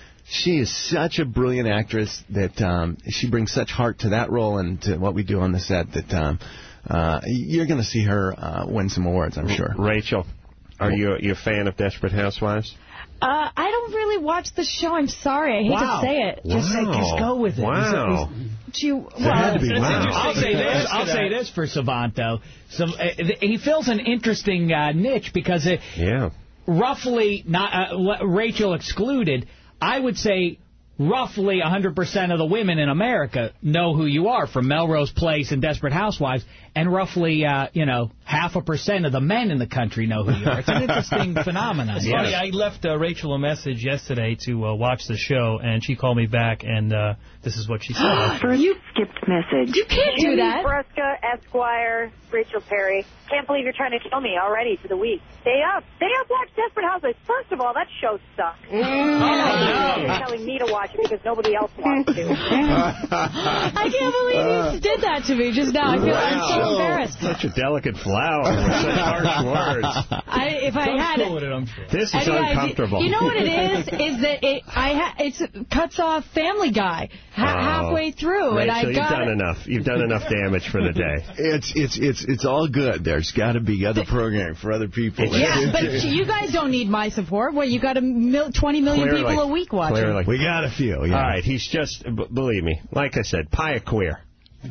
She is such a brilliant actress that um, she brings such heart to that role and to what we do on the set that um, uh, you're going to see her uh, win some awards, I'm sure. Rachel, are you a, you a fan of Desperate Housewives? Uh, I don't really watch the show. I'm sorry. I hate wow. to say it. Wow. Just, uh, just go with it. Wow. Do you, well, had to be wow. I'll say this. I'll say this for Savant, though. So, uh, he fills an interesting uh, niche because it, yeah. roughly, not uh, Rachel excluded, I would say roughly one hundred percent of the women in America know who you are from Melrose Place and Desperate Housewives, and roughly, uh, you know, half a percent of the men in the country know who you are. It's an interesting phenomenon. It's funny, I left uh, Rachel a message yesterday to uh, watch the show, and she called me back, and uh, this is what she said. You skipped message. You can't do that. Brusca, Esquire, Rachel Perry. Can't believe you're trying to kill me already for the week. Stay up. Stay up, watch Desperate Housewives. First of all, that show sucks. Mm. Oh, no. You're telling me to watch it because nobody else wants to. I can't believe you did that to me just now. I feel Wow. I'm so embarrassed. Such a delicate flower with such harsh words. I, if I Don't had fool with it, I'm sure. This is Any idea- uncomfortable. You know what it is? Is that it? I ha it's it cuts off Family Guy ha Oh. halfway through, Rachel, and I you've got done enough. You've done enough damage for the day. It's it's it's it's all good. There's got to be other programming for other people. Yeah, but you guys don't need my support. What, you got a mil twenty million Clearly. people a week watching? Clearly. We got a few. Yeah. All right, he's just, b believe me, like I said, pie queer.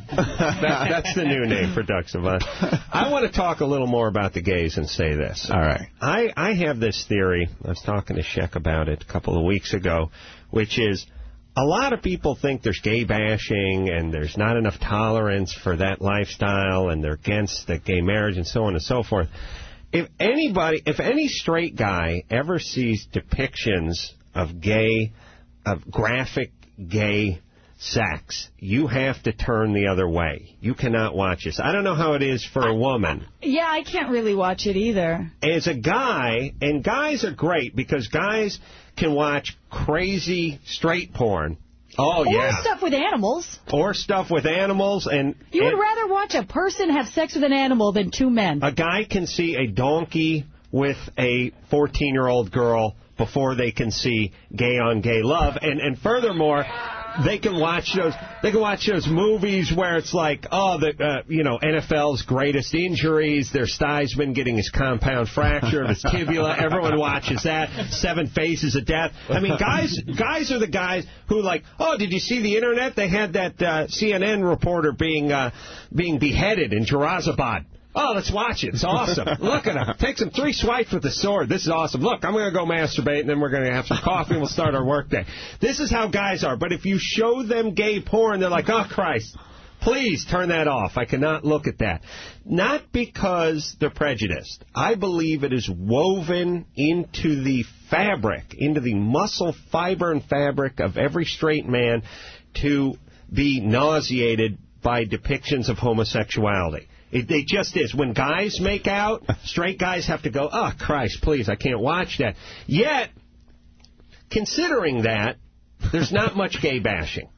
that, that's the new name for Doug Savant. I want to talk a little more about the gays and say this. All right. I, I have this theory. I was talking to Sheck about it a couple of weeks ago, which is a lot of people think there's gay bashing and there's not enough tolerance for that lifestyle and they're against the gay marriage and so on and so forth. If anybody, if any straight guy ever sees depictions of gay, of graphic gay sex, you have to turn the other way. You cannot watch this. I don't know how it is for a woman. Yeah, I can't really watch it either. As a guy, and guys are great because guys can watch crazy straight porn. Oh, or yeah. Or stuff with animals. Or stuff with animals. and You and would rather watch a person have sex with an animal than two men. A guy can see a donkey with a fourteen-year-old girl before they can see gay-on-gay love. And and furthermore, they can watch those they can watch those movies where it's like, oh, the uh, you know, N F L's greatest injuries, there's Theismann getting his compound fracture of his tibia. Everyone watches that. Seven Faces of Death. I mean, guys guys are the guys who like, oh, did you see the internet? They had that uh, C N N reporter being uh, being beheaded in Jarazabad. Oh, let's watch it. It's awesome. Look at him. Takes him three swipes with the sword. This is awesome. Look, I'm going to go masturbate, and then we're going to have some coffee, and we'll start our workday. This is how guys are. But if you show them gay porn, they're like, oh, Christ, please turn that off. I cannot look at that. Not because they're prejudiced. I believe it is woven into the fabric, into the muscle, fiber, and fabric of every straight man to be nauseated by depictions of homosexuality. It, it just is. When guys make out, straight guys have to go, oh, Christ, please, I can't watch that. Yet, considering that, there's not much gay bashing.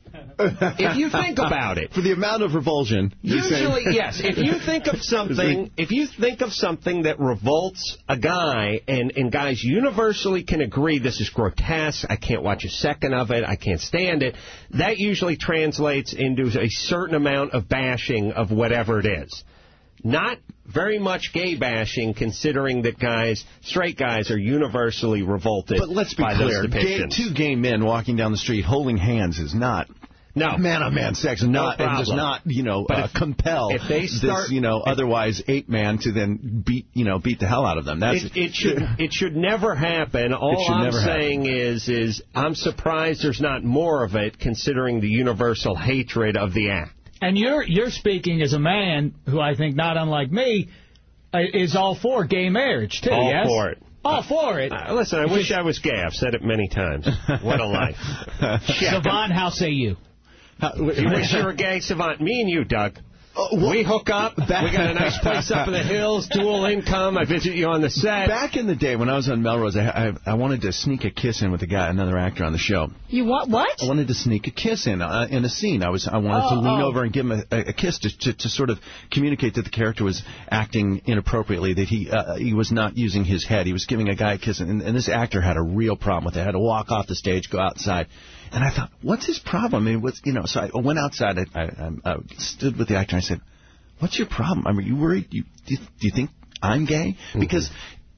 If you think about it. For the amount of revulsion. Usually, yes. If you think of something, if you think of something that revolts a guy, and, and guys universally can agree this is grotesque, I can't watch a second of it, I can't stand it, that usually translates into a certain amount of bashing of whatever it is. Not very much gay bashing, considering that guys, straight guys, are universally revolted But let's be by clear, those gay, depictions. two gay men walking down the street holding hands is not... No. Man-on-man sex, No not, and does problem. not, you know, But uh, if- compel if they start- this, you know, if- otherwise ape-man to then beat, you know, beat the hell out of them. That's It, it should it should never happen. All should I'm never saying is is I'm surprised there's not more of it, considering the universal hatred of the act. And you're you're speaking as a man who I think, not unlike me, uh, is all for gay marriage, too, All yes? for it. All for it. Uh, listen, I wish I was gay. I've said it many times. What a life. Savant, how say you? You wish you were gay, Savant? Me and you, Doug. Uh, well, we hook up. back- We got a nice place up in the hills, dual income. I visit you on the set. Back in the day when I was on Melrose, I, I, I wanted to sneak a kiss in with a guy, another actor on the show. You want what? I wanted to sneak a kiss in uh, in a scene. I was I wanted Oh, to lean oh. over and give him a, a kiss to, to to sort of communicate that the character was acting inappropriately, that he uh, he was not using his head. He was giving a guy a kiss, and, and this actor had a real problem with it. Had to walk off the stage, go outside. And I thought, what's his problem? I mean, what's, you know, so I went outside. I, I, I stood with the actor, and I said, what's your problem? I mean, you worried? You, do, you, do you think I'm gay? Mm-hmm. Because, you know, so I went outside. I, I stood with the actor, and I said, what's your problem? I mean, you worried? You, do, you think I'm gay? Because, you know, so I went outside. I, I stood with the actor, and I said, what's your problem? I mean, you worried? You, do, do you think I'm gay?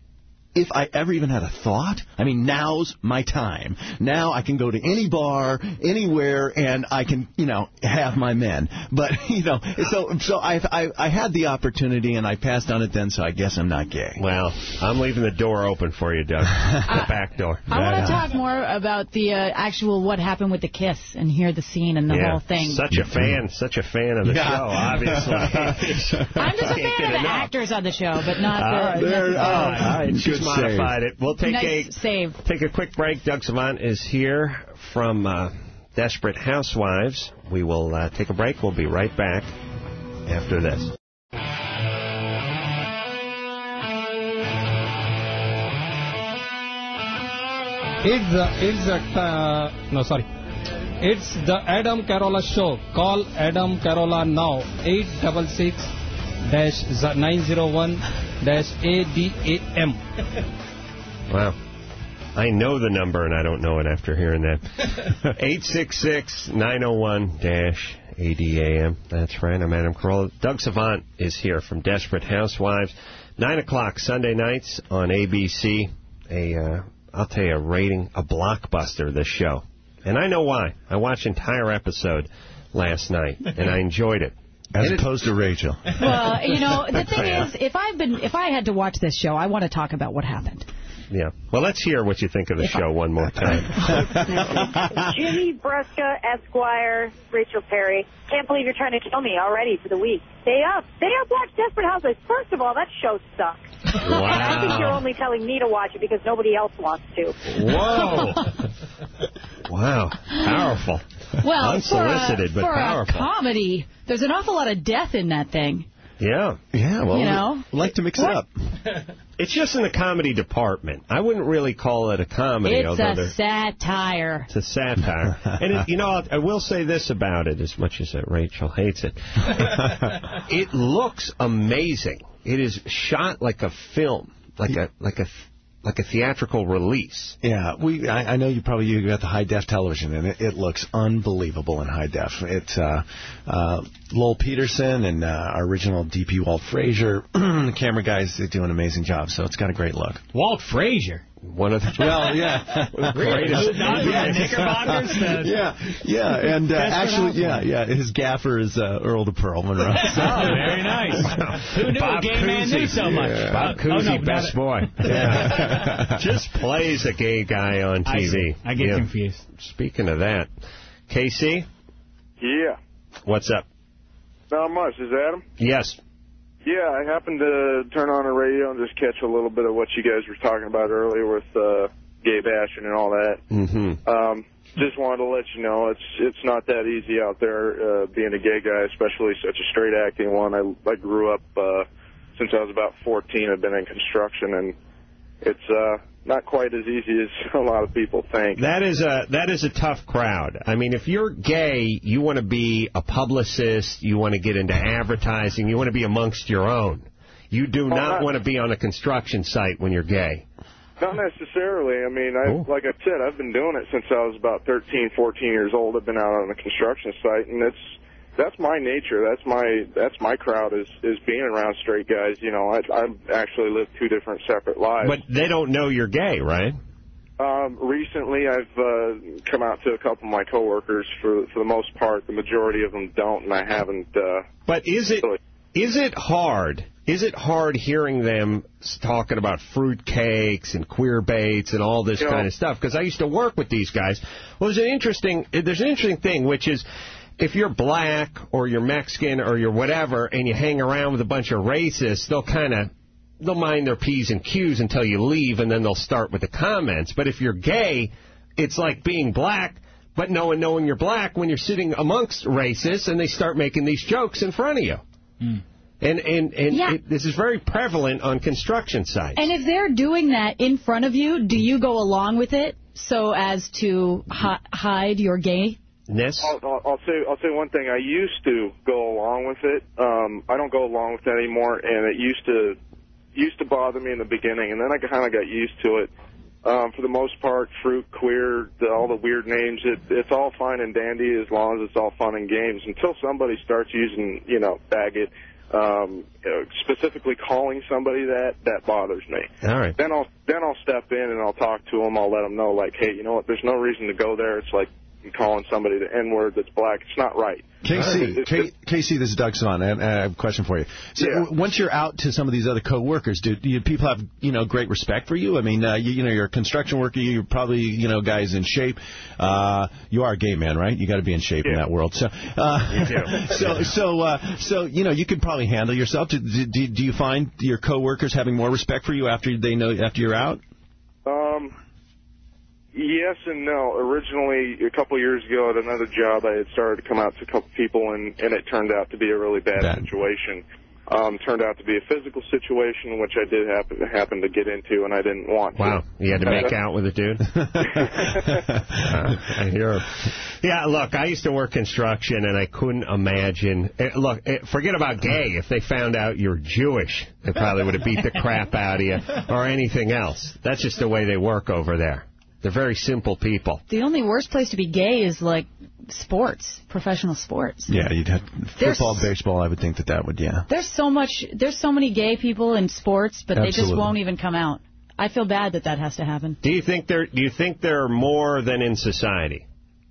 if I ever even had a thought, I mean, now's my time. Now I can go to any bar, anywhere, and I can, you know, have my men. But, you know, so so I, I, I had the opportunity, and I passed on it then, so I guess I'm not gay. Well, I'm leaving the door open for you, Doug. The back door. I want to talk more about the uh, actual what happened with the kiss and hear the scene and the yeah, whole thing. Such a fan, such a fan of the Yeah. show, obviously. I'm just a fan of the enough. actors on the show, but not All the... right, necessarily- all right. She's Good modified it. We'll take nice a save. take a quick break. Doug Savant is here from uh, Desperate Housewives. We will uh, take a break. We'll be right back after this. It's the it's the uh, no sorry, it's the Adam Carolla show. Call Adam Carolla now eight six six dash nine zero one dash A D A M. Wow. I know the number, and I don't know it after hearing that. eight six six nine oh one dash A D A M. That's right. I'm Adam Carolla. Doug Savant is here from Desperate Housewives. nine o'clock Sunday nights on A B C. A, uh, I'll tell you, a rating, a blockbuster, this show. And I know why. I watched an entire episode last night, and I enjoyed it. As And opposed to Rachel. Well, you know, the thing Yeah. is, if I've been, if I had to watch this show, I want to talk about what happened. Yeah. Well, let's hear what you think of the show one more time. Jimmy Bresca, Esquire, Rachel Perry. Can't believe you're trying to kill me already for the week. Stay up. Stay up, watch Desperate Housewives. First of all, that show sucks. Wow. I think you're only telling me to watch it because nobody else wants to. Whoa. Wow. Powerful. Well, Unsolicited, for a, but for powerful. a comedy, there's an awful lot of death in that thing. Yeah. Yeah, well, You know? we like to mix it up. It's just in the comedy department. I wouldn't really call it a comedy. It's although a there- satire. It's a satire. And, it, you know, I will say this about it, as much as uh, Rachel hates it. It looks amazing. It is shot like a film, like a like a like a theatrical release. Yeah, we. I, I know you probably you got the high def television, and it, it looks unbelievable in high def. It's uh, uh, Lowell Peterson and uh, our original D P Walt Frazier. The camera guys, they do an amazing job, so it's got a great look. Walt Frazier. One of the well, yeah, Greatest. Not yeah, Knickerbockers. uh, yeah, yeah, and uh, Desperate actually, yeah, Housewives. yeah, his gaffer is uh, Earl de Pearl Monroe. So. Oh, very nice. Who knew Bob a gay man Cousy. knew so much? Yeah. Bob Oh, Cousy, no, best not- boy. Yeah. Just plays a gay guy on T I V. see. I get Yeah. confused. Speaking of that, K C, Yeah, what's up? not much. Is Adam? Yes. Yeah, I happened to turn on the radio and just catch a little bit of what you guys were talking about earlier with uh, gay bashing and all that. Mm-hmm. Um, just wanted to let you know it's it's not that easy out there uh, being a gay guy, especially such a straight acting one. I I grew up uh, since I was about fourteen. I've been in construction, and it's uh, not quite as easy as a lot of people think. That is a that is a tough crowd. I mean, if you're gay, you want to be a publicist, you want to get into advertising, you want to be amongst your own. You do not not- want to be on a construction site when you're gay. Not necessarily. I mean, I, Cool. like I said, I've been doing it since I was about thirteen, fourteen years old. I've been out on a construction site, and it's that's my nature. That's my that's my crowd is is being around straight guys. You know, I I actually lived two different separate lives. But they don't know you're gay, right? Um, recently, I've uh, come out to a couple of my coworkers. For for the most part, the majority of them don't, and I haven't. Uh, But is it is it hard? Is it hard hearing them s- talking about fruit cakes and queer baits and all this You know- kind of stuff? Because I used to work with these guys. Well, there's an interesting there's an interesting thing, which is if you're black or you're Mexican or you're whatever, and you hang around with a bunch of racists, they'll kind of they'll mind their P's and Q's until you leave, and then they'll start with the comments. But if you're gay, it's like being black, but no one knowing you're black when you're sitting amongst racists, and they start making these jokes in front of you. And and, and Yeah. it, this is very prevalent on construction sites. And if they're doing that in front of you, do you go along with it so as to hi- hide your gayness? I'll, I'll, I'll say I'll say one thing. I used to go along with it. Um, I don't go along with it anymore, and it used to used to bother me in the beginning, and then I kind of got used to it. Um, for the most part, fruit, queer, the, all the weird names, it, it's all fine and dandy as long as it's all fun and games. Until somebody starts using, you know, faggot Um, you know, specifically calling somebody that, that bothers me. All right. Then I'll then I'll step in and I'll talk to them. I'll let them know, like, hey, you know what? There's no reason to go there. It's like calling somebody the N-word that's black. It's not right. K C, K, K.C., this is Doug Savant. I have, I have a question for you. So Yeah. once you're out to some of these other co-workers, do, do you, people have, you know, great respect for you? I mean, uh, you, you know, you're a construction worker. You're probably, you know, guys in shape. Uh, you are a gay man, right? You got to be in shape yeah. in that world. So, uh, you do. so, so, uh, so, you know, you could probably handle yourself. Do, do, do you find your co-workers having more respect for you after they know after you're out? Um. Yes and no. Originally, a couple of years ago at another job, I had started to come out to a couple people, and, and it turned out to be a really bad, bad. situation. Um, turned out to be a physical situation, which I did happen, happen to get into, and I didn't want to. Wow. You had to make out with a dude? uh, I hear. Yeah, look, I used to work construction, and I couldn't imagine. Look, forget about gay. If they found out you're Jewish, they probably would have beat the crap out of you or anything else. That's just the way they work over there. They're very simple people. The only worst place to be gay is, like, sports, professional sports. Yeah, you'd have football, there's, baseball, I would think that that would, yeah. There's so much, there's so many gay people in sports, but Absolutely. they just won't even come out. I feel bad that that has to happen. Do you think there, do you think there are more than in society?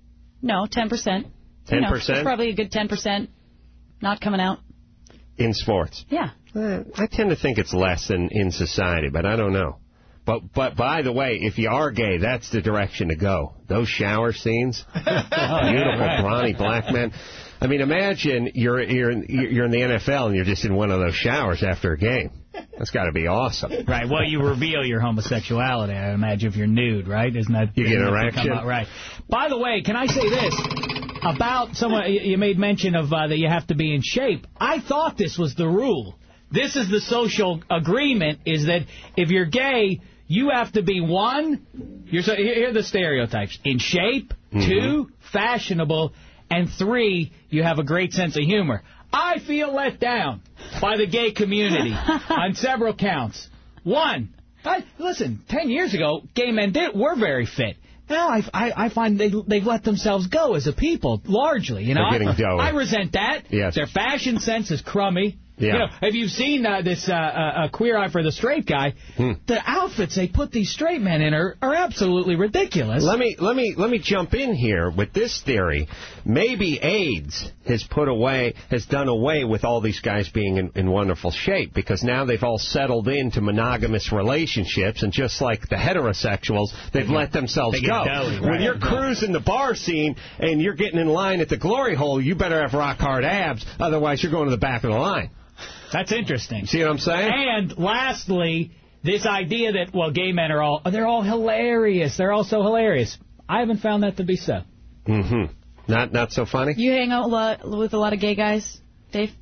No, ten percent. ten percent? You know, probably a good ten percent not coming out. In sports? Yeah. Uh, I tend to think it's less than in society, but I don't know. But, but by the way, if you are gay, that's the direction to go. Those shower scenes, beautiful, brawny black men. I mean, imagine you're you're in, you're in the N F L and you're just in one of those showers after a game. That's got to be awesome. Right. Well, you reveal your homosexuality, I imagine, if you're nude, right? Isn't that you get an erection? Right. By the way, can I say this about someone? You made mention of uh, that you have to be in shape. I thought this was the rule. This is the social agreement: is that if you're gay, you have to be, one, you're, so, here are the stereotypes, in shape, mm-hmm. two, fashionable, and three, you have a great sense of humor. I feel let down by the gay community on several counts. One, I, listen, ten years ago, gay men did were very fit. Now I, I, I find they, they've let themselves go as a people, largely. You know, They're getting I, doughy. I resent that. Yes. Their fashion sense is crummy. Yeah. You know, have you seen uh, this uh, uh, Queer Eye for the Straight Guy? Hmm. The outfits they put these straight men in are, are absolutely ridiculous. Let me let me let me jump in here with this theory. Maybe AIDS has put away has done away with all these guys being in, in wonderful shape, because now they've all settled into monogamous relationships, and just like the heterosexuals, they've they let get, themselves they go. Doughy, when right, you're right. cruising the bar scene and you're getting in line at the glory hole, you better have rock hard abs, otherwise you're going to the back of the line. That's interesting. See what I'm saying? And lastly, this idea that, well, gay men are all, they're all hilarious. They're all so hilarious. I haven't found that to be so. Mm-hmm. Not not so funny? You hang out a lot, with a lot of gay guys, Dave?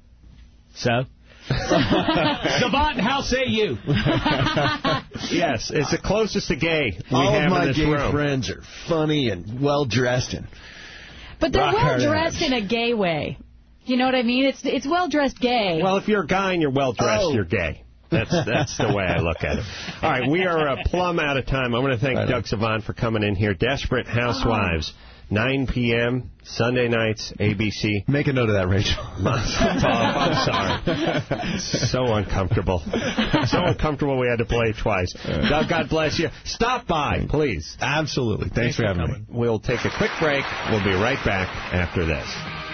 So? Savant, how say you? Yes, it's the closest to gay we all have of my in this gay room. friends are funny and well-dressed. And but they're well-dressed in a gay way. You know what I mean? It's it's well-dressed gay. Well, if you're a guy and you're well-dressed, oh. you're gay. That's that's the way I look at it. All right, we are uh, plumb out of time. I want to thank right Doug on. Savant for coming in here. Desperate Housewives, nine p.m., Sunday nights, A B C. Make a note of that, Rachel. I'm sorry. So uncomfortable. So uncomfortable we had to play it twice. Doug, God bless you. Stop by, please. Absolutely. Thanks, Thanks for having coming. me. We'll take a quick break. We'll be right back after this.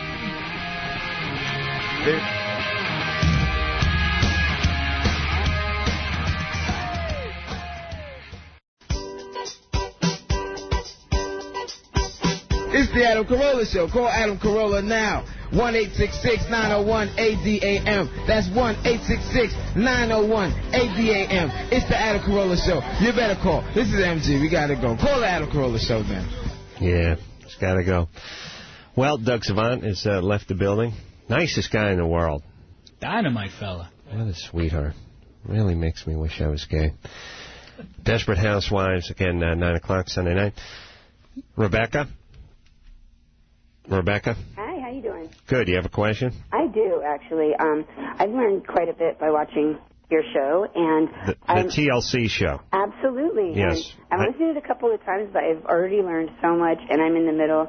It's the Adam Carolla Show. Call Adam Carolla now. one eight six six, nine oh one, A D A M. That's one eight six six, nine oh one, A D A M. It's the Adam Carolla Show. You better call. This is M G. We got to go. Call the Adam Carolla Show then. Yeah, it's got to go. Well, Doug Savant has uh, left the building. Nicest guy in the world. Dynamite fella. What a sweetheart. Really makes me wish I was gay. Desperate Housewives, again, uh, nine o'clock Sunday night. Rebecca? Rebecca? Hi, how you doing? Good. You have a question? I do, actually. Um, I've learned quite a bit by watching your show. and The, the T L C show. Absolutely. Yes. And I've listened to it a couple of times, but I've already learned so much, and I'm in the middle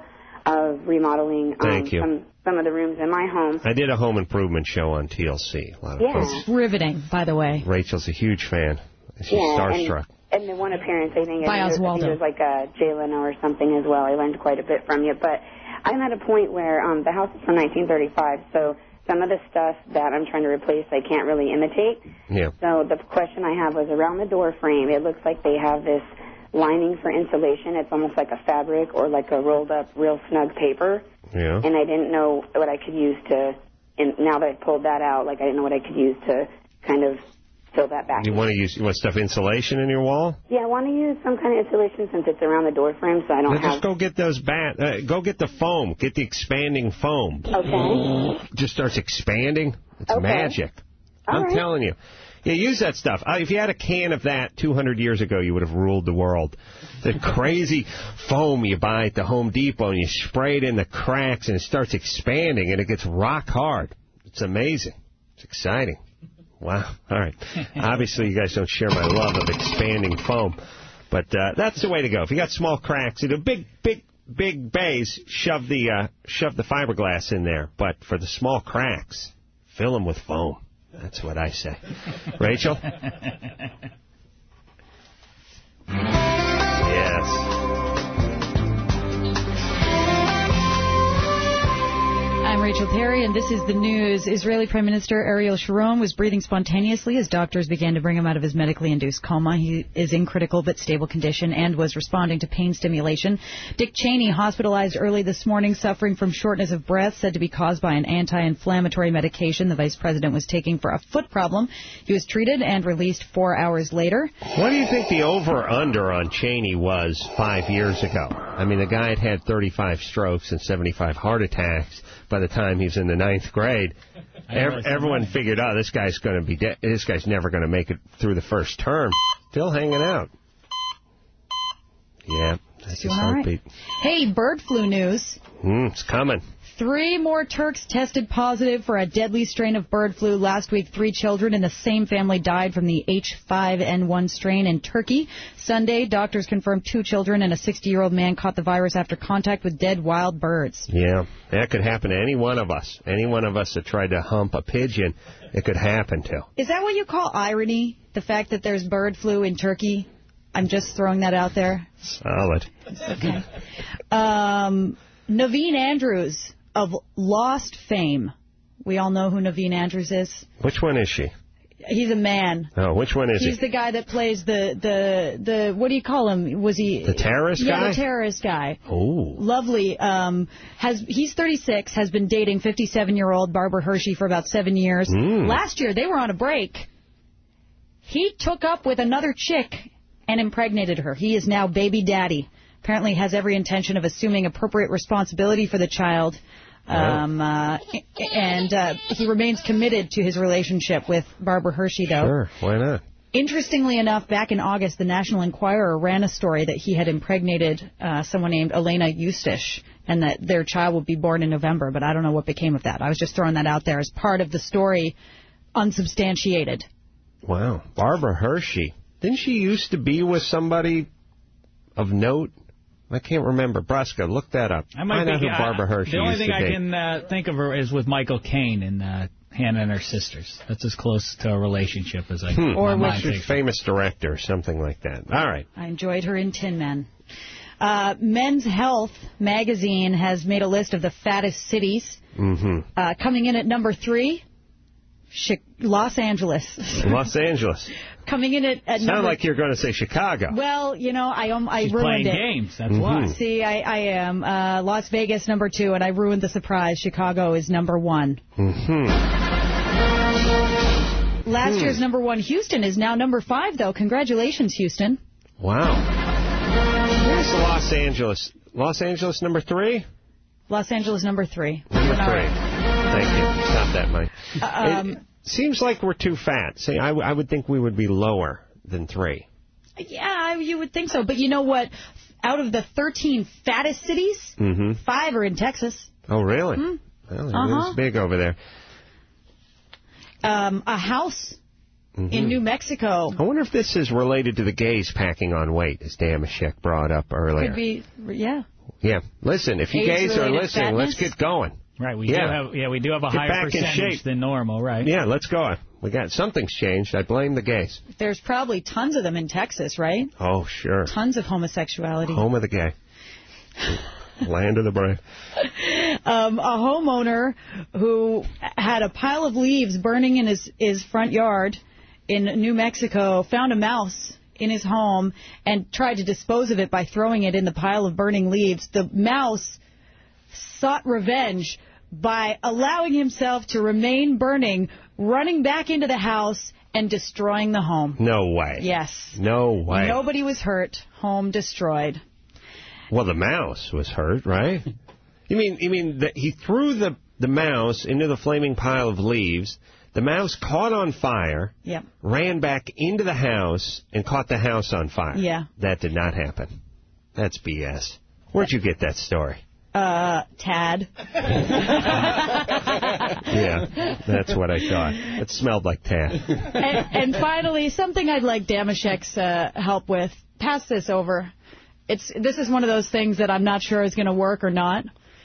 of remodeling um, Thank you. some, some of the rooms in my home. I did a home improvement show on T L C. A lot of Yeah. folks. It's riveting, by the way. Rachel's a huge fan. She's Yeah, starstruck. And, and the one appearance, I think, By I think, it was, I think Oswaldo. it was like a Jay Leno or something as well. I learned quite a bit from you. But I'm at a point where um, the house is from nineteen thirty-five, so some of the stuff that I'm trying to replace I can't really imitate. Yeah. So the question I have was around the door frame. It looks like they have this lining for insulation. It's almost like a fabric or like a rolled up real snug paper. Yeah. And I didn't know what I could use to, and now that I pulled that out, like I didn't know what I could use to kind of fill that back. You want to use you want stuff insulation in your wall? Yeah, I want to use some kind of insulation since it's around the door frame, so I don't Then have... just go get those bat. Uh, go get the foam. Get the expanding foam. Okay. Just starts expanding. It's Okay. magic. All I'm right. telling you. Yeah, use that stuff. Uh, if you had a can of that two hundred years ago, you would have ruled the world. The crazy foam you buy at the Home Depot, and you spray it in the cracks, and it starts expanding, and it gets rock hard. It's amazing. It's exciting. Wow. All right. Obviously, you guys don't share my love of expanding foam, but uh, that's the way to go. If you got small cracks, you know, big, big, big bays, shove the uh, shove the fiberglass in there. But for the small cracks, fill them with foam. That's what I say. Rachel? Yes. I'm Rachel Perry, and this is the news. Israeli Prime Minister Ariel Sharon was breathing spontaneously as doctors began to bring him out of his medically induced coma. He is in critical but stable condition and was responding to pain stimulation. Dick Cheney, hospitalized early this morning, suffering from shortness of breath, said to be caused by an anti-inflammatory medication the vice president was taking for a foot problem. He was treated and released four hours later. What do you think the over-under on Cheney was five years ago? I mean, the guy had had thirty-five strokes and seventy-five heart attacks by the time he was in the ninth grade. Ev- everyone figured, oh, this guy's going to be dead. This guy's never going to make it through the first term. Still hanging out. Yeah, that's his Doing all right. heartbeat. Hey, bird flu news. Mm, it's coming. Three more Turks tested positive for a deadly strain of bird flu. Last week, three children in the same family died from the H five N one strain in Turkey. Sunday, doctors confirmed two children and a sixty-year-old man caught the virus after contact with dead wild birds. Yeah, that could happen to any one of us. Any one of us that tried to hump a pigeon, it could happen to. Is that what you call irony, the fact that there's bird flu in Turkey? I'm just throwing that out there. Solid. Okay. Um, Naveen Andrews of Lost fame. We all know who Naveen Andrews is. Which one is she? He's a man. Oh, which one is He's he? the guy that plays the, the, the what do you call him? Was he... The terrorist yeah, guy? Yeah, the terrorist guy. Oh. Lovely. Um, has He's thirty-six, has been dating fifty-seven-year-old Barbara Hershey for about seven years. Mm. Last year, they were on a break. He took up with another chick and impregnated her. He is now baby daddy. Apparently has every intention of assuming appropriate responsibility for the child. Um, uh, and uh, he remains committed to his relationship with Barbara Hershey, though. Sure, why not? Interestingly enough, back in August, the National Enquirer ran a story that he had impregnated uh, someone named Elena Eustace, and that their child would be born in November, but I don't know what became of that. I was just throwing that out there as part of the story, unsubstantiated. Wow. Barbara Hershey. Didn't she used to be with somebody of note? I can't remember. Braska, look that up. I might Find out think, who Barbara Hershey The only used thing to I date. can uh, think of her is with Michael Caine in uh, Hannah and Her Sisters. That's as close to a relationship as I can. Hmm. Or with a famous director, something like that. All right. I enjoyed her in Tin Men. Uh, Men's Health magazine has made a list of the fattest cities. Mm-hmm. Uh, coming in at number three, Chi- Los Angeles. Los Angeles. Coming in at, at Sound number... like you're going to say Chicago. Well, you know, I um, I She's ruined playing it. games, that's mm-hmm. why. See, I, I am. Uh, Las Vegas, number two, and I ruined the surprise. Chicago is number one. Mm-hmm. Last Hmm. year's number one, Houston, is now number five, though. Congratulations, Houston. Wow. Where's Los Angeles? Los Angeles number three? Los Angeles, number three. Number All three. right. Thank you. Stop that, Mike. Uh, um, it seems like we're too fat. See, I, I would think we would be lower than three. Yeah, you would think so. But you know what? Out of the thirteen fattest cities, Mm-hmm. five are in Texas. Oh, really? Hmm. Well, it Uh-huh. is big over there. Um, a house Mm-hmm. in New Mexico. I wonder if this is related to the gays packing on weight, as Damashek brought up earlier. Could be, yeah. Yeah. Listen, if you gays are listening, fatness? let's get going. Right. We yeah. do have yeah we do have a Get higher back in percentage shape. than normal, right? Yeah, let's go. We got something's changed. I blame the gays. There's probably tons of them in Texas, right? Oh, sure. Tons of homosexuality. Home of the gay. Land of the brave. Um, a homeowner who had a pile of leaves burning in his, his front yard in New Mexico found a mouse in his home and tried to dispose of it by throwing it in the pile of burning leaves. The mouse sought revenge by allowing himself to remain burning, running back into the house and destroying the home. No way. Yes. No way. Nobody was hurt. Home destroyed. Well, the mouse was hurt, right? You mean you mean that he threw the, the mouse into the flaming pile of leaves, the mouse caught on fire, Yep. ran back into the house, and caught the house on fire. Yeah. That did not happen. That's B S. Where'd you get that story? Uh, Tad. Yeah, that's what I thought. It smelled like Tad. and, and finally, something I'd like Damashek's uh, help with. Pass this over. It's This is one of those things that I'm not sure is going to work or not.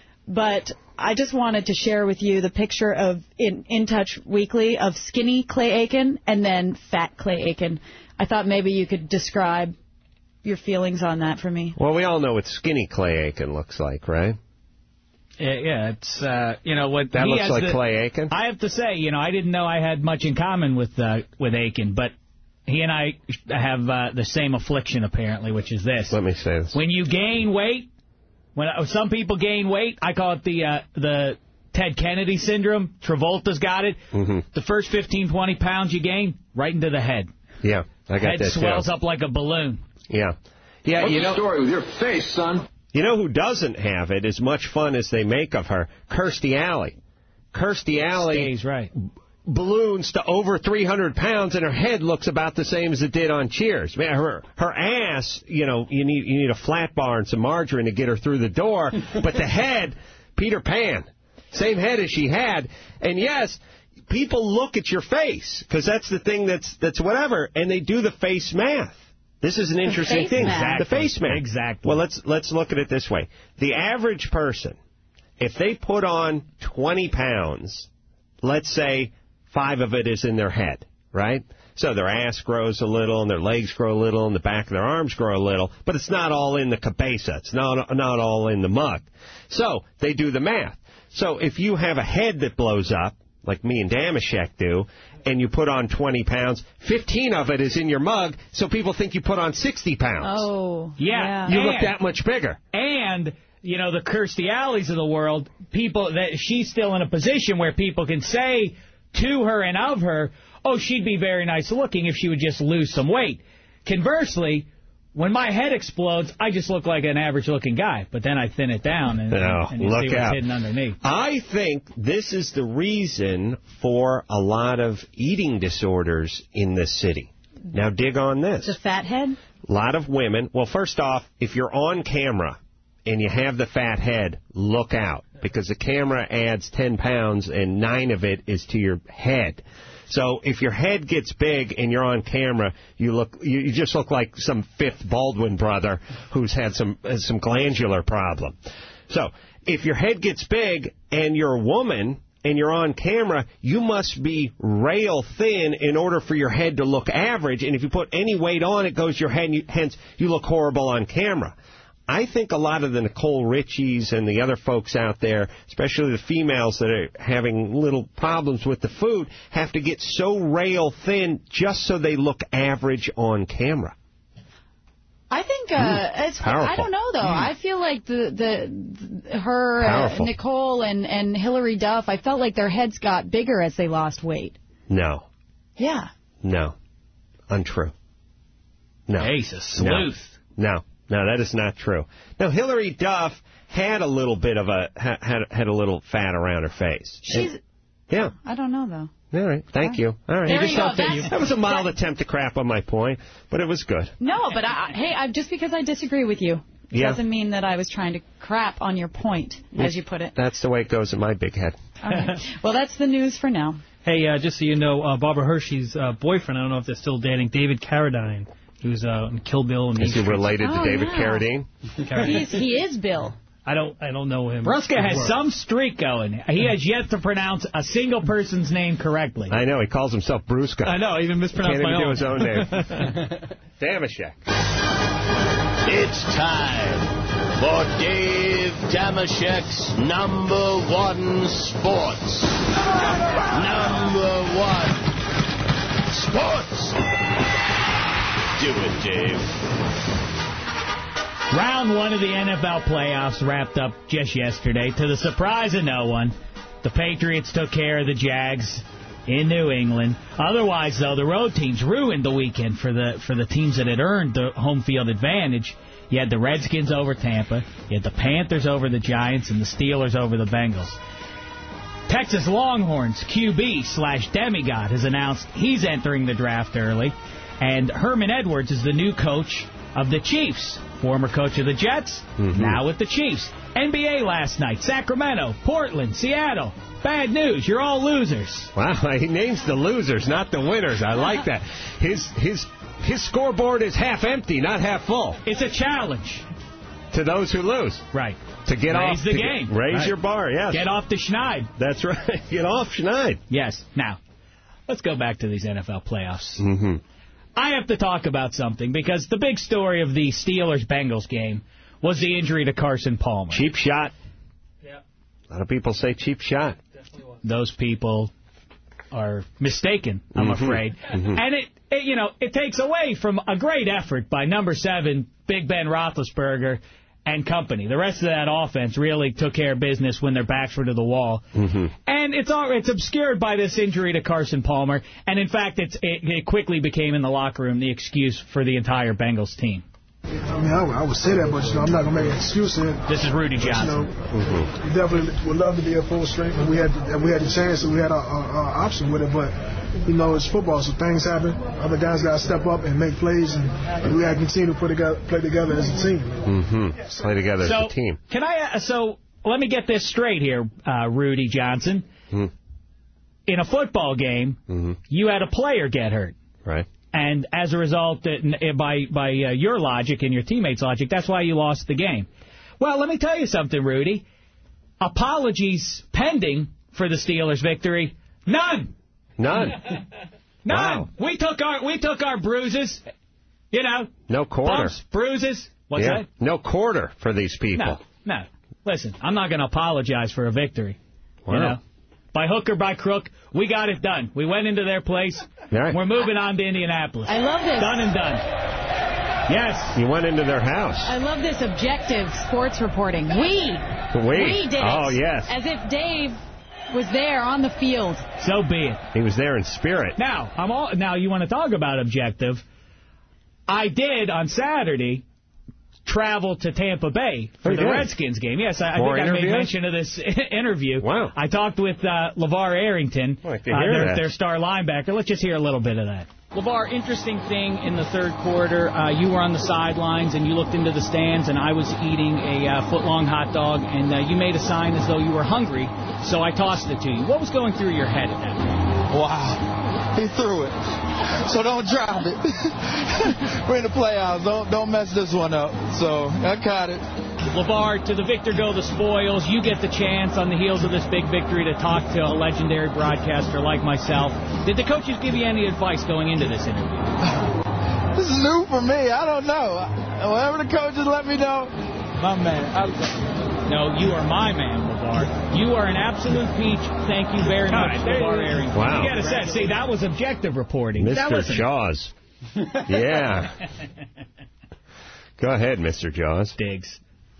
But I just wanted to share with you the picture of in, in Touch Weekly of skinny Clay Aiken and then fat Clay Aiken. I thought maybe you could describe your feelings on that for me. Well, we all know what skinny Clay Aiken looks like, right? Yeah, yeah, it's, uh, you know, what... That he looks has like the, Clay Aiken? I have to say, you know, I didn't know I had much in common with uh, with Aiken, but he and I have uh, the same affliction, apparently, which is this. Let me say this. When you gain weight, when uh, some people gain weight, I call it the uh, the Ted Kennedy syndrome. Travolta's got it. Mm-hmm. The first fifteen, twenty pounds you gain, right into the head. Yeah, I got head that, swells too. up like a balloon. Yeah. Yeah, What's you the know, story with your face, son? You know who doesn't have it, as much fun as they make of her? Kirstie Alley. Kirstie Alley Stays right. balloons to over three hundred pounds, and her head looks about the same as it did on Cheers. Man, her her ass, you know, you need you need a flat bar and some margarine to get her through the door. But the head, Peter Pan, same head as she had. And yes, people look at your face, because that's the thing that's that's whatever, and they do the face math. This is an interesting thing. Exactly. The face math. Exactly. Well, let's let's look at it this way. The average person, if they put on twenty pounds, let's say five of it is in their head, right? So their ass grows a little, and their legs grow a little, and the back of their arms grow a little, but it's not all in the cabeza. It's not not all in the mug. So they do the math. So if you have a head that blows up, like me and Damashek do, and you put on twenty pounds, fifteen of it is in your mug, so people think you put on sixty pounds. Oh, yeah. You and, look that much bigger. And, you know, the Kirstie Alleys of the world, people that she's still in a position where people can say to her and of her, oh, she'd be very nice looking if she would just lose some weight. Conversely, when my head explodes, I just look like an average-looking guy. But then I thin it down, and, no, and you look see what's out. hidden underneath. I think this is the reason for a lot of eating disorders in this city. Now, dig on this. The fat head? A lot of women. Well, first off, if you're on camera and you have the fat head, look out. Because the camera adds ten pounds, and nine of it is to your head. So if your head gets big and you're on camera, you look you, you just look like some fifth Baldwin brother who's had some has some glandular problem. So if your head gets big and you're a woman and you're on camera, you must be rail thin in order for your head to look average. And if you put any weight on, it goes to your head, and you, hence you look horrible on camera. I think a lot of the Nicole Richies and the other folks out there, especially the females that are having little problems with the food, have to get so rail thin just so they look average on camera. I think uh, Mm, it's. powerful. I don't know though. Mm. I feel like the the her uh, Powerful. Nicole and and Hillary Duff. I felt like their heads got bigger as they lost weight. No. Yeah. No. Untrue. No. Hey, he's a sleuth. No. No. No, that is not true. Now, Hillary Duff had a little bit of a had had a little fat around her face. She's. And, yeah. I don't know though. All right. Thank you. All right. There you go. That's- That was a mild attempt to crap on my point, but it was good. No, but I, hey, I, just because I disagree with you Yeah. doesn't mean that I was trying to crap on your point, as you put it. That's the way it goes in my big head. All right. Well, that's the news for now. Hey, uh, just so you know, uh, Barbara Hershey's uh, boyfriend, I don't know if they're still dating, David Carradine, who's uh, in Kill Bill. And is he related to oh, David yeah. Carradine? He's, he is Bill. I don't I don't know him. Brusca has some streak going. He has yet to pronounce a single person's name correctly. I know. He calls himself Brusca. I know. I even mispronounced Can't my even own. do his own name. Damashek. It's time for Dave Damashek's number one sports. Number one sports. Do it, Dave. Round one of the N F L playoffs wrapped up just yesterday. To the surprise of no one, the Patriots took care of the Jags in New England. Otherwise, though, the road teams ruined the weekend for the for the teams that had earned the home field advantage. You had the Redskins over Tampa. You had the Panthers over the Giants and the Steelers over the Bengals. Texas Longhorns Q B slash demigod has announced he's entering the draft early. And Herman Edwards is the new coach of the Chiefs. Former coach of the Jets, mm-hmm. now with the Chiefs. N B A last night, Sacramento, Portland, Seattle. Bad news, you're all losers. Wow, he names the losers, not the winners. I like that. His his his scoreboard is half empty, not half full. It's a challenge. To those who lose. Right. To get raise off the to game. Get, raise right. your bar, yes. Get off the schneid. That's right. Get off schneid. Yes. Now, let's go back to these N F L playoffs. Mm-hmm. I have to talk about something, because the big story of the Steelers-Bengals game was the injury to Carson Palmer. Cheap shot. Yeah. A lot of people say cheap shot. Definitely was. Those people are mistaken, I'm mm-hmm. afraid. Mm-hmm. And it, it, you know, it takes away from a great effort by number seven, Big Ben Roethlisberger and company. The rest of that offense really took care of business when their backs were to the wall. Mm-hmm. And it's all, it's obscured by this injury to Carson Palmer. And, in fact, it's, it, it quickly became in the locker room the excuse for the entire Bengals team. I mean, I, I would say that, but you know, I'm not going to make an excuse here. This is Rudy but, Johnson. You know, mm-hmm. We definitely would love to be at full strength, and we had and we had the chance, and we had our, our, our option with it. But you know, it's football, so things happen. Other guys got to step up and make plays, and, and we got to continue to put together, play together as a team. Mm-hmm. Play together so, as a team. Can I? Uh, so let me get this straight here, uh, Rudy Johnson. Mm-hmm. In a football game, mm-hmm. you had a player get hurt. Right. And as a result, by by uh, your logic and your teammates' logic, that's why you lost the game. Well, let me tell you something, Rudy. Apologies pending for the Steelers' victory. None. None. None. Wow. We took our we took our bruises. You know. No quarter. Bumps, bruises. What's yeah. that? No quarter for these people. No. No. Listen, I'm not going to apologize for a victory. Wow. You know. By hook or by crook, we got it done. We went into their place. Right. We're moving on to Indianapolis. I love this. Done and done. Yes. You went into their house. I love this objective sports reporting. We. We. We did it. Oh, yes. As if Dave was there on the field. So be it. He was there in spirit. Now, I'm all, now you want to talk about objective. I did, on Saturday, travel to Tampa Bay for oh, the did. Redskins game. Yes, I, I think interviews? I made mention of this interview. Wow. I talked with uh, LeVar Arrington, I like to uh, hear their, that. their star linebacker. Let's just hear a little bit of that. LeVar, interesting thing in the third quarter, uh, you were on the sidelines and you looked into the stands, and I was eating a uh, foot-long hot dog, and uh, you made a sign as though you were hungry, so I tossed it to you. What was going through your head at that point? Wow. He threw it. So don't drop it. We're in the playoffs. Don't don't mess this one up. So I caught it. LeVar, to the victor go the spoils. You get the chance on the heels of this big victory to talk to a legendary broadcaster like myself. Did the coaches give you any advice going into this interview? This is new for me. I don't know. Whatever the coaches let me know, my man. I... No, you are my man, LeVar. You are an absolute peach. Thank you very much, right, LeVar Arrington. Wow. You got to say, see, that was objective reporting. Mister Jaws. Yeah. Go ahead, Mister Jaws. Diggs.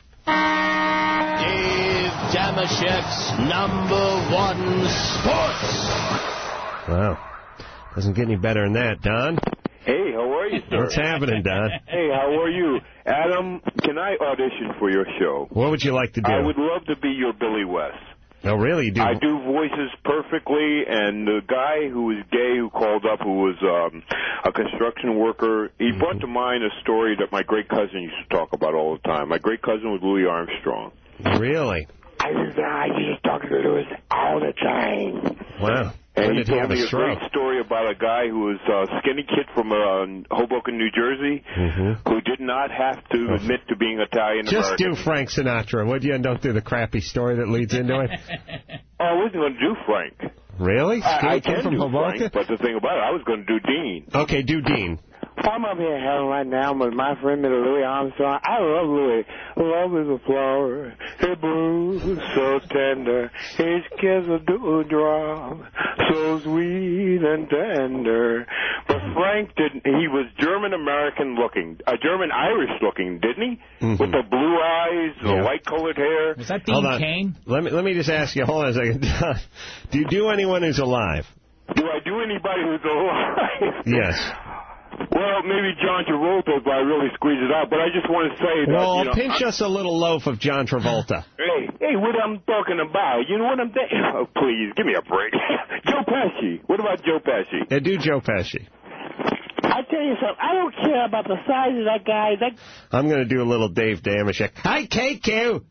Dave Damashek's number one sports. Wow. Doesn't get any better than that, Don. Hey, how are you, sir? What's happening, Don? Hey, how are you? Adam, can I audition for your show? What would you like to do? I would love to be your Billy West. Oh, really? You do? I do voices perfectly, and the guy who was gay who called up, who was um, a construction worker, he mm-hmm. brought to mind a story that my great cousin used to talk about all the time. My great cousin was Louis Armstrong. Really? I, I used to talk to Louis all the time. Wow. And When he did he told have me a a stroke? great story about a guy who was a skinny kid from uh, Hoboken, New Jersey, Mm-hmm. who did not have to admit to being Italian Just American. do Frank Sinatra, would you? And don't do the crappy story that leads into it. Oh, I wasn't going to do Frank. Really? I, I Skinny kid can from do Hoboken? Frank, but the thing about it, I was going to do Dean. Okay, do Dean. I'm up here having right now with my friend Mister Louis Armstrong. I love Louis. Love is a flower. His blues so tender. His kiss a dewdrop. So sweet and tender. But Frank didn't. He was German-American looking, uh, German-Irish looking, didn't he? Mm-hmm. With the blue eyes, the Yeah. light-colored hair. Was that Hold Dean on. Cain? Let me, let me just ask you, hold on a second. Do you do anyone who's alive? Do I do anybody who's alive? Yes. Well, maybe John Travolta if I really squeeze it out, but I just want to say that, Well, you know... pinch I, us a little loaf of John Travolta. Hey, hey, what I'm talking about, you know what I'm saying? Oh, please, give me a break. Joe Pesci. What about Joe Pesci? Yeah, do Joe Pesci. I tell you something. I don't care about the size of that guy. That I'm going to do a little Dave Damashek. Hi, K Q.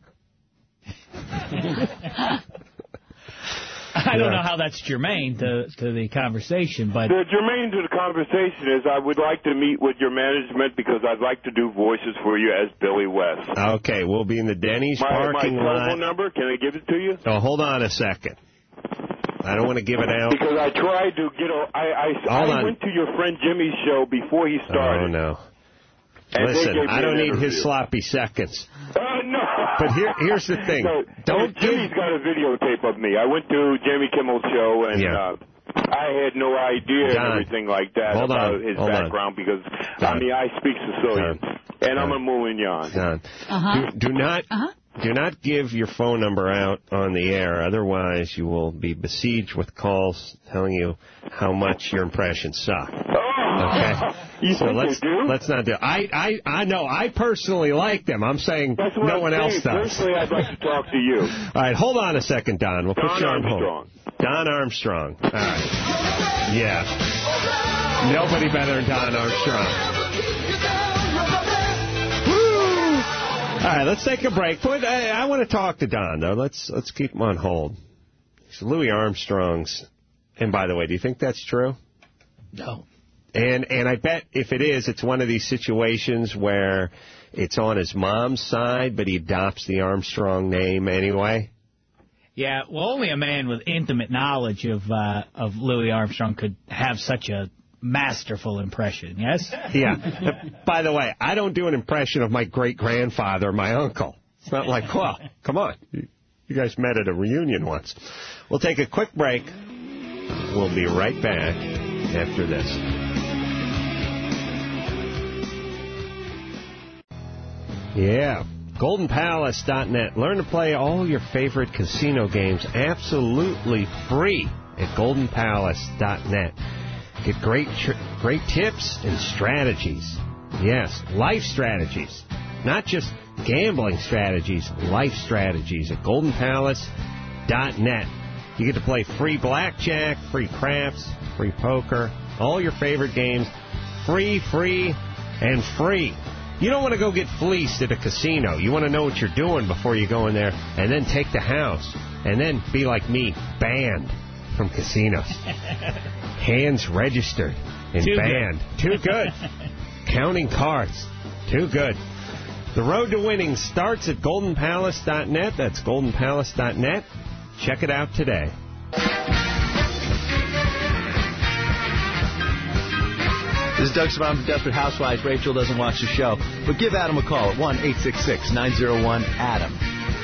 I don't know how that's germane to, to the conversation, but... The germane to the conversation is I would like to meet with your management because I'd like to do voices for you as Billy West. Okay, we'll be in the Denny's My, my parking telephone lot. number, can I give it to you? Oh, hold on a second. I don't want to give it out. Because I tried to get a... I, I, Hold I on. went to your friend Jimmy's show before he started. Oh, no. And they Listen, gave me I don't an need interview. his sloppy seconds. Uh, no. But here, here's the thing. No, Don't Jimmy's give... got a videotape of me. I went to Jimmy Kimmel's show, and Yeah. uh, I had no idea Don, and everything like that hold about on, his hold on. background because, Don. I mean, I speak Sicilian, Don. and I'm Don. a Moulignon. Don, Uh-huh. do, do not... Uh-huh. Do not give your phone number out on the air, otherwise you will be besieged with calls telling you how much your impressions suck. Okay? You so think let's they do? let's not do. I I I know. I personally like them. I'm saying That's what no I'm one saying. else does. Personally, I'd like to talk to you. All right, hold on a second, Don. We'll put Don you on hold. Armstrong. Don Armstrong. All right. Yeah. Nobody better than Don Armstrong. All right, let's take a break. But I, I want to talk to Don, though. Let's let's keep him on hold. So Louis Armstrong's, and by the way, do you think that's true? No. And and I bet if it is, it's one of these situations where it's on his mom's side, but he adopts the Armstrong name anyway. Yeah, well, only a man with intimate knowledge of uh, of Louis Armstrong could have such a masterful impression, yes? Yeah. By the way, I don't do an impression of my great-grandfather or my uncle. It's not like, well, come on. You guys met at a reunion once. We'll take a quick break. We'll be right back after this. Yeah. Golden Palace dot net. Learn to play all your favorite casino games absolutely free at Golden Palace dot net. Get great tr- great tips and strategies. Yes, life strategies. Not just gambling strategies, life strategies at Golden Palace dot net. You get to play free blackjack, free craps, free poker, all your favorite games, free, free, and free. You don't want to go get fleeced at a casino. You want to know what you're doing before you go in there and then take the house and then be like me, banned from casinos. Hands registered and Too banned. Too good. Counting cards. Too good. The road to winning starts at Golden Palace dot net. That's Golden Palace dot net. Check it out today. This is Doug Savant from Desperate Housewives. Rachel doesn't watch the show. But give Adam a call at one eight six six, nine oh one, A D A M.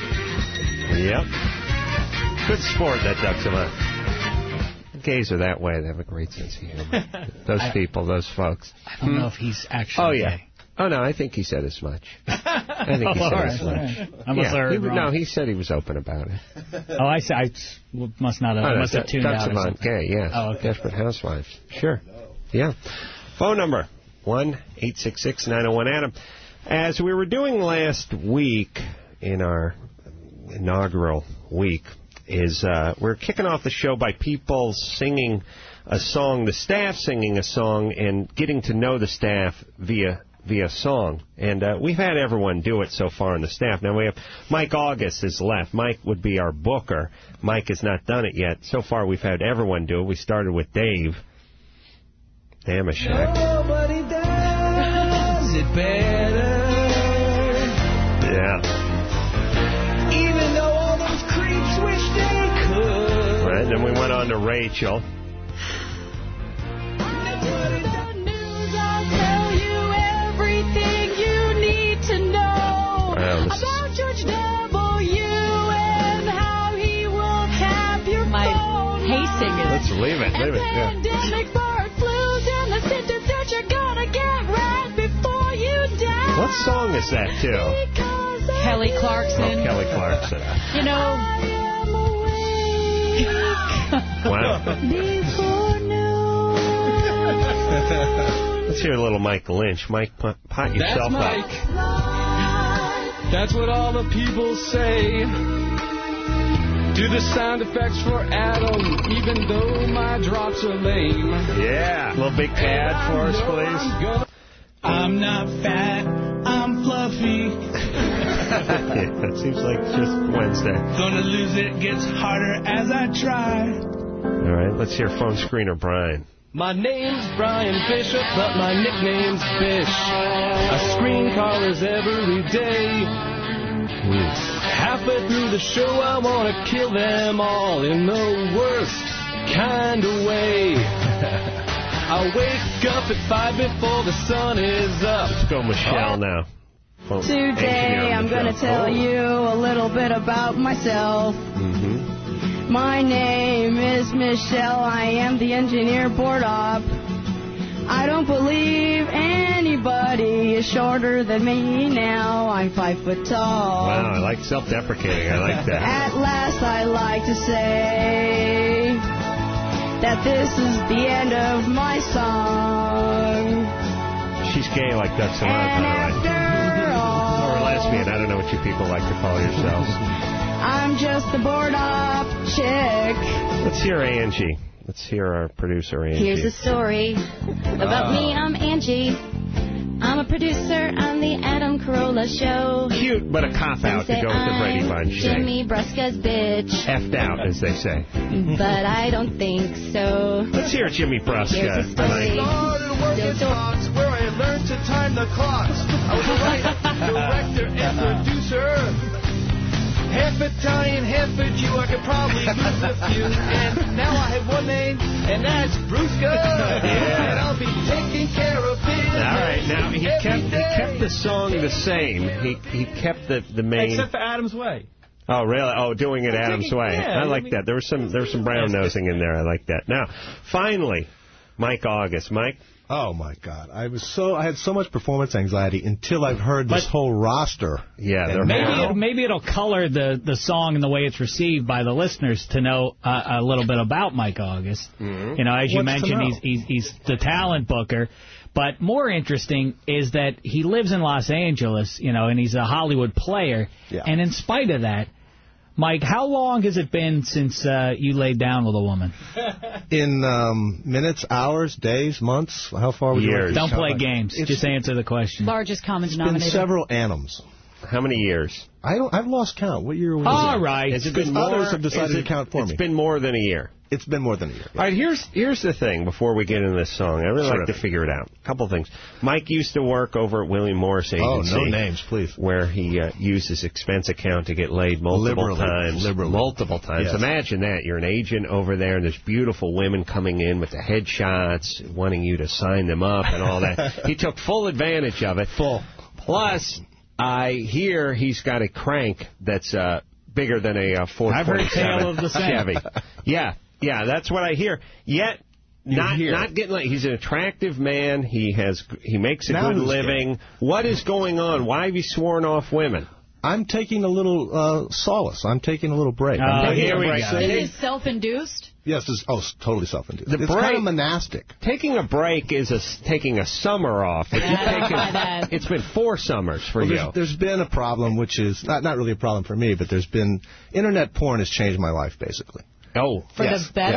Yep. Good sport, that Doug Savant. Gays are that way. They have a great sense of humor. Those I, people, those folks. I don't know if he's actually Oh, yeah. gay. Oh, no, I think he said as much. I think he Oh, said all as right, much. I must yeah, have heard he, wrong. No, he said he was open about it. Oh, I, I must not have, Oh, I no, must have tuned Doug out. or Savant, something. gay, yes. Oh, okay. Desperate Housewives. Sure. Yeah. Phone number, one eight six six, nine oh one, A D A M. As we were doing last week in our inaugural week, is uh, we're kicking off the show by people singing a song, the staff singing a song, and getting to know the staff via via song. And uh, we've had everyone do it so far on the staff. Now we have Mike August is left. Mike would be our booker. Mike has not done it yet. So far we've had everyone do it. We started with Dave Damashek. Nobody does it better. Yeah. Even though all those creeps wish they could. Right, then we went on to Rachel. Wow, about George W. and how he will cap your My phone pacing is... Let's leave it. Leave it. Yeah. Pandemic bird flus and the symptoms that you're gonna get right before you die. What song is that, too? Kelly Clarkson. Oh, Kelly Clarkson. You know... Wow. Let's hear a little Mike Lynch. Mike, pot, pot yourself That's Mike. up. That's what all the people say. Do the sound effects for Adam, even though my drops are lame. Yeah. A little big pad for us, please. I'm not fat, I'm fluffy. Yeah, that seems like just Wednesday. Gonna lose it, gets harder as I try. All right, let's hear phone screener Brian. My name's Brian Bishop, but my nickname's Bish. I screen callers every day. Halfway through the show, I want to kill them all in the worst kind of way. I wake up at five before the sun is up. Let's go Michelle now. Phone Today I'm going to tell oh. you a little bit about myself. Mm-hmm. My name is Michelle. I am the engineer board op. I don't believe anybody is shorter than me now. I'm five foot tall. Wow, I like self-deprecating. I like that. At last, I like to say that this is the end of my song. She's gay like Duck Samantha, right? All, or lesbian. I don't know what you people like to call yourselves. I'm just the board op chick. Let's hear Angie. Let's hear our producer, Angie. Here's a story about Oh. me. I'm Angie. I'm a producer on the Adam Carolla Show. Cute, but a cop-out to Say go with the Brady I'm Bunch thing. Jimmy Brusca's bitch. Effed out, as they say. But I don't think so. Let's hear Jimmy Brusca. Here's a story. Started working spots where I learned to time the clocks. I was a writer, director, and producer. Half Italian, half a Jew, I could probably lose a few. And now I have one name, and that's Brusca. Yeah. And I'll be taking care of business. All right, now he kept he kept the song the same. He he kept the the main. Except for Adam's Way. Oh really? Oh, doing it Adam's way. yeah, I like I mean- that. There was some there was some brown nosing in there. I like that. Now, finally, Mike August. Mike. Oh my God! I was so I had so much performance anxiety until I've heard this But- whole roster. Yeah, And Maybe now- it, maybe it'll color the, the song and the way it's received by the listeners to know uh, a little bit about Mike August. Mm-hmm. You know, as you What's to mentioned, know? he's, he's he's the talent booker. But more interesting is that he lives in Los Angeles, you know, and he's a Hollywood player. Yeah. And in spite of that, Mike, how long has it been since uh, you laid down with a woman? in um, minutes, hours, days, months. How far would you like to Don't count? play games. It's- Just answer the question. Largest common It's been denominator. several annums. How many years? I don't. I've lost count. What year was All it? right. Has it Because been more? others have decided is it- to count for it's me. been more than a year. It's been more than a year. All right, here's here's the thing before we get into this song. I really like to Terrific. figure it out. A couple things. Mike used to work over at William Morris Oh, Agency. no names, please. Where he uh, used his expense account to get laid multiple Liberally. times. Liberally. Multiple times. Yes. Imagine that. You're an agent over there, and there's beautiful women coming in with the headshots, wanting you to sign them up and all that. He took full advantage of it. Full. Plus, I hear he's got a crank that's uh, bigger than a uh, four I've heard forty-seven tale of the same. Chevy. Yeah, yeah, that's what I hear. Yet, not hear. not getting like he's an attractive man. He has he makes a Now good who's living. What is going on? Why have you sworn off women? I'm taking a little uh, solace. I'm taking a little break. Oh, I'm taking here a we break. go. Is it self-induced? Yes, it's, oh, it's totally self-induced. The It's break- kind of monastic. Taking a break is a s taking a summer off. But you've I don't taken- buy that. it's been four summers for Well, you. there's, there's been a problem, which is not not really a problem for me, but there's been internet porn has changed my life basically. Oh, For Yes, the better?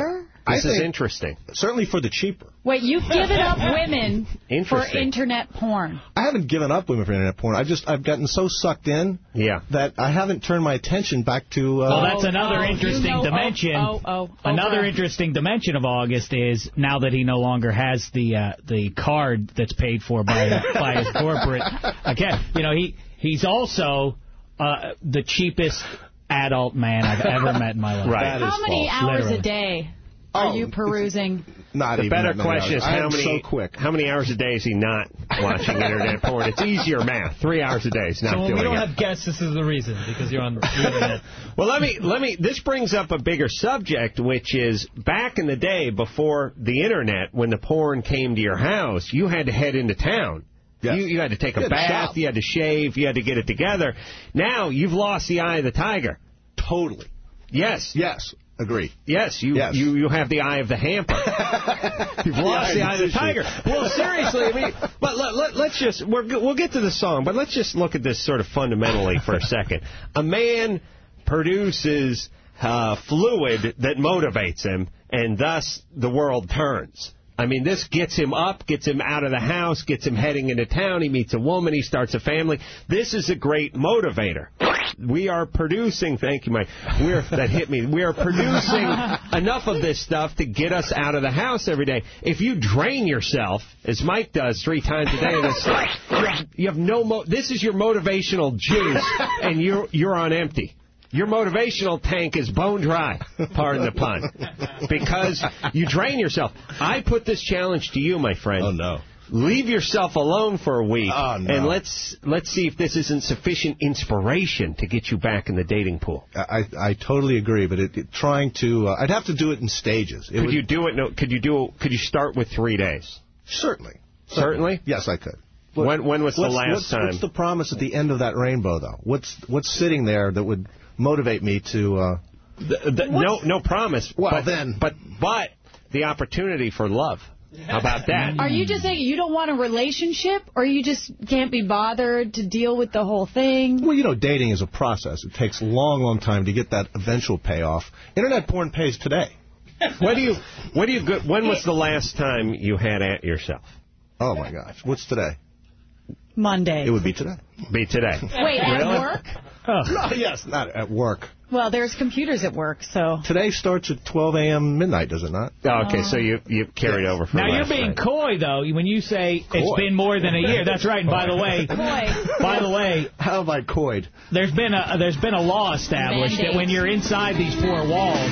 This I is think interesting. Certainly for the cheaper. Wait, you've given up women for Interesting. internet porn. I haven't given up women for internet porn. I just I've gotten so sucked in yeah. that I haven't turned my attention back to. Uh, well, that's another oh, interesting you know, dimension. Oh, oh, oh, another over. interesting dimension of August is now that he no longer has the uh, the card that's paid for by by his corporate. Again, you know he he's also uh, the cheapest adult man I've ever met in my life. Right. How many false. hours Literally. a day are Oh, you perusing? Not the even better that many question is hours. I how am many so quick. how many hours a day is he not watching internet porn? It's easier math. Three hours a day is not So when doing we don't it. have guests, this is the reason, because you're on the internet. Well, let me let me. This brings up a bigger subject, which is back in the day before the internet, when the porn came to your house, you had to head into town. Yes. You, you had to take a You had to bath, shop. you had to shave, you had to get it together. Now you've lost the eye of the tiger. Totally. Yes. Yes. Agree. Yes, you, Yes. you you have the eye of the hamper. You've lost Yeah, the eye of the seriously. tiger. Well, seriously, I mean, but let, let, let's just, we're, we'll get to the song, but let's just look at this sort of fundamentally for a second. A man produces uh, fluid that motivates him, and thus the world turns. I mean, this gets him up, gets him out of the house, gets him heading into town. He meets a woman. He starts a family. This is a great motivator. We are producing, thank you, Mike, we're, that hit me. We are producing enough of this stuff to get us out of the house every day. If you drain yourself, as Mike does three times a day of this stuff, you have, you have no, mo this is your motivational juice, and you're, you're on empty. Your motivational tank is bone dry, pardon the pun, because you drain yourself. I put this challenge to you, my friend. Oh, no. Leave yourself alone for a week, oh, no. and let's let's see if this isn't sufficient inspiration to get you back in the dating pool. I I totally agree, but it, it, trying to uh, I'd have to do it in stages. It Could would, you do it? No. Could you do? Could you start with three days? Certainly. Certainly. Yes, I could. When when was the what's, last what's, time? What's the promise at the end of that rainbow, though? What's what's sitting there that would motivate me to? Uh, the, the, no no promise. Well, but, then, but but the opportunity for love. How about that? Are you just saying you don't want a relationship, or you just can't be bothered to deal with the whole thing? Well, you know, dating is a process. It takes a long, long time to get that eventual payoff. Internet porn pays today. What do you? What do you? Go, when was the last time you had at yourself? Oh my gosh, what's today? Monday. It would be today. Be today. Wait, at Really? work? Oh. No, yes, not at work. Well, there's computers at work, so. Today starts at twelve a m midnight, does it not? Oh, okay, so you you carried over from Now, you're last being night. coy, though, when you say Coy. it's been more than a year. That's right. And by the way, by the way, how have I coyed? There's been a there's been a law established that when you're inside these four walls.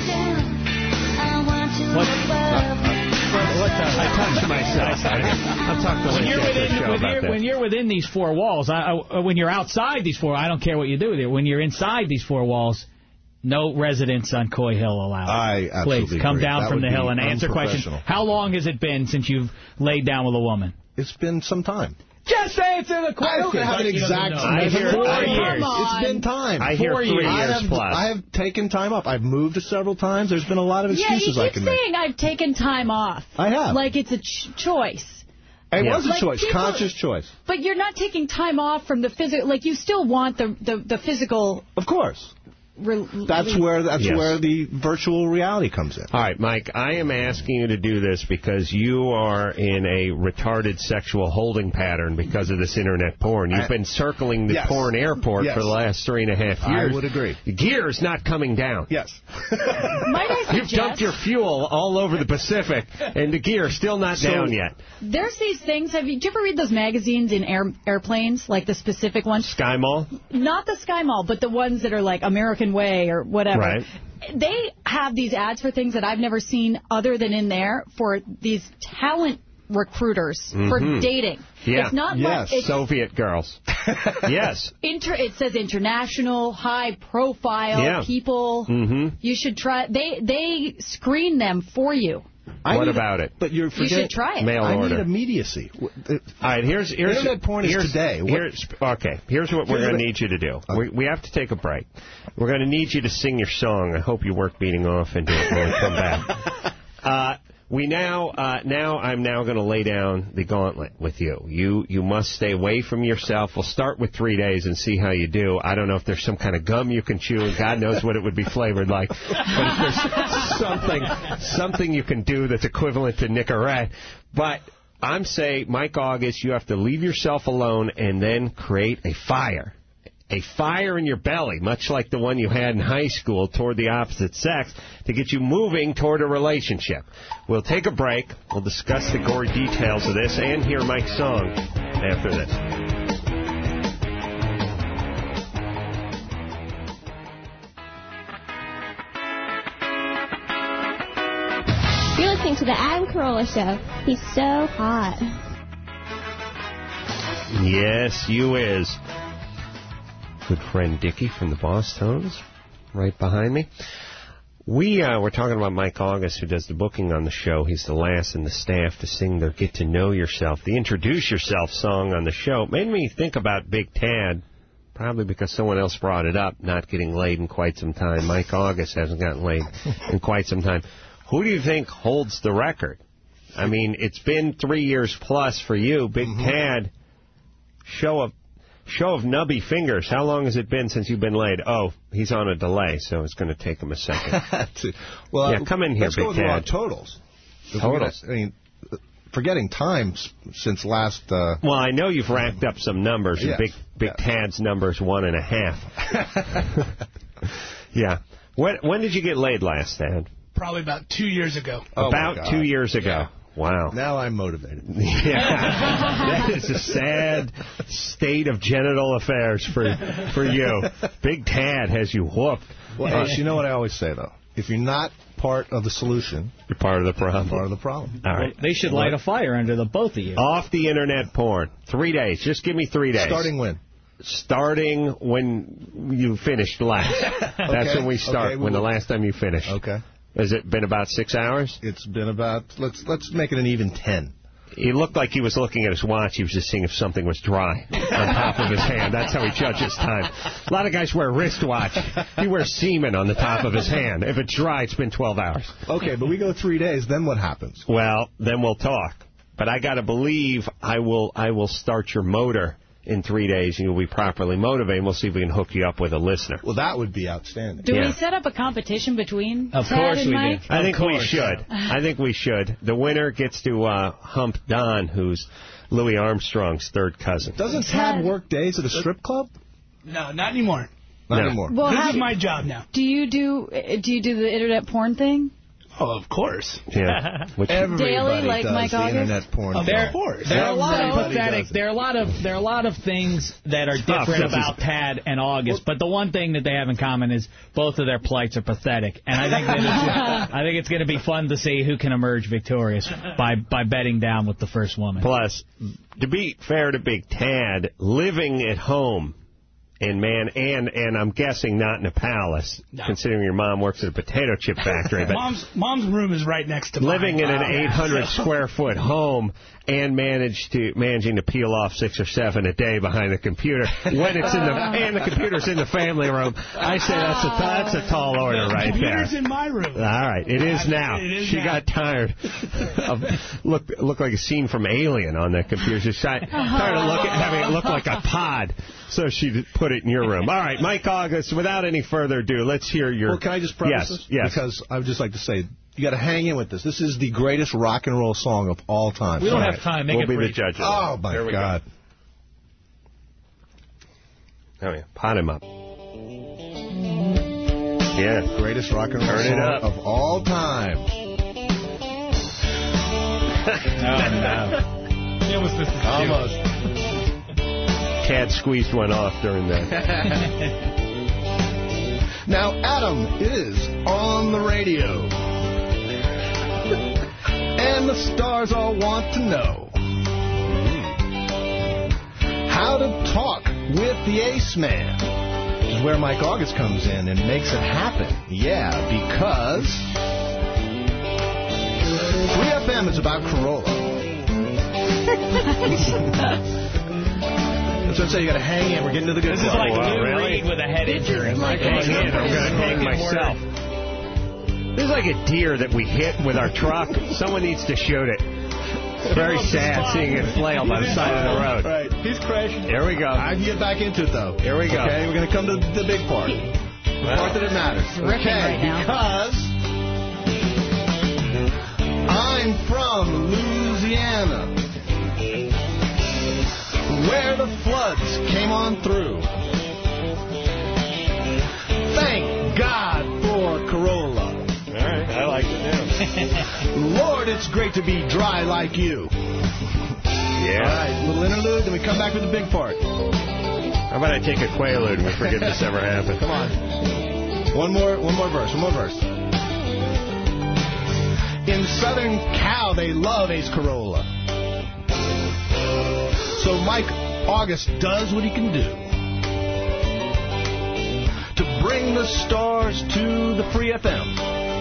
What? What the? I touched myself. I'm talking to When you're Lindsay after the within show when about you're, that. when you're within these four walls, I, I, when you're outside these four, I don't care what you do with it. When you're inside these four walls, no residents on Coy Hill allowed. I absolutely Please come agree. down That from would the be hill and answer questions. unprofessional. How long has it been since you've laid down with a woman? It's been some time. Just answer the question. I don't have an exact I hear measurement. four I- years. It's been time. I hear Four three I years have, plus. I have taken time off. I've moved several times. There's been a lot of excuses yeah, you I keep can make. saying I've taken time off. I have. Like it's a ch choice. It Yeah. was a Like choice, people- conscious choice. But you're not taking time off from the physical. Like you still want the the, the physical. Of course. Re That's where that's Yes. where the virtual reality comes in. All right, Mike, I am asking you to do this because you are in a retarded sexual holding pattern because of this internet porn. You've I- been circling the Yes. porn airport Yes. for the last three and a half I years. would agree. The gear's not coming down. Yes. Might I You've suggest? dumped your fuel all over the Pacific, and the gear's still not So- down yet. There's these things. Have you, did you ever read those magazines in air, airplanes, like the specific ones? Sky Mall? Not the Sky Mall, but the ones that are like American Way or whatever. Right. They have these ads for things that I've never seen other than in there for these talent recruiters for Mhm. dating. Yeah. It's not yes. like it's Soviet girls. Yes. inter. It says international, high profile Yeah. people. Mm-hmm. You should try. They they screen them for you. I What need- about it? But you're You forgetting. should try it. Mail I order. need immediacy. All right, here's here's Internet porn is here's, today. What- Here's, okay, here's what we're Here's going to what- need you to do. We, we have to take a break. We're going to need you to sing your song. I hope you work beating off into it when we come back. Uh, We now, uh, now I'm now going to lay down the gauntlet with you. You you must stay away from yourself. We'll start with three days and see how you do. I don't know if there's some kind of gum you can chew. God knows what it would be flavored like. But if there's something, something you can do that's equivalent to Nicorette. But I'm saying, Mike August, you have to leave yourself alone and then create a fire. A fire in your belly, much like the one you had in high school toward the opposite sex, to get you moving toward a relationship. We'll take a break. We'll discuss the gory details of this and hear Mike's song after this. You're listening to the Adam Carolla Show. He's so hot. Yes, you is. Good friend Dickie from the Boss Tones, right behind me. We uh, were talking about Mike August, who does the booking on the show. He's the last in the staff to sing their Get to Know Yourself, the Introduce Yourself song on the show. It made me think about Big Tad, probably because someone else brought it up, not getting laid in quite some time. Mike August hasn't gotten laid in quite some time. Who do you think holds the record? I mean, it's been three years plus for you. Big mm-hmm. Tad, show of Show of nubby fingers. How long has it been since you've been laid? Oh, he's on a delay, so it's going to take him a second. well, yeah, come in here, let's Big go with Tad. Totals. Totals. I mean, forgetting time since last... Uh... Well, I know you've racked up some numbers. Yes. Big Big yeah. Tad's number's one and a half. yeah. When, when did you get laid last, Tad? Probably about two years ago. Oh about two years ago. Yeah. Wow. Now I'm motivated. Yeah. That is a sad state of genital affairs for for you. Big Tad has you whooped. Well, uh, you know what I always say, though? If you're not part of the solution, you're part of the problem. Part of the problem. All right. Well, they should light a fire under the both of you. Off the internet porn. Three days. Just give me three days. Starting when? Starting when you finished last. That's okay. when we start, okay, when the last time you finished. Okay. Has it been about six hours? It's been about, let's let's make it an even ten. He looked like he was looking at his watch. He was just seeing if something was dry on top of his hand. That's how he judges time. A lot of guys wear a wristwatch. He wears semen on the top of his hand. If it's dry, it's been twelve hours. Okay, but we go three days, then what happens? Well, then we'll talk. But I got to believe I will I will start your motor in three days, and you'll be properly motivated, and we'll see if we can hook you up with a listener. Well, that would be outstanding. Do yeah. we set up a competition between Of Tad course and we Mike? do. I think of we course. should. I think we should. The winner gets to uh, hump Don, who's Louis Armstrong's third cousin. Doesn't Tad work days at a strip club? No, not anymore. Not no. anymore. Well, this how, is my job now. Do you do do you do the internet porn thing? Oh, of course. Yeah. Which Daily, like does Mike the August? internet porn. Of There, course. there are a lot of Everybody pathetic. does it. There are a lot of there are a lot of things that are different about Tad and August, but the one thing that they have in common is both of their plights are pathetic, and I think that it's, I think it's going to be fun to see who can emerge victorious by by betting down with the first woman. Plus, to be fair to Big Tad, living at home. And, man, and and I'm guessing not in a palace, no. considering your mom works at a potato chip factory. But mom's mom's room is right next to mine. Living in an oh, eight hundred yeah. square foot home and managed to managing to peel off six or seven a day behind the computer when it's in the and the computer's in the family room. I say that's a that's a tall order the right there. The computer's in my room. All right, it is now. It is she now. got tired of look look like a scene from Alien on that computer. She's tired, tired of look at, having it look like a pod. So she put it in your room. All right, Mike August, without any further ado, let's hear your... Well, can I just preface yes, this? Yes, Because I would just like to say, you got to hang in with this. This is the greatest rock and roll song of all time. We don't all have right. time. Make we'll it be brief. the judge of Oh, my there we God. Go. Oh, yeah. Pot him up. Yeah. Greatest rock and roll Turn song it up. of all time. Oh, no. It was this Almost. Tad squeezed one off during that. Now, Adam is on the radio. And the stars all want to know how to talk with the Ace Man. This is where Mike August comes in and makes it happen. Yeah, because three F M is about Carolla. So say you got to hang in. We're getting to the good This is stuff. like wow, Lou really? Reed with a head injury. I hang in. I'm going to hang myself. This is like a deer that we hit with our truck. Someone needs to shoot it. It's very sad seeing it flail by the side of the road. Right. He's crashing. Here we go. I can get back into it, though. Here we go. Okay, we're going to come to the big part. The Well, part that it matters. ripping Okay, right now. because I'm from Louisiana, where the floods came on through. Thank God for Corolla. all right, I like it now. Lord, it's great to be dry like you. Yeah. All right, little interlude, then we come back with the big part. How about I take a Quaalude and we forget this ever happened? Come on. One more, one more verse, one more verse. In Southern Cal, they love Ace Corolla. So Mike August does what he can do to bring the stars to the Free F M.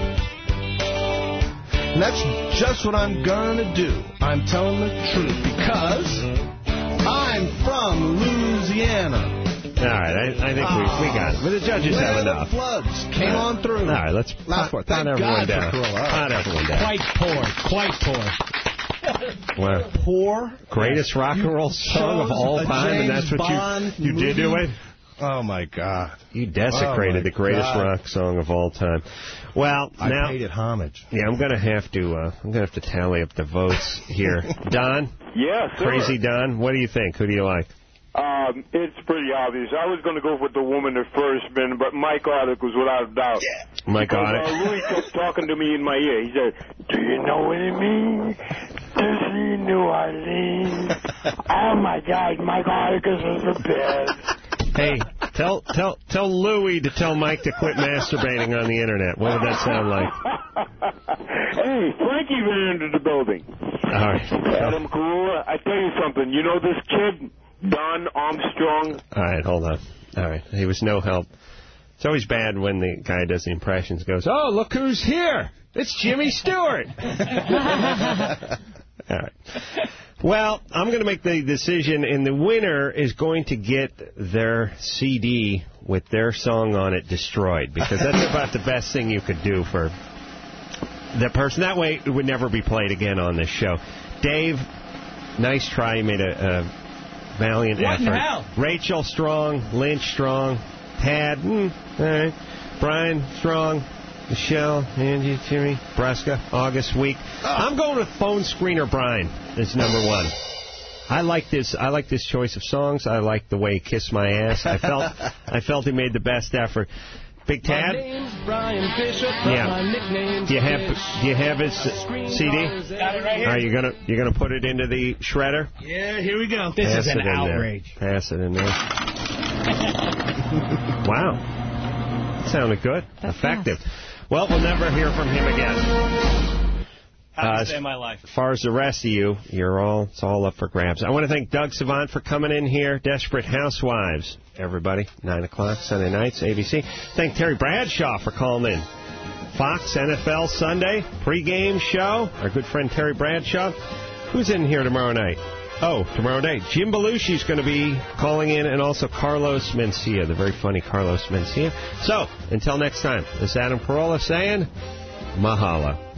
And that's just what I'm gonna do. I'm telling the truth because I'm from Louisiana. All right, I, I think we, we got it. But the judges Where have the enough. floods came on through. All right, let's Last pot, part. pot Thank everyone God for down. Corolla. All right. Pot everyone down. Quite poor. Quite poor. Wow. Poor. Greatest rock and roll song of chose all a time, and James that's what Bond you you did do movie? it? Oh, my God. You desecrated Oh, my the greatest God. rock song of all time. Well, I now paid it homage. yeah, I'm gonna have to uh, I'm gonna have to tally up the votes here. Don, Yes, sir. Crazy Don, what do you think? Who do you like? Um, it's pretty obvious. I was going to go with the woman at first, man, but Mike Ardick was without a doubt. Mike because, Ardick. Uh, Louis kept talking to me in my ear. He said, "Do you know what it means to see New Orleans?" Oh my God, Mike Ardick is prepared. Hey, tell tell tell Louis to tell Mike to quit masturbating on the internet. What would that sound like? Hey, Frankie ran into the building. All right. Adam Carolla, I tell you something. You know this kid, Don Armstrong? All right, hold on. All right, he was no help. It's always bad when the guy does the impressions, goes, "Oh, look who's here. It's Jimmy Stewart." All right. Well, I'm going to make the decision, and the winner is going to get their C D with their song on it destroyed, because that's about the best thing you could do for that person. That way, it would never be played again on this show. Dave, nice try. You made a, a valiant What effort. in hell? Rachel, strong. Lynch, strong. Tad, mm, all right. Brian, strong. Michelle, Angie, Jimmy, Bresca, August, Week. I'm going with Phone Screener Brian as number one. I like this. I like this choice of songs. I like the way he kissed my ass. I felt I felt he made the best effort. Big Tad. My name's Brian Bishop, but Yeah. my nickname's Do you have Fish. Do you have his C D? Got it right here. Are you gonna you're gonna put it into the shredder? Yeah, here we go. This Pass is an it in there. outrage. Pass it in there. Wow. That sounded good. That's Effective. Well, we'll never hear from him again. Happiest Uh, day of my life. As far as the rest of you, you're all, it's all up for grabs. I want to thank Doug Savant for coming in here. Desperate Housewives, everybody. nine o'clock, Sunday nights, A B C. Thank Terry Bradshaw for calling in. Fox, N F L Sunday, pregame show. Our good friend Terry Bradshaw. Who's in here tomorrow night? Oh, tomorrow night. Jim Belushi's going to be calling in, and also Carlos Mencia, the very funny Carlos Mencia. So, until next time, this is Adam Carolla saying, mahalo.